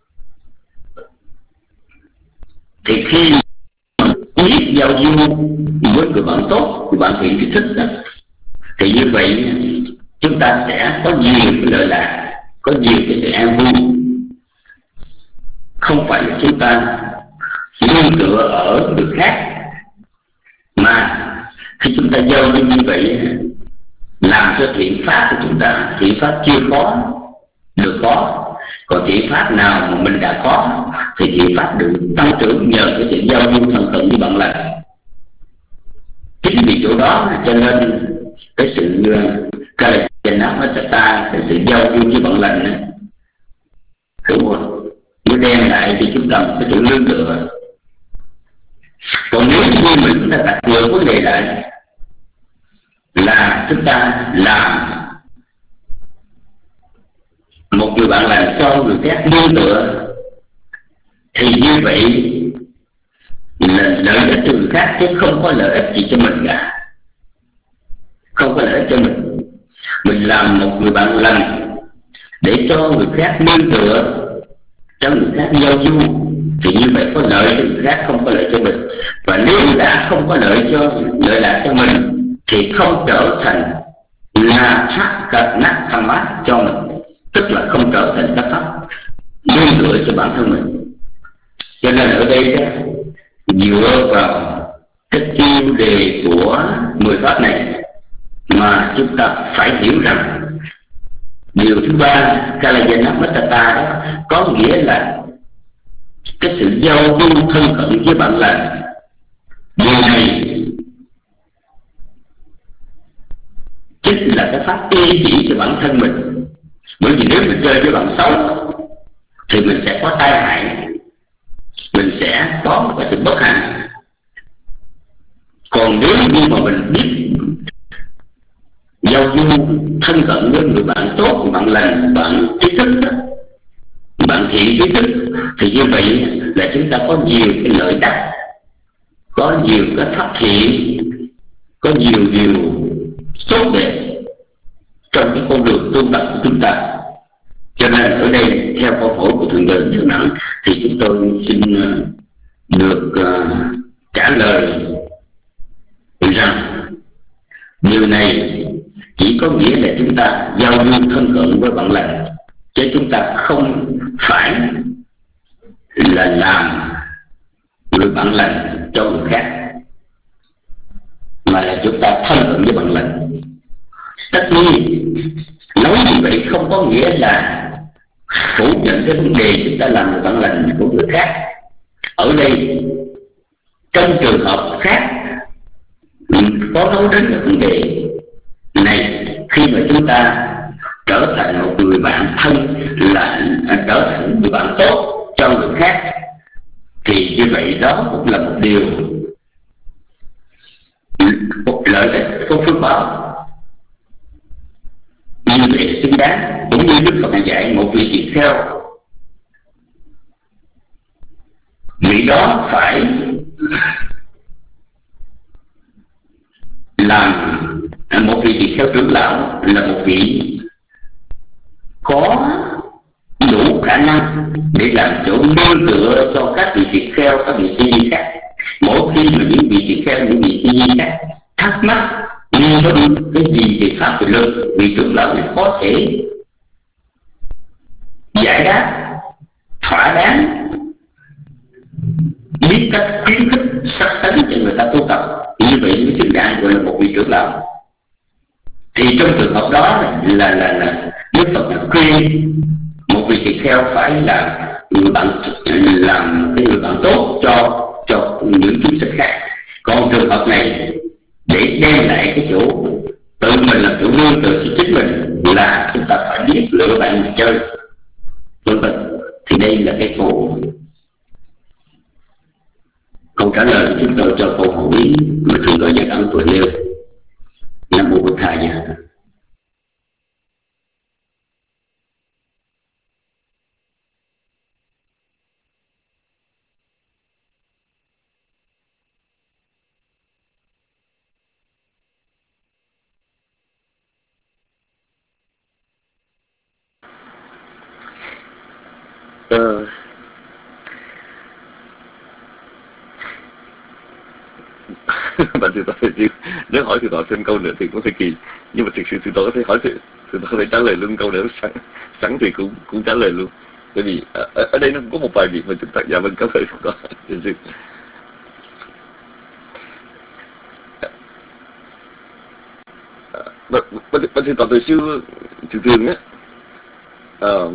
[SPEAKER 6] Thì khi biết giao du với người bạn tốt, người bạn thiện trí thức đó, thì như vậy chúng ta sẽ có nhiều cái lợi lạc, có nhiều cái sự an vui. Không phải là chúng ta nương tựa ở người khác, mà khi chúng ta giao du như vậy làm cho thiện pháp của chúng ta, thiện pháp chưa có được có. Còn thiện pháp nào mà mình đã có thì thiện pháp được tăng trưởng nhờ cái sự giao du thân cận với bạn lành. Chính vì chỗ đó cho nên cái sự Kalayanamatata, cái sự giao du với bạn lành, đúng không? Nó đem lại thì chúng ta một cái sự lương tựa. Còn nếu như mình chúng ta đặt ngược vấn đề lại là chúng ta làm một người bạn lành cho người khác nương tựa, thì như vậy là lợi ích cho người khác chứ không có lợi ích gì cho mình cả. Không có lợi ích cho mình. Mình làm một người bạn lành để cho người khác nương tựa, cho người khác giao du, thì như vậy có lợi cho người khác, không có lợi cho mình. Và nếu đã không có lợi cho lợi lạc cho mình thì không trở thành là thác cật nát tham mát cho mình, tức là không trở thành các pháp nương tựa cho bản thân mình. Cho nên ở đây đó, dựa vào cái tiêu đề của mười pháp này mà chúng ta phải hiểu rằng điều thứ ba, Kalayanamatata đó, có nghĩa là cái sự giao du thân cận với bạn lành. Điều này chính là cái pháp y chỉ cho bản thân mình. Bởi vì nếu mình chơi với bạn xấu thì mình sẽ có tai hại, mình sẽ có một cái sự bất hạnh. Còn nếu như mà mình biết giao du thân cận với người bạn tốt, người bạn lành, bạn trí thức, bạn thiện trí thức, thì như vậy là chúng ta có nhiều cái lợi đắc, có nhiều cái phát thiện, có nhiều điều tốt đẹp trong cái con đường tu tập của chúng ta. Cho nên ở đây theo câu hỏi của thượng đền thượng đẳng thì chúng tôi xin được uh, trả lời rằng điều này chỉ có nghĩa là chúng ta giao du thân cận với bạn lành, chứ chúng ta không phải là làm người bạn lành cho người khác, mà là chúng ta thân cận với bạn lành. Tất nhiên nói như vậy không có nghĩa là phủ nhận cái vấn đề chúng ta làm người bạn lành của người khác. Ở đây trong trường hợp khác có nói đến cái vấn đề này, khi mà chúng ta trở thành một người bạn thân, là trở thành người bạn tốt cho người khác, thì như vậy đó cũng là một điều, một lợi ích của phước báo như vậy xứng đáng. Cũng như Đức Phật dạy một vị tỳ kheo, vị đó phải làm một vị tỳ kheo trưởng lão, là một vị có đủ khả năng để làm chỗ nương tựa cho các vị tỳ kheo, các vị sư ni khác. Mỗi khi mà những vị tỳ kheo, những vị sư ni khác thắc mắc nghi vấn cái gì về pháp về luật, vị trưởng lão này có thể giải đáp thỏa đáng, biết cách khuyến khích sắc tấn cho người ta tu tập. Như vậy mới xứng đáng gọi là một vị trưởng lão. Thì trong trường hợp đó là là là Đức Phật đã khuyên một vị tỳ kheo phải là người bạn, làm cái người bạn tốt cho cho những chúng sinh khác. Còn trường hợp này để đem lại cái chỗ tự mình làm chủ nương tựa cho chính mình là chúng ta phải biết lựa bạn mà chơi, vân vân. Thì đây là cái câu câu trả lời chúng tôi cho câu hỏi mà thường gọi là ấn tuổi nêu. Nam mô Bụt Thầy.
[SPEAKER 7] uh, bạn thưa tọa chứ nếu hỏi thưa tọa thêm câu nữa thì cũng hơi kỳ, nhưng mà thực sự thưa tọa có thể hỏi thưa thưa tọa có thể trả lời luôn câu nữa sẵn sẵn thì cũng cũng trả lời luôn, bởi vì ở, ở đây nó cũng có một vài việc mà chúng ta dạ vâng cảm ơn thưa tọa. Bạn thưa tọa từ xưa thường thường á uh,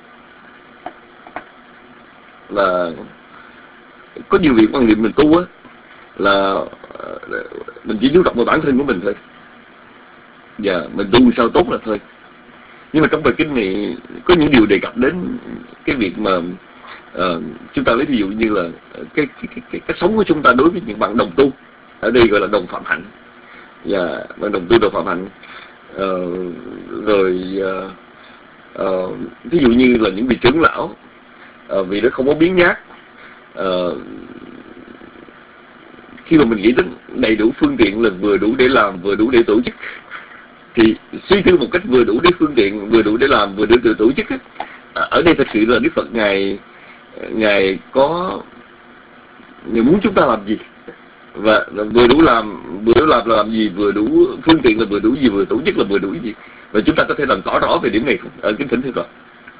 [SPEAKER 7] là có nhiều việc quan niệm mình tu á là mình chỉ chú trọng vào bản thân của mình thôi, và mình tu sao tốt là thôi. Nhưng mà trong bài kinh này có những điều đề cập đến cái việc mà uh, chúng ta lấy ví dụ như là cái cái, cái cái cái sống của chúng ta đối với những bạn đồng tu, ở đây gọi là đồng phạm hạnh, và bạn đồng tu đồng phạm hạnh, uh, rồi uh, uh, ví dụ như là những vị trưởng lão, uh, vì nó không có biến nhát, uh, khi mà mình nghĩ đến đầy đủ phương tiện là vừa đủ để làm vừa đủ để tổ chức, thì suy tư một cách vừa đủ để phương tiện vừa đủ để làm vừa đủ để tổ chức ấy, ở đây thật sự là Đức Phật ngài ngài có ngài muốn chúng ta làm gì, và vừa đủ làm vừa đủ làm là làm gì, vừa đủ phương tiện là vừa đủ gì, vừa tổ chức là vừa đủ gì, và chúng ta có thể làm tỏ rõ về điểm này không? Ở kính thỉnh thưa Phật.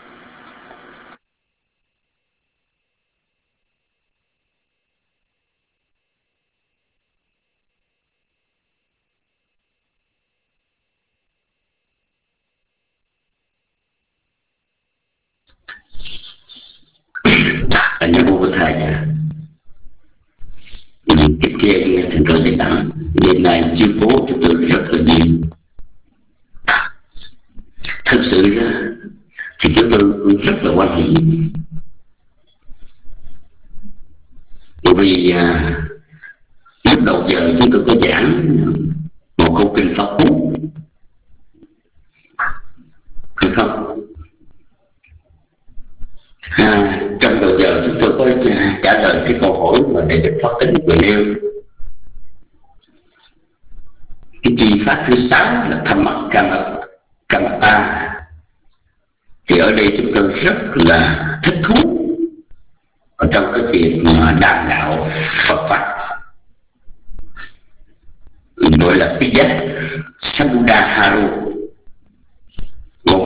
[SPEAKER 6] Anh em vô thầy tiếp theo thành rồi để tặng đêm nay chiêu cố chúng tôi rất là nhiều. Thật sự ra thì chúng tôi rất là quan hệ, bởi vì à, lúc đầu giờ chúng tôi có giảng một câu kinh Pháp Cú, phải không? À, trong đầu giờ chúng tôi có trả lời cái câu hỏi mà để Đức Pháp Tính vừa nêu. Cái chi pháp thứ sáu là tham mật Kamata, thì ở đây chúng tôi rất là thích thú ở trong cái việc mà đàm đạo Phật pháp, gọi là cái giác Sambuddha Haru, một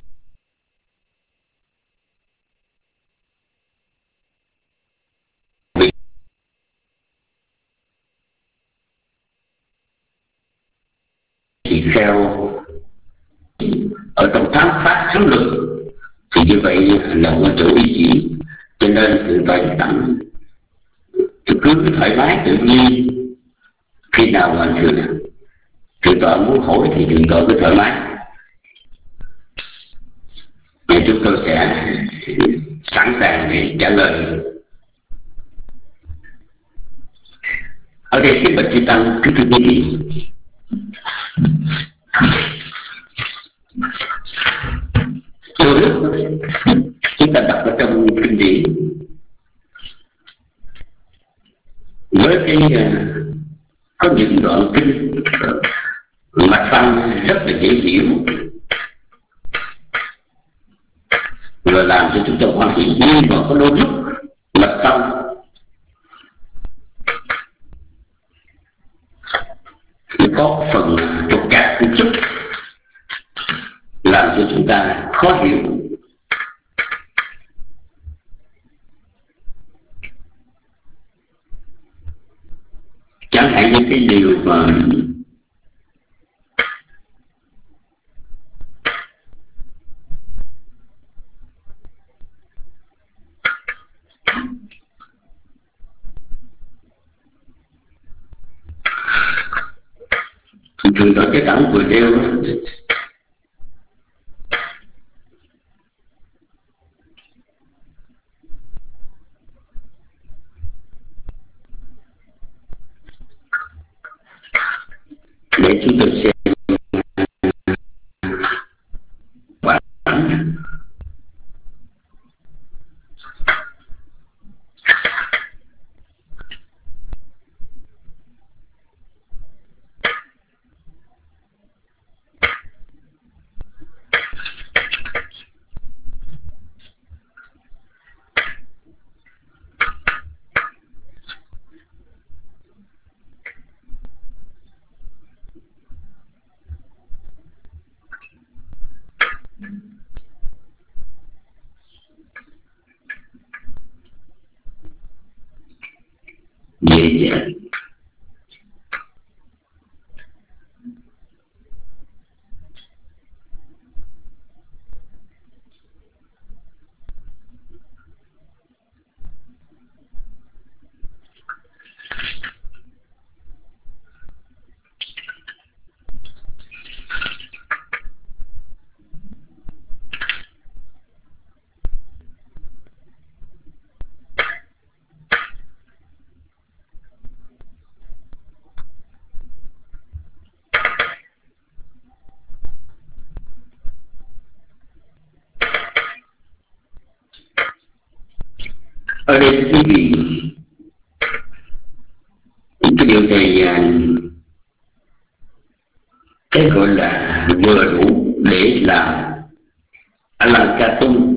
[SPEAKER 6] vị kheo ở trong thám pháp thắng lực, thì như vậy là một chỗ ý chỉ, cho nên thượng tọa tặng cứ thoải mái tự nhiên, khi nào mà thượng thượng tọa muốn hỏi thì thượng tọa cứ thoải mái, và chúng tôi sẽ sẵn sàng để trả lời. Ở đây cái bậc chư tăng kính thưa quý vị, đôi lúc chúng ta đọc ở trong kinh điển với cái có những đoạn kinh mạch văn rất là dễ hiểu và làm cho chúng ta quan hệ, nhưng mà có đôi lúc mạch văn có phần trục trặc một chút, làm cho chúng ta khó hiểu. Chẳng hạn như cái điều mà thường nói cái tặng vừa nêu để chúng tôi xem bản dễ dàng. Ở đây thưa quý vị, cái điều này cái gọi là vừa đủ để làm Alankatum.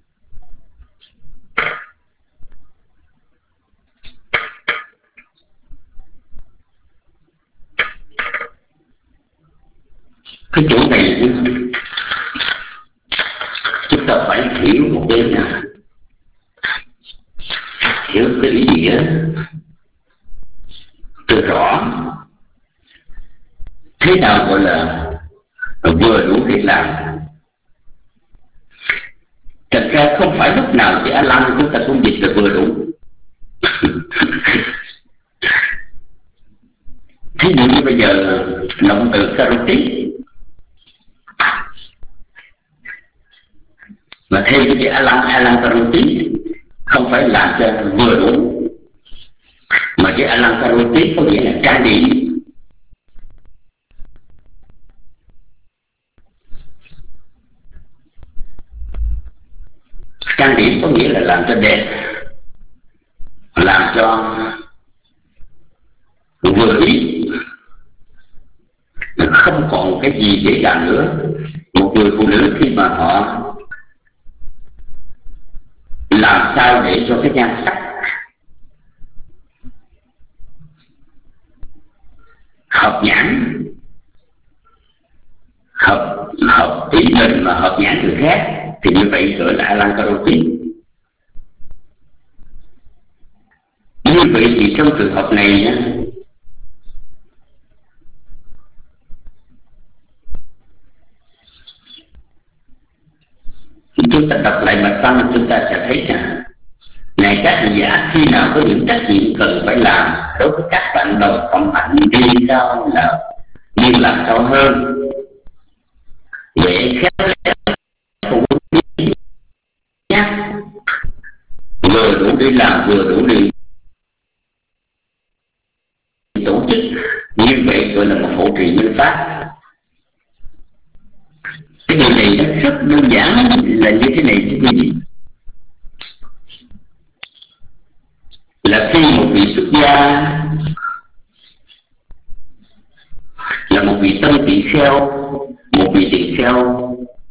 [SPEAKER 6] Cái chỗ này chúng ta phải hiểu một bên nào, hiểu cái ý nghĩa từ rõ. Thế nào gọi là vừa đủ để làm? Thật ra không phải lúc nào chữ A-lăng chúng ta cũng dịch là vừa đủ. Thí dụ như bây giờ động từ karoti mà thêm cái chữ A-lăng, A-lăng karoti không phải làm cho vừa đủ, mà cái Alankaroti có nghĩa là trang điểm. Trang điểm có nghĩa là làm cho đẹp, làm cho vừa ý, không còn cái gì để làm nữa. Một người phụ nữ khi mà họ làm sao để cho cái nhan sắc hợp nhãn, hợp hợp ý mình mà hợp nhãn người khác, thì như vậy gọi là Alankaroti. Như vậy thì trong trường hợp này nhé, chúng ta đọc lại mặt văn chúng ta sẽ thấy rằng này các hành giả, khi nào có những trách nhiệm cần phải làm đối với các bạn đồng cộng hạnh đi cao là nhưng làm cao hơn để khéo léo nhắc vừa đủ đi làm vừa đủ đi tổ chức, như vậy gọi là một hộ trì nhân pháp. Cái điều này nó rất đơn giản là như thế này thưa quý vị, là khi một vị xuất gia, là một vị tân tỳ kheo, một vị tỳ kheo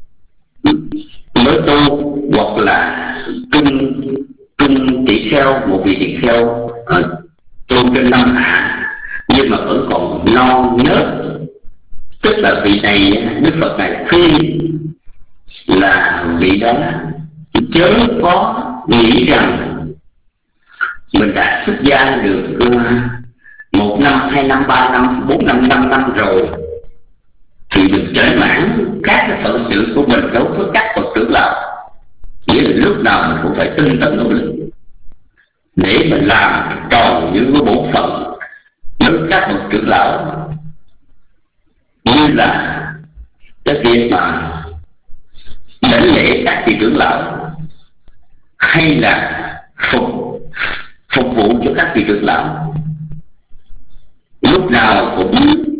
[SPEAKER 6] mới tu, hoặc là trung trung tỳ kheo, một vị tỳ kheo tu trên năm hạ nhưng mà vẫn còn non nớt, tức là vị này Đức Phật này khuyên là vị đó chớ có nghĩ rằng mình đã xuất gia được một năm, hai năm, ba năm, bốn năm, năm năm rồi thì được trải mãn các cái phận sự của mình đối với các bậc trưởng lão. Nghĩa là lúc nào mình cũng phải tinh tấn nỗ lực để mình làm tròn những cái bổn phận đối với các bậc trưởng lão, như là cái việc mà đảnh lễ các vị trưởng lão, hay là phục phục vụ cho các vị trưởng lão, lúc nào cũng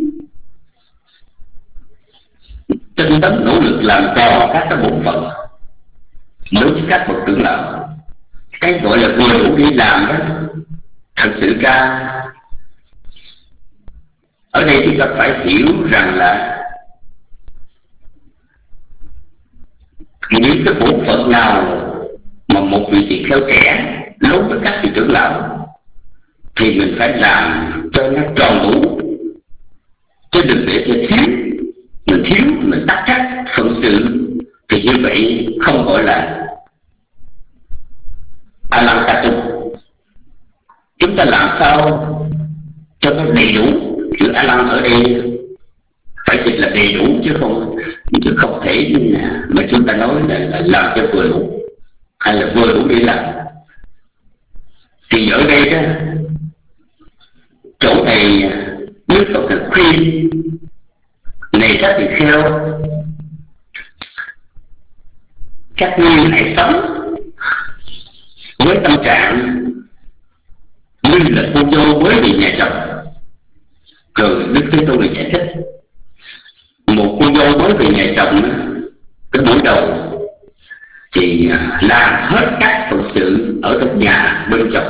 [SPEAKER 6] tinh tấn nỗ lực làm tròn các cái bổn phận đối với các bậc trưởng lão. Cái gọi là vừa đủ đi làm đó, thật sự ra ở đây chúng ta phải hiểu rằng là những cái bổn phận nào mà một vị tỳ kheo trẻ đối với các vị trưởng lão thì mình phải làm cho nó tròn đủ, chứ đừng để cho thiếu. Mình thiếu, mình tắc trách phận sự thì như vậy không gọi là Alankatum. Chúng ta làm sao cho nó đầy đủ. Chữ A Lăng ở đây phải dịch là đầy đủ, chứ không chứ không thể mà chúng ta nói là, là làm cho vừa đủ hay là vừa đủ để làm. Thì ở đây đó, chỗ này Đức Phật thực khuyên này các tỳ kheo, các ngươi hãy sống với tâm trạng như là cô dâu mới về nhà chồng. Rồi Đức Thế Tôn này giải thích, một cô dâu mới về nhà chồng cái buổi đầu thì làm hết các phận sự ở trong nhà bên chồng,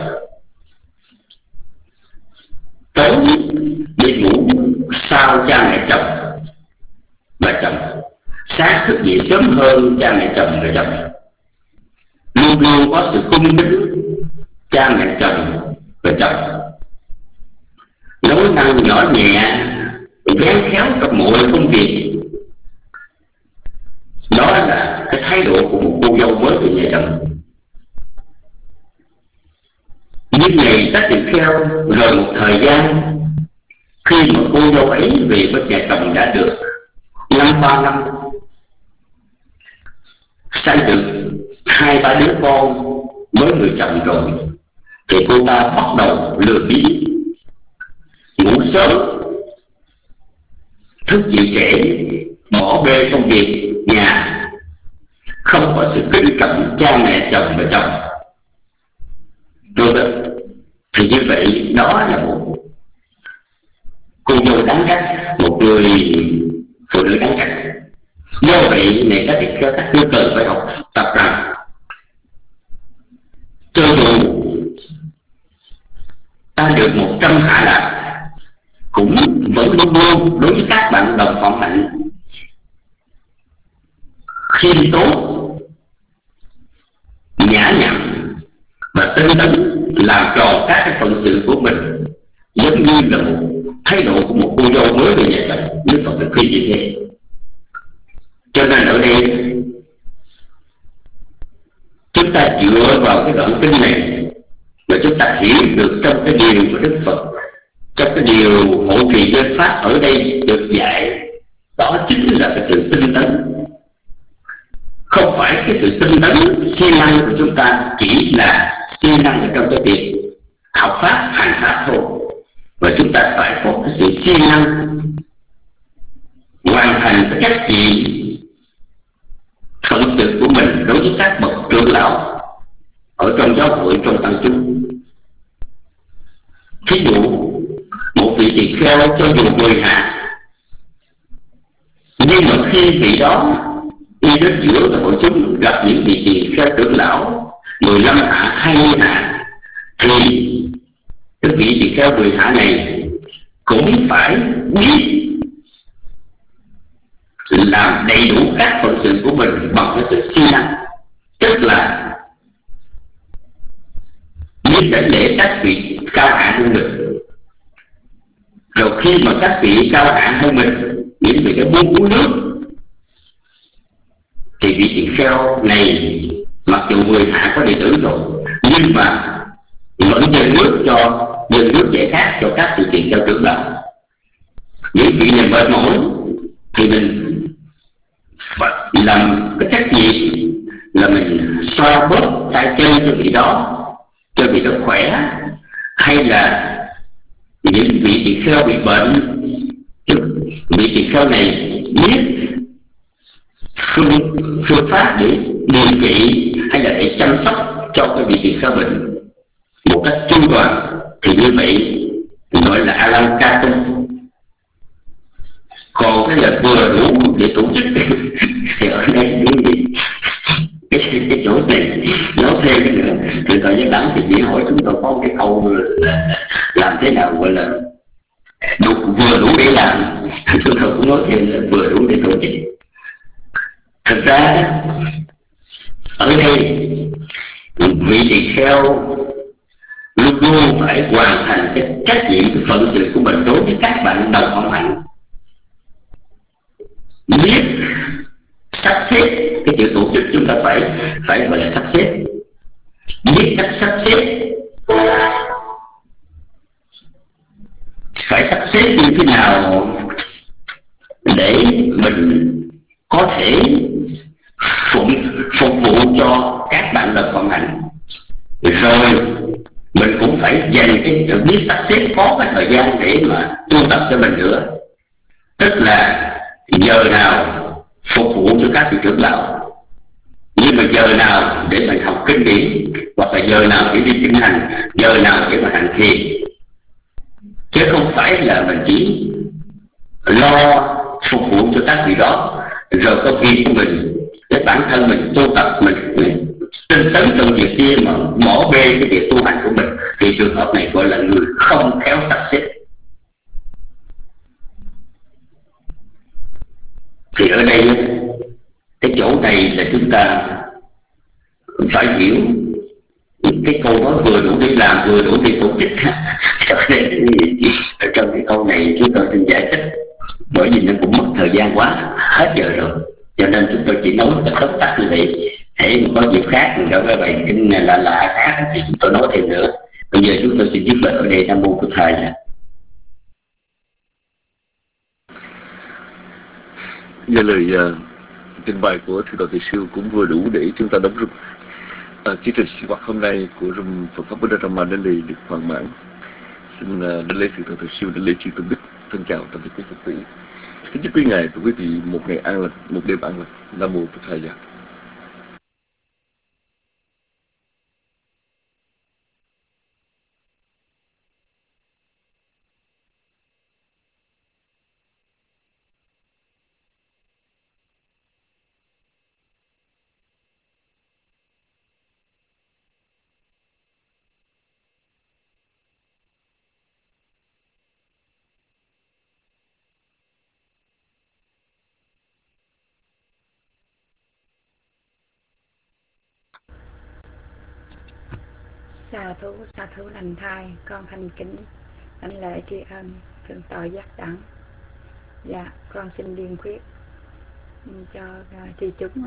[SPEAKER 6] tối đi ngủ sau cha mẹ chồng và chồng, sáng thức dậy sớm hơn cha mẹ chồng và chồng, luôn luôn có sự cung kính cha mẹ chồng và chồng, nói năng nhỏ nhẹ, khéo khéo trong mọi công việc. Đó là cái thái độ của một cô dâu mới về nhà chồng. Nhưng này các tỳ kheo, rồi một thời gian, khi mà cô dâu ấy về bên nhà chồng đã được năm ba năm, sanh được hai ba đứa con với người chồng rồi, thì cô ta bắt đầu lừa biếng, ngủ sớm, thức dậy trễ, bỏ bê công việc nhà, không có sự kính trọng cha mẹ chồng và chồng. Rồi thì như vậy đó là một cô dâu đáng trách, một người phụ nữ đáng trách. Do vậy này các tỳ kheo, các ngươi cần phải học tập rằng cho dù ta được một trăm hạ lạc cũng vẫn luôn luôn đối với các bạn đồng phạm hạnh, khiêm tốn, nhã nhặn và tinh tấn, làm tròn các cái phận sự của mình, giống như là một thái độ của một cô dâu mới về nhà chồng. Đức Phật được khuyên như thế. Cho nên ở đây chúng ta dựa vào cái đoạn kinh này mà chúng ta hiểu được trong cái điều của Đức Phật, trong cái điều hộ trì giới pháp ở đây được dạy, đó chính là cái sự tinh tấn. Không phải cái sự tinh tấn siêng năng của chúng ta chỉ là siêng năng ở trong cái việc học pháp hành pháp thôi, mà chúng ta phải có cái sự siêng năng hoàn thành cái trách nhiệm phận sự của mình đối với các bậc trưởng lão ở trong giáo hội, trong tăng chúng. Thí dụ một vị tỳ kheo cho dù mười hạ, nhưng mà khi vị đó đi đến giữa các hội chúng gặp những vị tỳ kheo trưởng lão mười lăm hạ, hai mươi hạ, thì cái vị tỳ kheo mười hạ này cũng phải biết làm đầy đủ các phận sự của mình bằng cái sự siêng năng, tức là biết đánh lễ các vị cao hạ hơn mình. Rồi khi mà các vị cao hạ hơn mình, những vị đã buông uống nước, thì vị tỳ kheo này mặc dù mười hạ có đệ tử rồi, nhưng mà vẫn dâng nước cho dâng nước giải khát cho các vị tỳ kheo trưởng lão. Những vị này mệt mỏi thì mình phải làm cái trách nhiệm là mình xoa bóp tay chân cho vị đó, cho vị đó khỏe. Hay là những vị tỳ kheo bị bệnh, vị tỳ kheo này biết phương, phương pháp để điều trị hay là để chăm sóc cho cái vị tỳ kheo bệnh một cách chu toàn, thì như vậy gọi là Alankata. Còn cái là vừa đủ để tổ chức thì ở đây cái, cái chỗ này nói thêm cái nữa, thì thời gian đẳng thì chỉ hỏi chúng tôi có cái câu là làm thế nào gọi là đủ, vừa đủ để làm. Chúng tôi cũng nói thêm là vừa đủ để tổ chức. Thật ra ở đây vị tỳ kheo luôn luôn phải hoàn thành cái trách nhiệm, cái phận sự của mình đối với các bạn đồng phạm hạnh, biết sắp xếp cái chữ tổ chức. Chúng ta phải phải gọi là sắp xếp, biết cách sắp xếp phải sắp xếp như thế nào để mình có thể phục, phục vụ cho các bạn đồng vận hành. Rồi mình cũng phải dành cái biết sắp xếp có cái thời gian để mà tu tập cho mình nữa, tức là giờ nào phục vụ cho các vị trưởng lão, nhưng mà giờ nào để mình học kinh điển, hoặc là giờ nào để đi kinh hành, giờ nào để mà hành thiền, chứ không phải là mình chỉ lo phục vụ cho các vị đó rồi có việc của mình, để bản thân mình tu tập, mình, mình tinh tấn trong việc kia mà bỏ bê cái việc tu hành của mình, thì trường hợp này gọi là người không khéo sắp xếp. Thì ở đây cái chỗ này là chúng ta phải hiểu cái câu nói vừa đủ để làm, vừa đủ để tổ chức. Ở trong cái câu này chúng tôi xin giải thích, bởi vì nó cũng mất thời gian quá, hết giờ rồi, cho nên chúng tôi chỉ nói cái tóm tắt như vậy. Hãy có dịp khác mình có cái bài kinh lạ lạ khác thì chúng tôi nói thêm nữa. Bây giờ chúng tôi xin dứt lời ở đây. Nam mô Bổn Thầy.
[SPEAKER 7] Như lời uh, trình bày của Thượng tọa Từ Siêu cũng vừa đủ để chúng ta đóng rung. Uh, chương trình sinh hoạt hôm nay của Room Phật pháp Buddha Dhamma đến đây được hoàn mãn. Xin uh, đến lễ Thượng tọa Từ Siêu, đến lễ chư tôn đức thân chào toàn thể quý Phật tử. Kính chúc quý ngài và quý vị một ngày an lành, một đêm an lành. Nam mô Bổn Thầy.
[SPEAKER 8] Sa thú, sa thú lành thai, con thành kính đảnh lễ tri ân thượng tọa giác đẳng. Dạ, con xin điền khuyết cho tri chúng.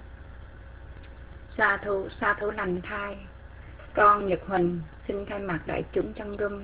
[SPEAKER 8] Sa thú, sa thú lành thai, con Nhật Huỳnh xin thay mặt đại chúng trong room.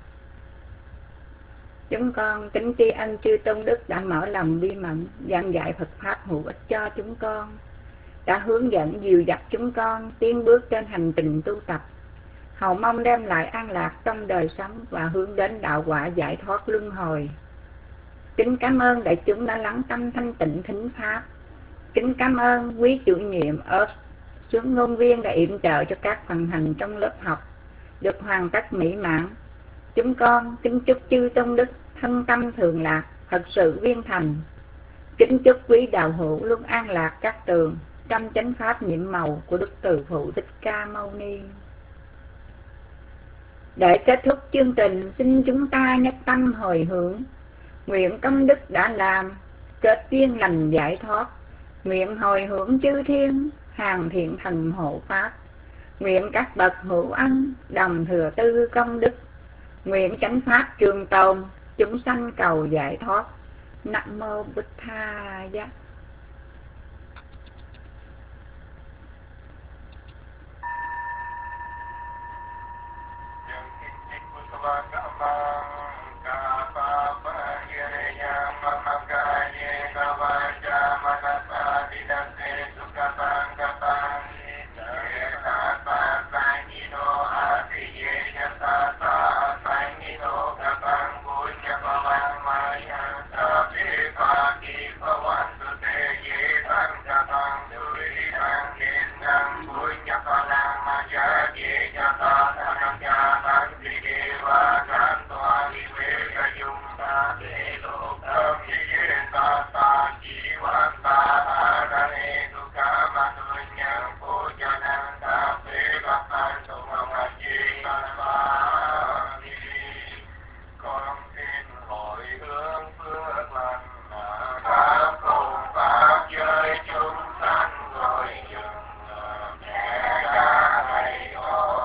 [SPEAKER 8] Chúng con kính tri ân chư tôn đức đã mở lòng bi mẫn giảng dạy Phật pháp hữu ích cho chúng con, đã hướng dẫn dìu dắt chúng con tiến bước trên hành trình tu tập, hầu mong đem lại an lạc trong đời sống và hướng đến đạo quả giải thoát luân hồi. Kính cảm ơn đại chúng đã lắng tâm thanh tịnh thính pháp. Kính cảm ơn quý chủ nhiệm ở xuống ngôn viên đã yểm trợ cho các phần hành trong lớp học được hoàn tất mỹ mãn. Chúng con kính chúc chư tôn đức thân tâm thường lạc, thật sự viên thành. Kính chúc quý đạo hữu luôn an lạc các tường trong chánh pháp nhiệm màu của Đức Từ Phụ Thích Ca Mâu Ni. Để kết thúc chương trình, xin chúng ta nhất tâm hồi hướng, nguyện công đức đã làm kết duyên lành giải thoát, nguyện hồi hướng chư thiên hàng thiện thần hộ pháp, nguyện các bậc hữu ân đồng thừa tư công đức, nguyện chánh pháp trường tồn, chúng sanh cầu giải thoát. Nam mô Bụt Tha Giá.
[SPEAKER 1] Hãy subscribe cho kênh Ghiền Mì Gõ để không bỏ lỡ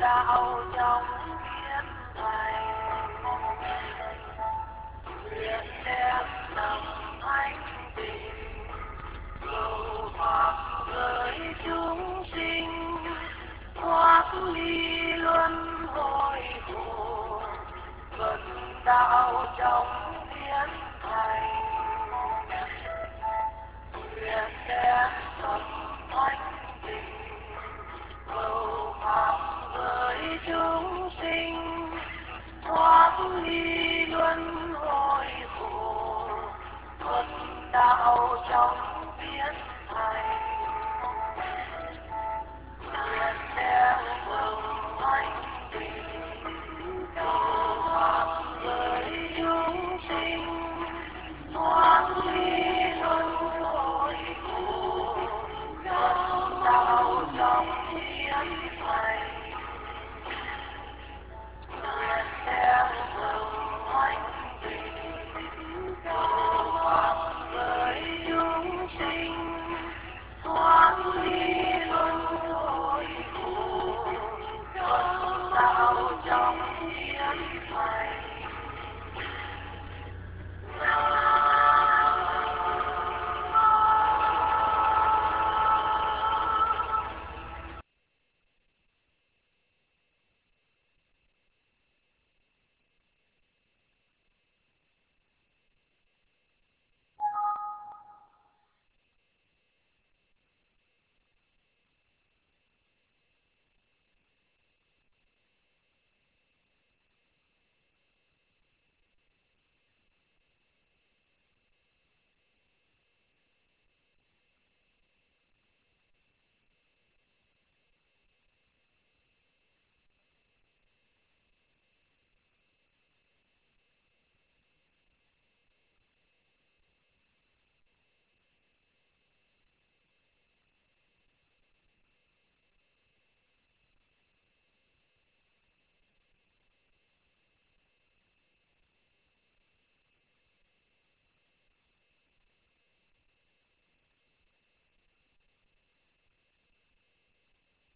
[SPEAKER 9] đạo trong thiên thành, nguyện đem tâm thanh tịnh cầu pháp với chúng sinh, thoát ly luân hồi khổ, vận đạo trong thiên thành, nguyện đem tâm thanh tịnh cầu pháp với chúng sinh, thoát ly